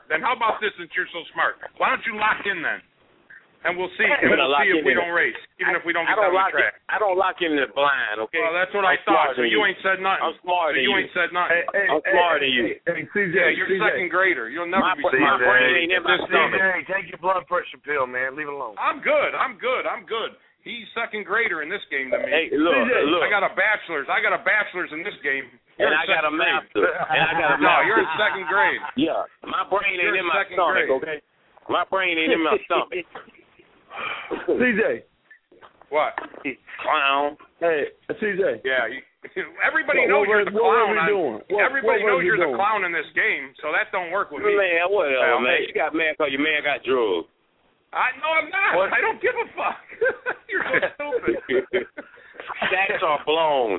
Why don't you lock in then? And we'll see. And we'll see if we don't race, even if we don't get down the track. I don't lock in the blind, okay? Well, that's what I thought. So you ain't said nothing. I'm smarter than you. You ain't said nothing. I'm smarter than you. Hey, CJ. Yeah, you're second grader. You'll never be smart. My brain ain't in my stomach. CJ, take your blood pressure pill, man. Leave it alone. I'm good. He's second grader in this game to me. Hey, look. I got a bachelor's in this game. And I got a master. No, you're in second grade. Yeah, my brain ain't in my stomach, okay? My brain ain't in my stomach. CJ. What? Clown. Hey, CJ. Yeah, everybody knows you're the clown. Everybody knows you're the clown in this game, so that don't work with me. Man, whatever, man. You got mad because your man got drugs. No, I'm not. I don't give a fuck. You're so stupid. Stacks are blown.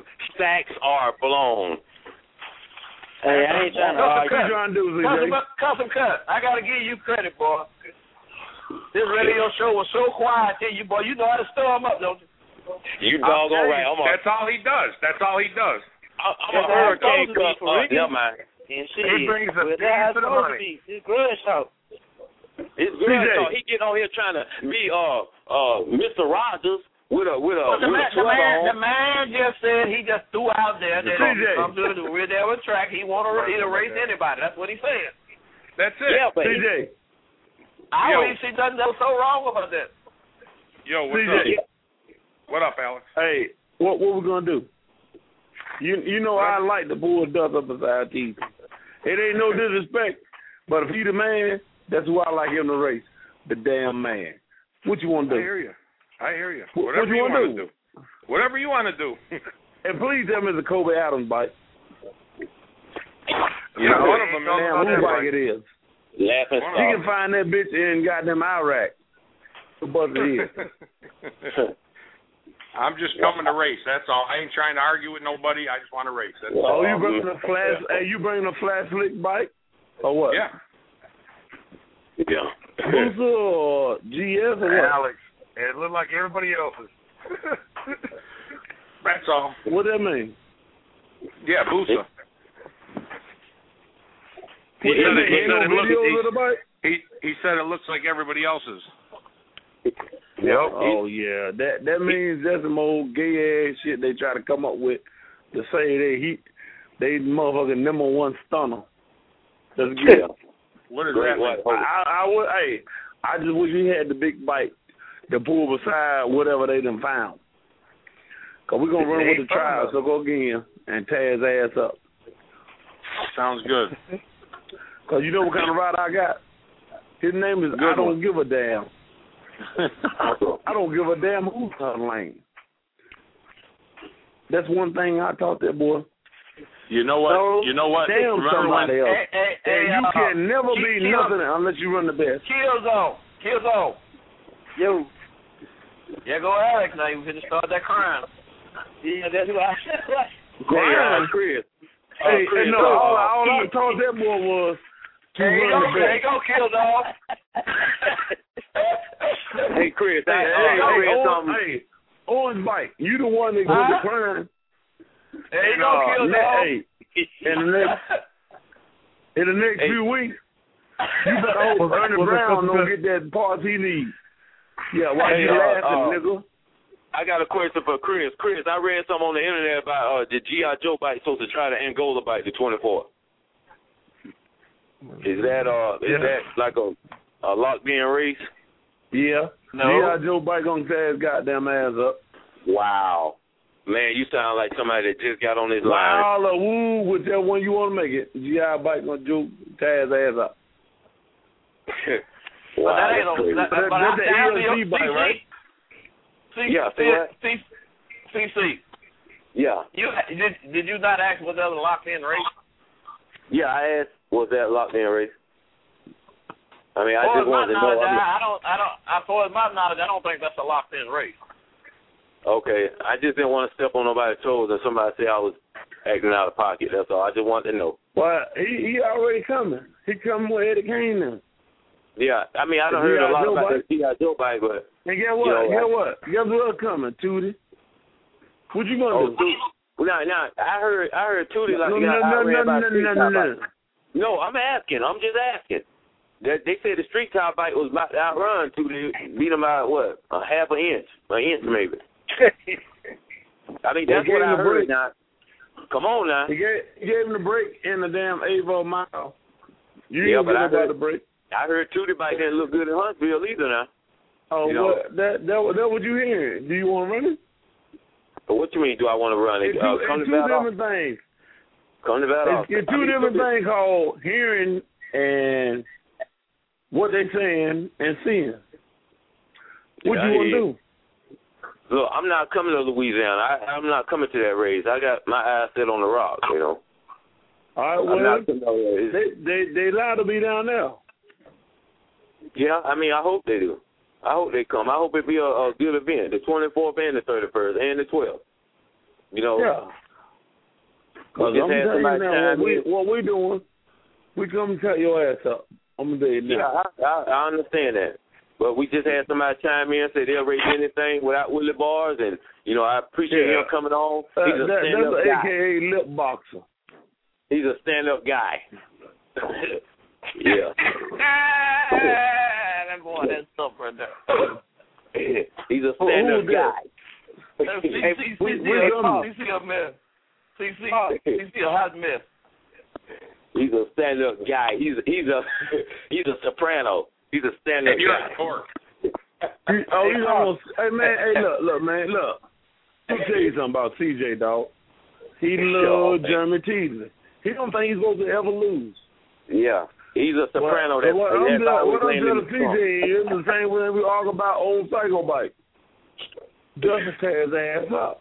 Hey, I ain't trying to argue. What you trying to do, CJ? Custom cut. I got to give you credit, boy. This radio show was so quiet to you, boy. You know how to stir them up, don't you? You doggone right. That's all he does. I'm a hurricane cup. Never mind. And shit, he brings a piece of the money. It's grudge talk. It's grudge talk. He get on here trying to be Mr. Rogers with a the man just said he just threw out there that I'm doing the rear there with track. He want to race anybody. That's what he said. That's it. Yeah, but CJ. I don't even see nothing that was so wrong about that. Yo, what's up? What up, Alex? Hey, what we gonna do? You know I like the bull dust up beside these. It ain't no disrespect, but if he the man, that's who I like him to race. The damn man. What you want to do? I hear you. What you want to do? Whatever you want to do. And please tell me it's a Kobe Adams bike. Yeah, one of them. Damn, whose bike it is? Laughing stock. She can find that bitch in goddamn Iraq. But it is. I'm just coming to race. That's all. I ain't trying to argue with nobody. I just want to race. That's all. Oh, you bringing a flash? Hey, you bringing a flash slick bike or what? Yeah. Booster or GS or what? Alex, it looked like everybody else's. That's all. What that mean? Yeah, Booster. He said it looks like everybody else's. Yep. Oh yeah, that means that's some old gay ass shit they try to come up with to say they motherfucking number one stunner. That's good. What is that? I just wish he had the big bike to pull beside whatever they done found. Cause we're gonna run with the trial, so go again and tear his ass up. Sounds good. Cause you know what kind of ride I got? His name is I Don't Give a Damn. I don't give a damn who's on lane. That's one thing I taught that boy. You know what? So, damn somebody else. Hey, you can never be nothing unless you run the best. Killzone. Yo. Yeah, go Alex now. You finna start that crime. Yeah, that's what I said. Crime? Chris. Hey, no, all I taught that boy was to run the best. There you go, Killzone. Hey, Chris. Orange bike. You the one that gonna decline. Hey, don't kill in the next few weeks, you better hope Ernie Brown don't get that parts he needs. Yeah, why you laughing, nigga? I got a question for Chris. Chris, I read something on the internet about the G.I. Joe bike supposed to try the Angola bike, the 24. Is that like a locked in race? Yeah. No. G.I. Joe bike gonna tear his goddamn ass up. Wow. Man, you sound like somebody that just got on this line. Wow, woo, whichever one you want to make it. G.I. bike gonna tear his ass up. Wow, that's the ELC bike, right? CC. Yeah. Did you not ask was that a locked in race? Yeah, I asked was that locked in race. I mean, I just wanted to know. As far as my knowledge, I don't think that's a locked in race. Okay, I just didn't want to step on nobody's toes and somebody say I was acting out of pocket. That's all. I just wanted to know. Well, he already coming. He coming with Eddie Kane now. Yeah, I mean, I done heard a lot about the G.I. Joe bike, but... And guess what? Guess what's coming, Tootie? What you gonna do? Now, I heard Tootie like... No, I'm asking. I'm just asking. They said the street top bike was about to outrun Tootie, beat him by, what, a half an inch maybe. I mean, that's what I heard now. Come on now. He gave him the break in the damn Avo mile. But I heard the break. I heard Tootie bike didn't look good in Huntsville either now. Oh, that what you hearing? Do you want to run it? But what you mean, do I want to run it? It's two different things. Come to Valdosta. It's two different things called hearing and what they saying and seeing. What you want to do? Look, I'm not coming to Louisiana. I'm not coming to that race. I got my eyes set on the rock, you know. All right, well, they allowed to be down there. Yeah, I mean, I hope they do. I hope they come. I hope it be a good event, the 24th and the 31st and the 12th. You know. Yeah. Because I'm telling you now, what we doing, we come cut your ass up. I'm going to tell you now. Yeah, I understand that. But we just had somebody chime in and say they'll race anything without Willie Bars, and, you know, I appreciate him coming on. He's a stand-up guy. That's a AKA lip boxer. He's a stand-up guy. Yeah. That boy, that's stuff right there. He's a stand-up guy. CC a mess. CC a hot mess. He's a stand-up guy. He's a soprano. He's a stand-up guy. He's almost. Hey man, look, man. Let me tell you something about CJ, dog. He loves Jeremy Teasley. He don't think he's supposed to ever lose. Yeah. He's a soprano. What I'm telling CJ is the same way we argue about old Psycho Bike. Doesn't tear his ass up.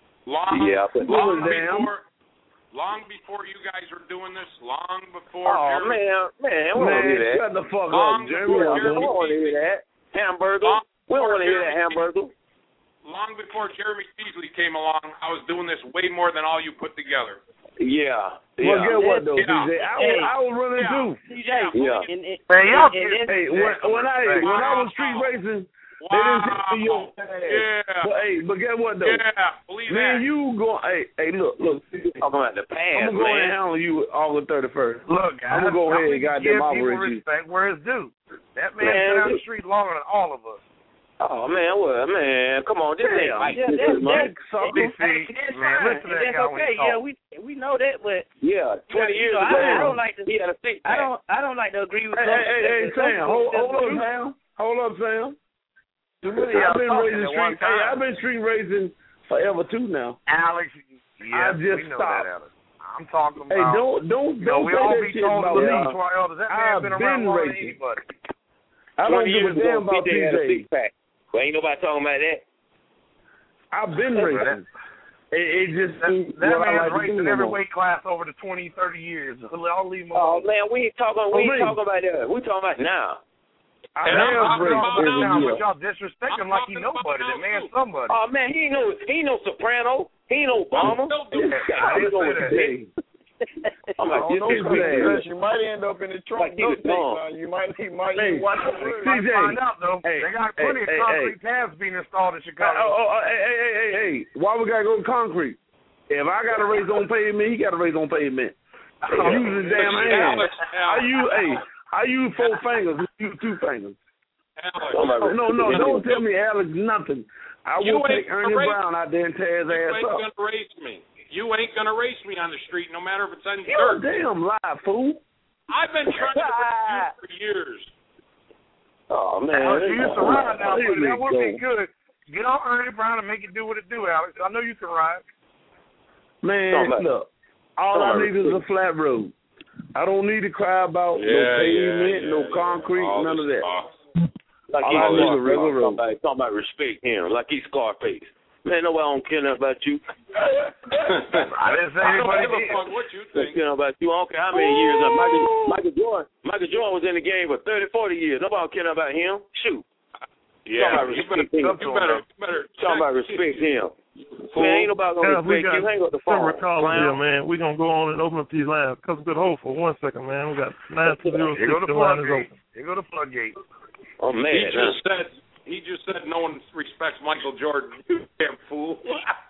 Long before you guys were doing this, long before... Oh, man, we don't want to hear that. Shut the fuck up, Jeremy. We don't want to hear that. Hamburger. We don't want to hear that hamburger. Long before Jeremy Teasley came along, I was doing this way more than all you put together. Yeah. Well, guess what, though, CJ? I was running, too. CJ. Yeah. When I was street racing... Wow. They didn't take your ass. Yeah. But guess what, though? Yeah, believe that. Man, you go. Hey, look. Talking about the past, I'm going to go ahead and handle you August 31st. Look, guys, I'm going to go ahead and goddamn operate you. Respect where it's due. That man's been on the street longer than all of us. Oh, man, come on. This ain't like this, man. Listen to that guy when he talks. We know that, but... Yeah, 20 years ago, I don't like to... He had a six pack. I don't like to agree with... Hey, Sam, hold up, Sam. I've been street racing forever too now. Alex, I just stopped. Alex. I'm talking about. Hey, don't we all be told about me. To our elders. That man's been around longer than anybody. I don't give a damn about PJ. Well, ain't nobody talking about that. I've been racing. It just that man's racing every weight class over the 20, 30 years. I'll leave him alone. Oh man, we ain't talking about that. We talking about now. I have raced every year. But y'all disrespect him like he nobody. That man's somebody. Oh man, he ain't no soprano. He ain't no Obama. I'm like, you might end up in the trunk. You might watch the word. CJ, find out though. They got plenty of concrete pads being installed in Chicago. Hey! Why we gotta go concrete? If I got to race on pavement, he got to race on pavement. Use his damn hand. I use 4 fingers. You use 2 fingers. No, don't tell me Alex nothing. I will take Ernie Brown out there and tear his ass up. You ain't gonna race me. You ain't gonna race me on the street, no matter if it's on You're dirt. a damn lie, fool. I've been trying to race you for years. Oh man, you used to ride now, but that would be good. Get on Ernie Brown and make it do what it do, Alex. I know you can ride. Man, look, all I need is a flat road. I don't need to cry about no pavement, no concrete, none of that. Like all I need is a regular road. Talking about respect him, like he's Scarface. Man, nobody don't care nothing about you. I didn't say anybody did. What you think? Care about you. I don't care how many years. Michael Jordan was in the game for 30, 40 years. Nobody care about him. Shoot. Yeah, you better talk about respect him. Man, ain't nobody gonna respect you. Hang up the phone. Here, man. We're gonna go on and open up these lines. Cousin Good Hope for 1 second, man. We got 920. Here go the floodgate. Here go the floodgate. Oh man. He just said no one respects Michael Jordan. You damn fool.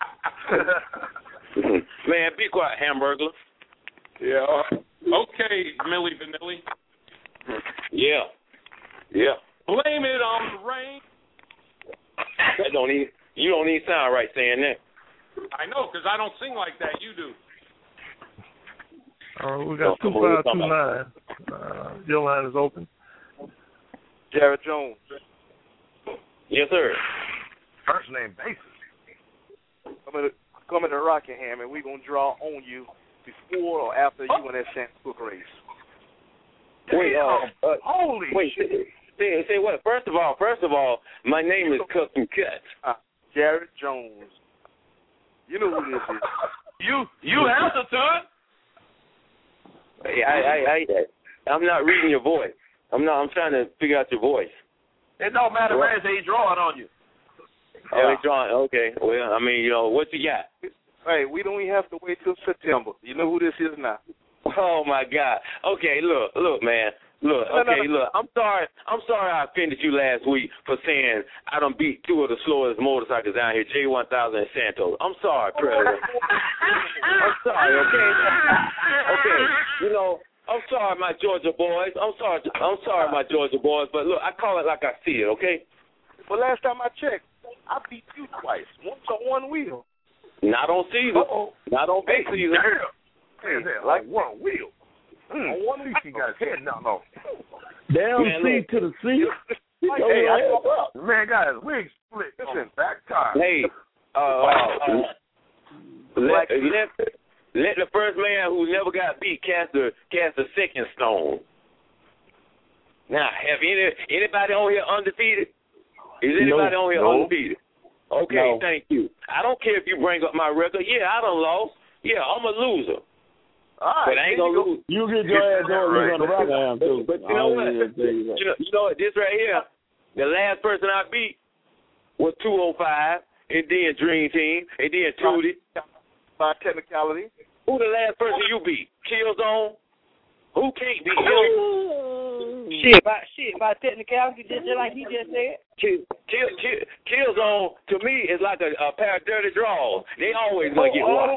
Man, be quiet, Hamburglar. Yeah. Okay, Millie Vanilli. Yeah. Blame it on the rain. You don't even sound right saying that. I know, because I don't sing like that. You do. We got 2529. Your line is open. Jared Jones. Yes, sir. First name basis. Coming to Rockingham, and we're going to draw on you before or after you win that Shanty Book race. Wait, holy shit. Say what? First of all, my name is Custom Cuts. Jared Jones. You know who this is. You answer to it. Hey, I'm not reading your voice. I'm trying to figure out your voice. It don't matter, man. They drawing on you. Oh, they drawing. Okay. Well, I mean, what you got? Hey, we don't even have to wait till September. You know who this is now. Oh my God. Okay, look, man. Look, I'm sorry I offended you last week for saying I done beat 2 of the slowest motorcycles down here, J1000 and Santos. I'm sorry, Predator. I'm sorry, okay? Okay, I'm sorry, my Georgia boys. I'm sorry, my Georgia boys, but look, I call it like I see it, okay? Well, last time I checked, I beat you twice, once on one wheel. Not on season. Not on big season. Like one wheel. On one wheel, he got his head knocked off. Down C to the C. Man got his wig split. Listen, back tire. Hey, let the first man who never got beat cast the second stone. Now, have anybody on here undefeated? Is anybody on here undefeated? Okay, thank you. I don't care if you bring up my record. Yeah, I done lost. Yeah, I'm a loser. All right, but I ain't gonna lose. You get your ass on the Rockingham too. But you know what? You know what? This right here, the last person I beat was 205, and then Dream Team, and then Tootie. By technicality. Who the last person you beat? Killzone? Who can't beat him? Shit, by technicality, just like he just said. Killzone, to me, is like a pair of dirty draws. They always gonna get one.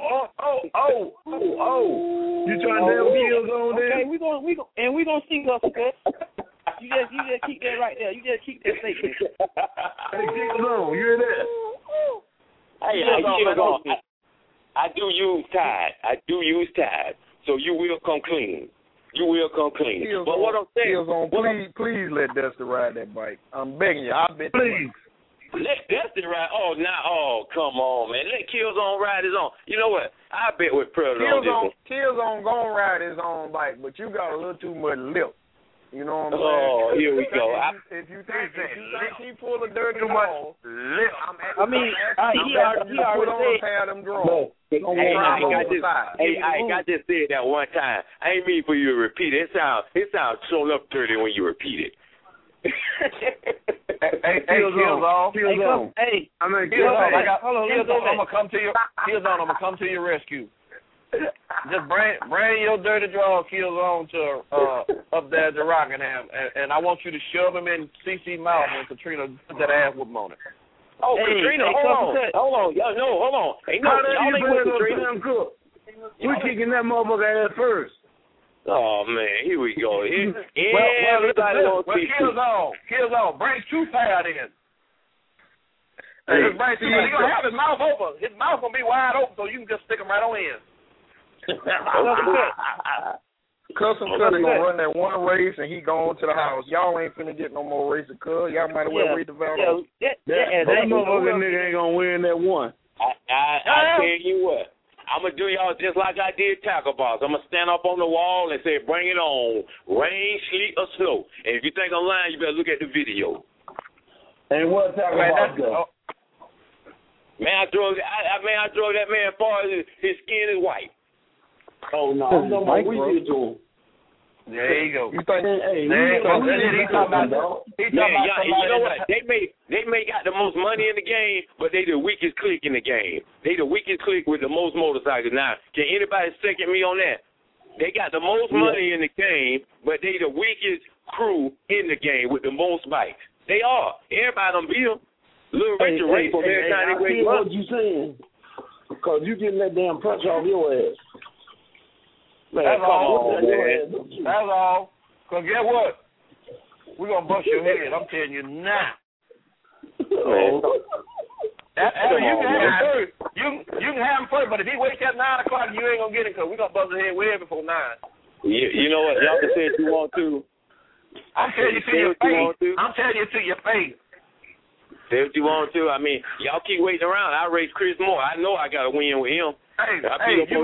You trying to have Killzone there? Okay, we gonna see us, okay? You just keep that right there. You just keep that statement. Hey, Killzone, you're there. Hey, Killzone, I do use Tide. So you will come clean. Killzone, but what I'm saying, Killzone, please let Dusty ride that bike. I'm begging you. Please. Let Dusty ride. Come on, man. Let Killzone ride his own. You know what? I bet with Predator on this. Killzone gonna ride his own bike, but you got a little too much lip. You know what I'm saying? Oh, here we go. If you think he pull a dirty ball, I mean, he already said them draws. I just said that one time. I ain't mean for you to repeat it. It sounds showing up dirty when you repeat it. Killzone. Hey, I'm gonna come to your rescue. Just bring your dirty draw kills on to up there to Rockingham, and I want you to shove him in CC mouth when Katrina put that ass whooping on it. Oh, hey, Katrina, hold on. Y'all, no, hold on. Ain't no, y'all ain't with Katrina. We're kicking that motherfucker ass first. Oh, man, here we go. Everybody kills on. Bring True Pad in. He's going to have his mouth open. His mouth going to be wide open, so you can just stick him right on in. Custom Cutting gonna run that one race and he going to the house. Y'all ain't finna get no more races, cuz. Y'all might as well read the value. That motherfucker nigga ain't gonna win that one. I tell you what. I'm going to do y'all just like I did Tackle Box. I'm going to stand up on the wall and say, bring it on. Rain, sleet, or snow. And if you think I'm lying, you better look at the video. And what Tackle Box does? Man, I drove that man far as his skin is white. Oh, no. What you did to him? There you go. You think, he talking about you know what? They may got the most money in the game, but they the weakest clique in the game. They the weakest clique with the most motorcycles. Now, can anybody second me on that? They got the most money in the game, but they the weakest crew in the game with the most bikes. They are. Everybody done beat them. Little Richard Ray from every time they wake up. What you saying? Because you getting that damn punch off your ass. Man, that's all. That's all. Because guess what? We're going to bust your head. I'm telling you now. You can have him first, but if he wakes at 9 o'clock, you ain't going to get it because we're going to bust his head way before 9. You know what? Y'all can say if you want to. I'm telling you to your face. I'm telling you to your face. Say what you want to. I mean, y'all keep waiting around. I race Chris Moore. I know I got to win with him. You need to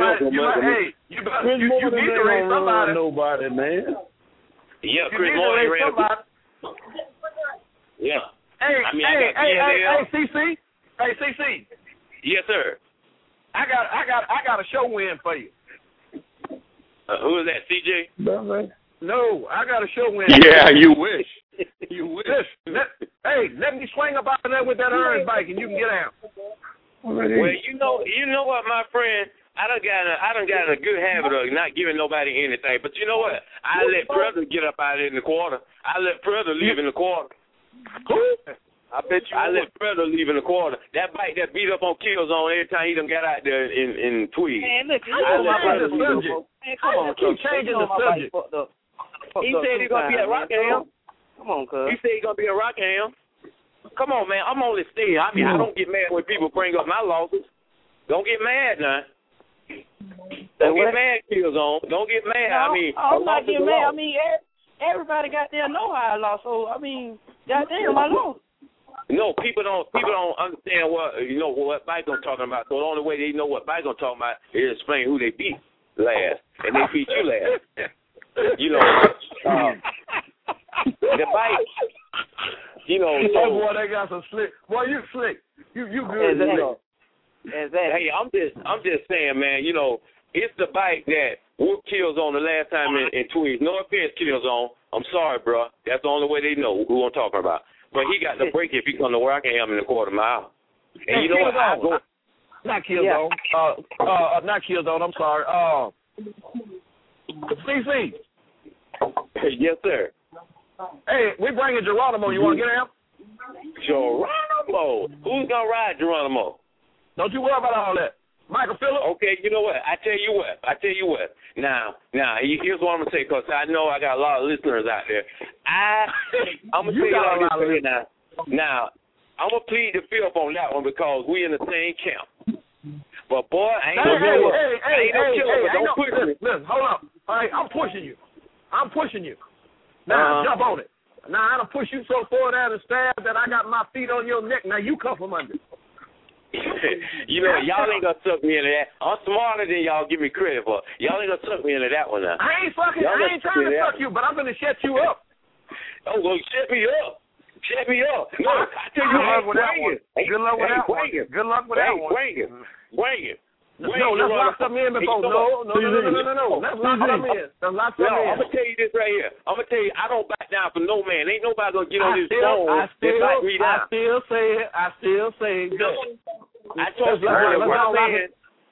race somebody. Nobody, man. Yeah, Chris Moore ain't ran. Yeah. Hey, CC. Hey, CC. Yes, sir. I got a show win for you. Who is that, CJ? No, I got a show win. Yeah, you wish. You wish. Let me swing up out there with that orange bike and you can get out. Well, you know what, my friend, I done got a good habit of not giving nobody anything. But you know what? I let Predator get up out in the quarter. I let Predator leave in the quarter. I bet you. I let Predator leave in the quarter. That bike that beat up on Killzone every time he done got out there in Tweed. Man, look, come on, keep changing the subject. He said he's gonna be at Rockingham. Come on, cuz. He said he's gonna be at Rockingham. Come on, man. I'm only staying. I mean, I don't get mad when people bring up my losses. Don't get mad now. Don't get mad, Killzone. Don't get mad. No, I mean, I'm not getting mad. I mean, everybody got there know how I lost. So I mean, goddamn, I lost. No, people don't understand what bike I'm talking about. So the only way they know what bike I'm talking about is explain who they beat last, and they beat you last. The bike. Boy, they got some slick. Boy, you slick. You good. Hey, I'm just saying, man. It's the bike that whooped Killzone the last time in Tweed. No offense, Killzone. I'm sorry, bro. That's the only way they know who I'm talking about. But he got the break if he come to where I can have him in a quarter mile. And you know what? I go. Not Killzone. Not Killzone. I'm sorry. CC. Yes, sir. Hey, we bringing Geronimo. You want to get him? Geronimo. Who's gonna ride Geronimo? Don't you worry about all that. Michael Phillips. Okay, you know what? I tell you what. Now, here's what I'm gonna say, because I know I got a lot of listeners out there. I'm gonna tell you all this now. Now, I'm gonna plead the fifth on that one because we in the same camp. But boy, I ain't no killer. Don't push me. Listen, hold up. All right, I'm pushing you. Now jump on it. Now I done push you so far down the stab that I got my feet on your neck. Now you come from under. Y'all ain't gonna suck me into that. I'm smarter than y'all give me credit for. Y'all ain't gonna suck me into that one now. I ain't trying to suck you, but I'm gonna shut you up. Oh, well, shut me up. No, I tell you, Good luck with that one. Good luck with that one. Bring it. No, let's lock something in before. No. Let's lock something in. I'm gonna tell you this right here. I'm gonna tell you, I don't back down for no man. Ain't nobody gonna get on this phone and back me down. I still say it. I told you what I'm saying.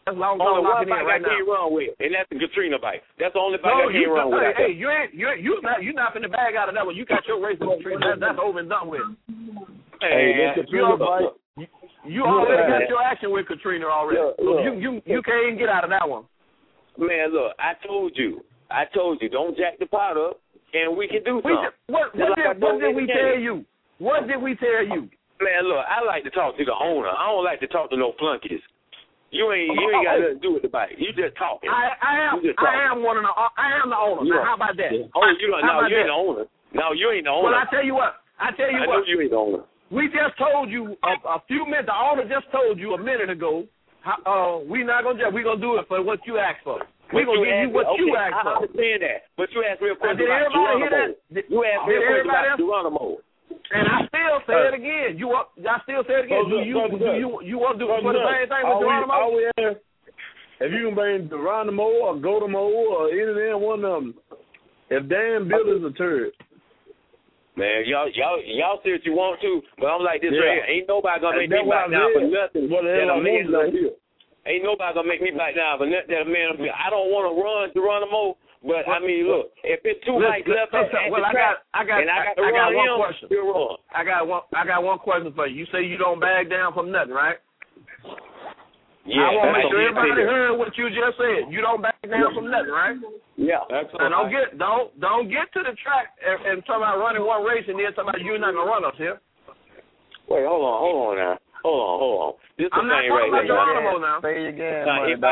That's long only one bike I can't run with, and that's the Katrina bike. That's the only bike I can't run with. Hey, you're not finna bag out of that one. You got your race with Katrina. That's over and done with. Hey, you already got your action with Katrina already. So you can't even get out of that one. Man, look, I told you, don't jack the pot up, and we can do something. What did we tell you? What did we tell you? Man, look, I like to talk to the owner. I don't like to talk to no flunkies. You ain't got nothing to do with the bike. You just talking. I am the owner. Yeah. Now, how about that? Oh, you ain't the owner. No, you ain't the owner. Well, I tell you what. I know you ain't the owner. We just told you a few minutes. The owner just told you a minute ago. We not gonna we gonna do it for what you asked for. We gonna give you what you asked for. I understand that, but you asked real question about Geronimo. You asked real question about Geronimo. And I still say it again. I still say it again. Do you want to do the same thing with Geronimo? If you can bring Geronimo or Gotamo or any one of them, if Dan Bill is a turd. Man, y'all say what you want to, but I'm like this right here. Ain't nobody gonna make me back down for nothing that a man gonna do. Ain't nobody gonna make me back down for nothing that a man will do. I don't want to run Geronimo, but I mean, look, if it's two bikes left at the track, I got one question. I got one question for you. You say you don't bag down from nothing, right? Yeah. I want to make sure everybody heard what you just said. You don't back down from nothing, right? Yeah. Now don't get to the track and talk about running one race and then talk about you're not gonna run us here. Wait, hold on now. Hold on. This is the thing right here. Now. Say it again.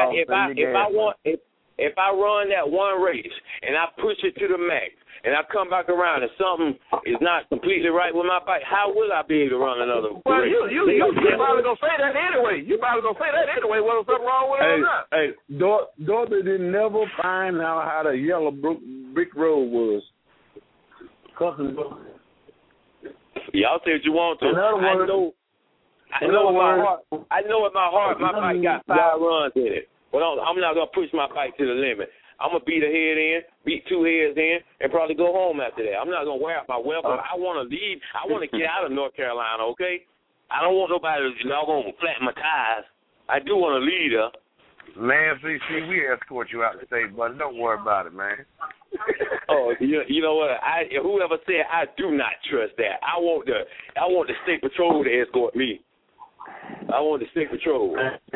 If I run that one race and I push it to the max and I come back around and something is not completely right with my bike, how will I be able to run another well, race? You probably gonna say that anyway. Whether something wrong with it or not. Hey, Dorothy didn't never find out how the yellow brick road was. Y'all say what you want to. I know in my heart my bike got 5 runs in it. But I'm not gonna push my bike to the limit. I'm gonna beat a head in, beat 2 heads in, and probably go home after that. I'm not gonna wear out my welcome. I want to leave. I want to get out of North Carolina. Okay. I don't want nobody gonna flatten my tires. I do want to leave her. Man, see, we escort you out the state, buddy. Don't worry about it, man. Oh, you know what? Whoever said I do not trust that. I want the state patrol to escort me. I want the state patrol.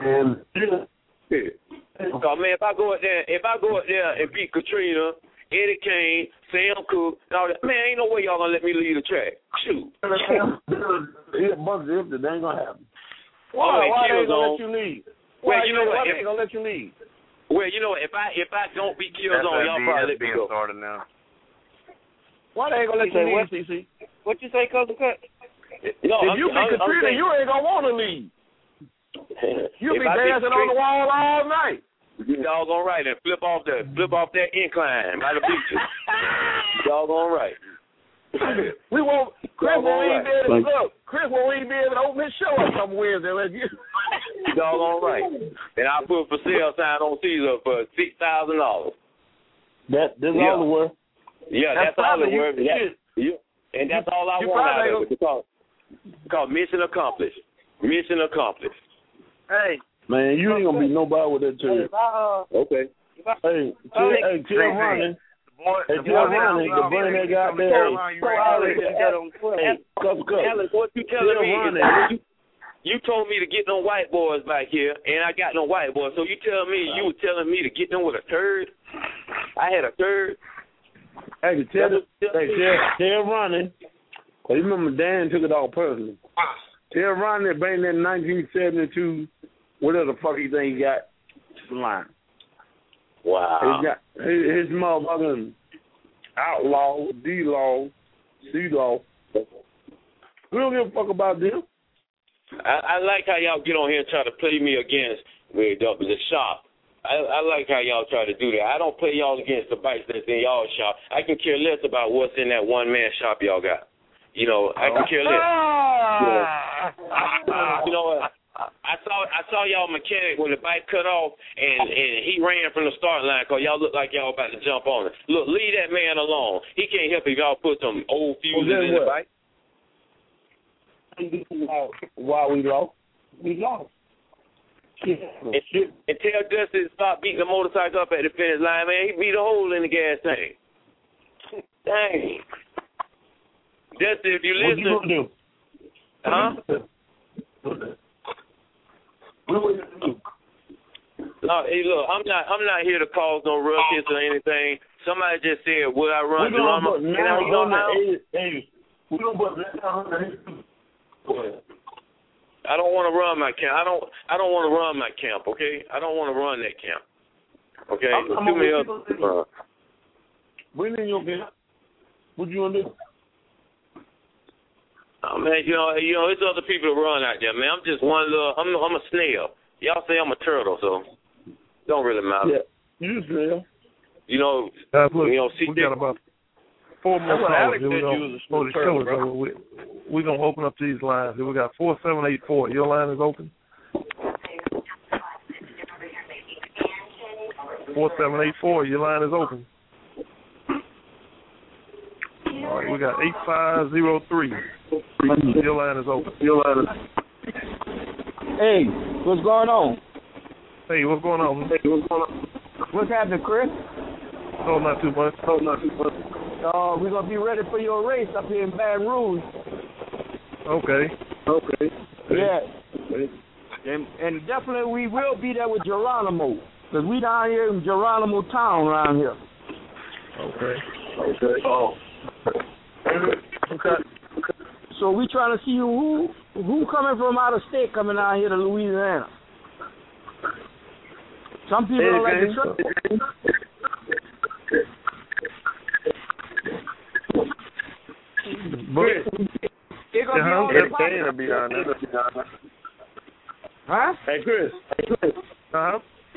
So, man, if I go up there and beat Katrina, Eddie Kane, Sam Cooke, all that, man, ain't no way y'all gonna let me leave the track. Shoot. It's a bunch of ifs that ain't gonna happen. Why they ain't gonna let you leave? Well, you know what? Why they ain't gonna let you leave? Well, you know, if I don't beat kills on, y'all probably let me go. Started now. Why they ain't gonna let you leave, CC? What you say, Cousin Cut? If you beat Katrina, you ain't gonna want to leave. You'll be dancing on the wall all night. You doggone right, and flip off that incline by the beaches. Doggone right. We won't. Chris won't even be able to look. Chris won't even be able to open his show up some Wednesday. Doggone right. And I put for sale sign on Caesar for $6,000. That's all the word. Yeah, that's all the word. And that's all I want out of it. Because mission accomplished. Mission accomplished. Hey. Man, you ain't gonna beat nobody with that turd. Okay. Hey, Tim running. Hey, Tim running. The brain that got there. Alex, what you telling me? You told me to get them white boys back here, and I got them white boys. So you were telling me to get them with a third? I had a third. Hey, Tim running. Cause you remember Dan took it all personally. Tim running, bring that 1972. Whatever the fuck he think he got the line. Wow. His motherfucking outlaw, D-law, C-law. We don't give a fuck about them. I like how y'all get on here and try to play me against the shop. I like how y'all try to do that. I don't play y'all against the bikes that's in y'all shop. I can care less about what's in that one-man shop y'all got. You know, I can care less. You know what? I saw y'all mechanic when the bike cut off and he ran from the start line because y'all look like y'all about to jump on it. Look, leave that man alone. He can't help if y'all put some old fuses in the bike. Why we lost? We lost. And tell Dusty to stop beating the motorcycle up at the finish line, man. He beat a hole in the gas tank. Dang. Dusty, if you listen. What you gonna do? No, hey, look, I'm not here to cause no ruckus or anything. Somebody just said, "Will I run?" We're gonna put 980. We're gonna put 982. I don't want to run my camp. I don't want to run my camp. Okay, I don't want to run that camp. Okay, Bring in your camp. What you gonna do? Oh man, you know, it's other people that run out there, man. I'm just one little. I'm a snail. Y'all say I'm a turtle, so don't really matter. Yeah, you snail. You know, we got about 4 more calls. We're going to open up these lines. We got 4784. Your line is open? 4784, your line is open. All right, we got 8503. Your line is open. Hey, what's going on? Hey, what's going on? What's happening, Chris? Oh, not too much. We're going to be ready for your race up here in Baton Rouge. Okay. Yeah. And definitely we will be there with Geronimo, because we down here in Geronimo town around here. Okay. Oh. Okay. So we trying to see who coming from out of state coming down here to Louisiana. Some people don't like the truck. They're going to be on there. Huh? Hey, Chris. Uh-huh.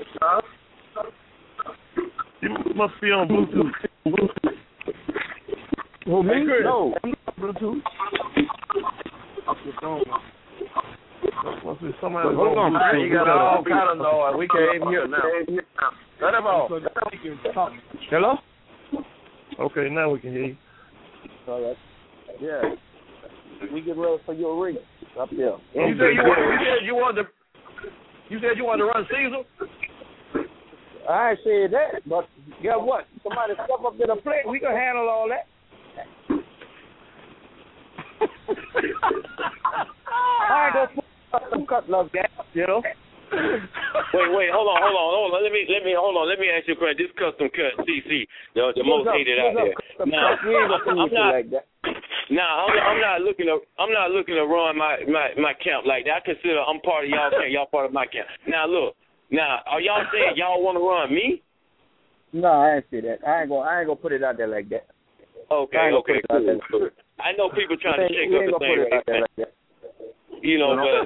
You must be on Bluetooth. Who, me? Hey, Chris. No, I'm not Bluetooth. Must be somebody. Hold on, man. You got all kind of noise. We can't even hear it now. Let him off. Hello? Okay, now we can hear you. All right. Yeah. We get ready for your race up there. You said you wanted to run Caesar? I ain't said that, but guess what? Somebody step up to the plate. We can handle all that. I ain't gonna put some cutting up gas, you know. Wait, hold on. Let me ask you a question. This custom cut, CC, the most hated out there. Now, I'm not looking to run my camp like that. I consider I'm part of y'all camp. Y'all part of my camp. Now look, are y'all saying y'all want to run me? No, I ain't say that. I ain't gonna put it out there like that. Okay, cool. I know people trying to shake up the thing right now. They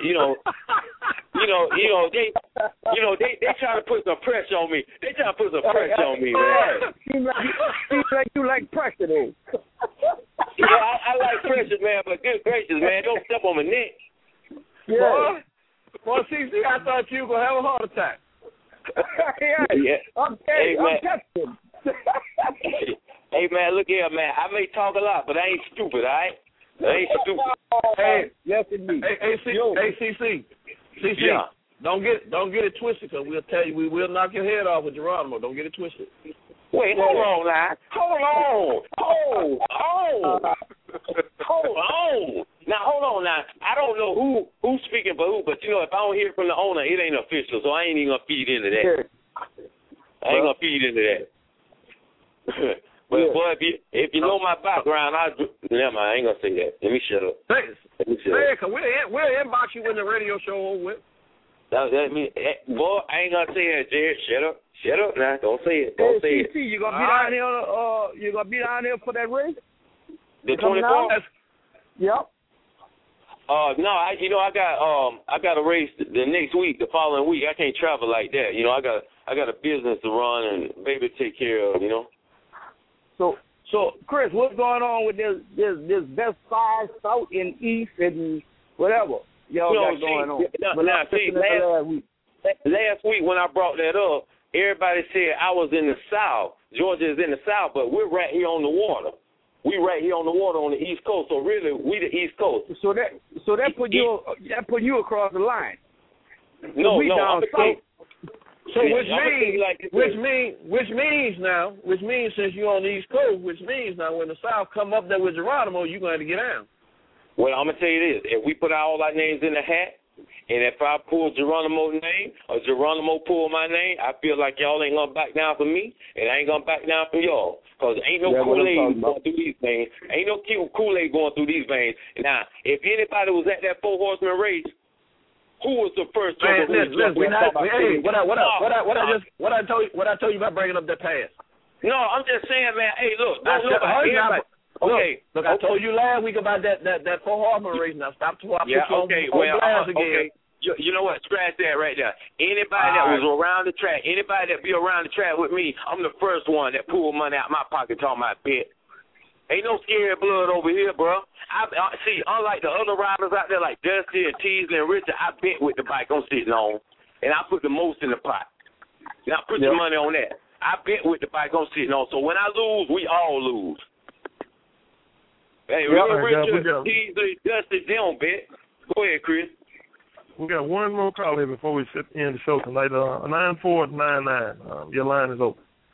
trying to put some pressure on me. They trying to put some pressure on me, man. Seems like you like pressure, though. Yeah, I like pressure, man, but good gracious, man, don't step on my neck. Yeah. Boy, CC, I thought you were going to have a heart attack. Yeah. I'm testing. Hey, man, look here, man. I may talk a lot, but I ain't stupid, all right? I ain't stupid. Hey, yes, indeed. Hey, CC. Yeah. Don't get it twisted, because we'll tell you we will knock your head off with Geronimo. Don't get it twisted. Wait, hold on now. Hold on. Now, hold on now. I don't know who's speaking for who, but, if I don't hear from the owner, it ain't official, so I ain't even going to feed into that. But, boy, if you know my background, never mind, I ain't going to say that. Let me shut up. Because we'll inbox you when the radio show over with. Boy, I ain't going to say that, Jared. Shut up now. Don't say it. You gonna be down here? You gonna be down here for that race? The 24th? Yep. No, I got a race the next week, the following week. I can't travel like that. I got a business to run and baby to take care of. So Chris, what's going on with this best side, south and east and whatever y'all got going on? Last week when I brought that up, everybody said I was in the South. Georgia is in the South, but we're right here on the water. We right here on the water on the East Coast. So really, we the East Coast. So that put you across the line. No, we down south. So which means since you're on the East Coast, which means now when the South come up there with Geronimo, you're going to get down. Well, I'm going to tell you this. If we put all our names in the hat, and if I pull Geronimo's name or Geronimo pull my name, I feel like y'all ain't going to back down for me, and I ain't going to back down for y'all. Because ain't no Kool-Aid going through these veins. Ain't no Kool-Aid going through these veins. Now, if anybody was at that 4-horseman race, who was the first one? What I told you about bringing up that pass? No, I'm just saying, man. Hey, look, I told you last week about that 4-horseman race. Now stop talking. Okay. You know what? Scratch that right there. Anybody that was around the track, anybody that be around the track with me, I'm the first one that pulled money out my pocket talking about bet. Ain't no scary blood over here, bro. I see, unlike the other riders out there like Dusty and Teasley and Richard, I bet with the bike I'm sitting on, and I put the most in the pot. Now put your money on that. I bet with the bike I'm sitting on. So when I lose, we all lose. Hey, Richard, Teasley, Dusty, they don't bet. Go ahead, Chris. We got one more call here before we end the show tonight. 9499. Your line is open.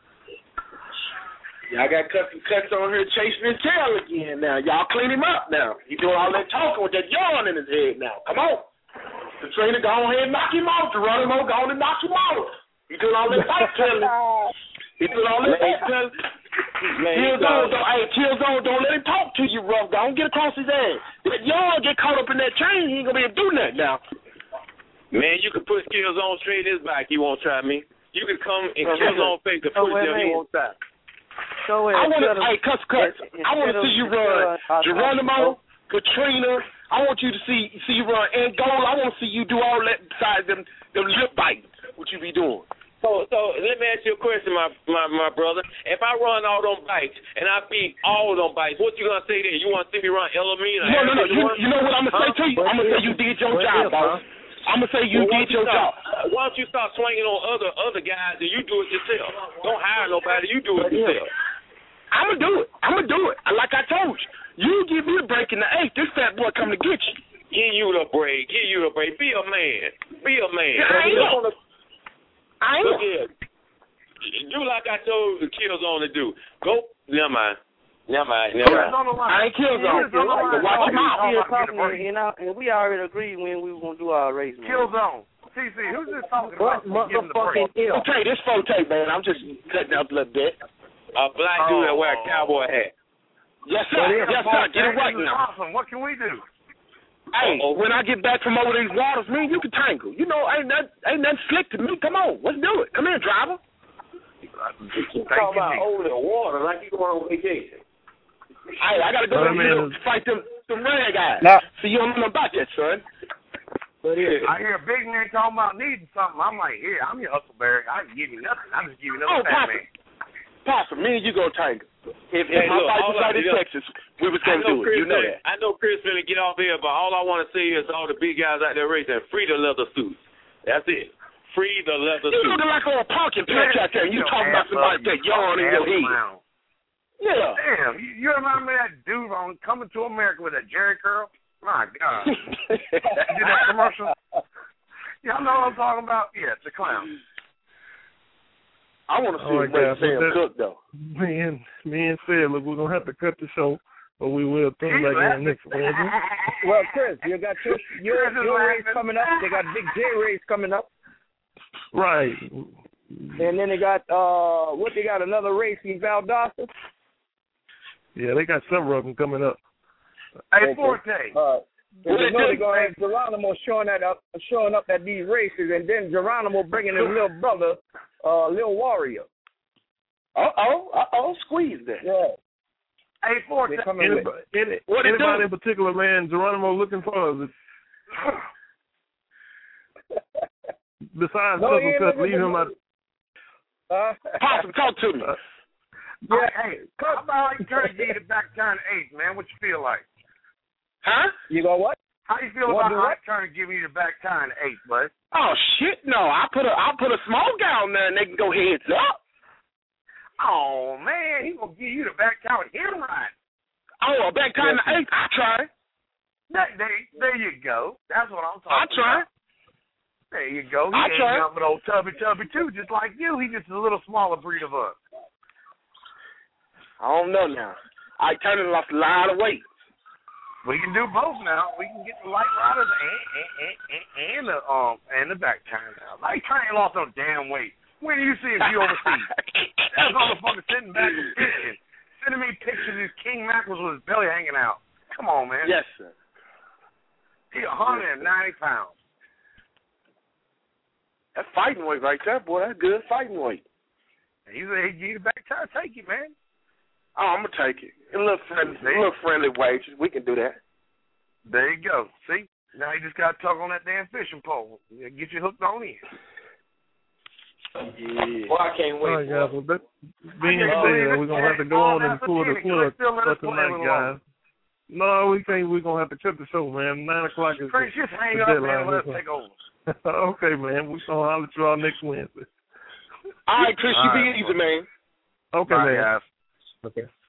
Y'all got cuts on here chasing his tail again now. Y'all clean him up now. He doing all that talking with that yawn in his head now. Come on. The trainer go ahead and knock him off. Geronimo go on and knock him off. He doing all that fight telling. He doing all that fight telling. Killzone, don't let him talk to you, rough. Don't get across his ass. That yawn get caught up in that train, he ain't going to be able to do nothing now. Man, you can put Killzone straight in his back. He won't try me. You can come and Killzone face the push him. He won't try. I want to see you run Geronimo, Katrina. I want you to see you run Angola. I want to see you do all that besides them lip biting. What you be doing? So let me ask you a question, my brother. If I run all them bikes and I beat all them bikes, what you gonna say then? You want to see me run Elamine? No. You know what I'm gonna say to you? I'm gonna say you did your job, boss. I'm gonna say you did your job. Why don't you start swinging on other guys and you do it yourself? Don't hire nobody. You do it yourself. I'm gonna do it. Like I told you. You give me a break in the 8th, this fat boy coming to get you. Give you the break. Be a man. I ain't. Look here. Do like I told the Killzone to do. Go. Never mind. I ain't Killzone. Watch your mouth. And we already agreed when we were gonna do our race. Killzone. CC, who's this talking about? Motherfucking Okay, this Forte, man. I'm just cutting up a little bit. A black dude that wear a cowboy hat. Yes, sir. Get it right now. Awesome. What can we do? Hey, when I get back from over these waters, man, you can tangle. You know, ain't nothing slick to me. Come on, let's do it. Come here, driver. You talk about over the water like you going on vacation. Hey, I gotta go fight them red guys. See, you don't know about that, son. But I hear a big man talking about needing something. I'm like, I'm your Huckleberry. I can give you nothing. I just give you nothing. Fat man. Possum, me and you go tangle. If my fight was out in Texas, we was going to do it. You know that. I know Chris finna get off here, but all I want to say is all the big guys out there racing, free the leather suits. That's it. Free the leather suits. You looking like a parking patch out there, and you talking about somebody that yawn in your head. Yeah. Damn, you remind me of that dude on Coming to America with that Jerry curl? My God. You did that commercial? Y'all know what I'm talking about? Yeah, it's a clown. I want to see Sam cook, though. Me and said, look, we're going to have to cut the show, but we will come back in next week. Well, Chris, you got your race coming up. They got Big J race coming up. Right. And then they got, they got another race in Valdosta? Yeah, they got several of them coming up. Hey, Forte. You know they're going to have Geronimo showing up at these races, and then Geronimo bringing his little brother, Lil Warrior. Squeeze that. Yeah. Hey, Forte. Anybody in particular, man, Geronimo looking for? Besides leave him out. Possum, talk to me. Hey, how about I turn the back turn 8, man? What you feel like? Huh? You go what? How you feel about I turn giving you the back turn 8, bud? Oh shit, no! I'll put a small guy on there and they can go heads up. Oh man, he gonna give you the back turn with him right. Oh, a back turn 8. I try. There you go. That's what I'm talking about. I try. There you go. He ain't nothing but old Tubby too, just like you. He just a little smaller breed of us. I don't know now. I turned it off a lot of weight. We can do both now. We can get the light riders and the back turn now. Light turn ain't lost no damn weight. When do you see if you overseas? That motherfucker sitting back and fishing, sending me pictures of king mackerels with his belly hanging out. Come on, man. Yes, sir. He 190 pounds. That's fighting weight right there, boy. That's good fighting weight. He's a back tire. Take it, man. Oh, I'm gonna take it. A little friendly wages. We can do that. There you go. See? Now you just gotta tug on that damn fishing pole. Get you hooked on in. Yeah. Well, I can't wait. All right, guys. Well, being said, we're gonna have to go on and pull the plug for tonight, guys. No, we can't. We're gonna have to cut the show, man. 9 o'clock is Chris, just hang up, man. And let us take over. Okay, man. We're gonna holler at y'all next Wednesday. All right, Chris. You be easy, man. Okay, bye, man. Guys. Okay.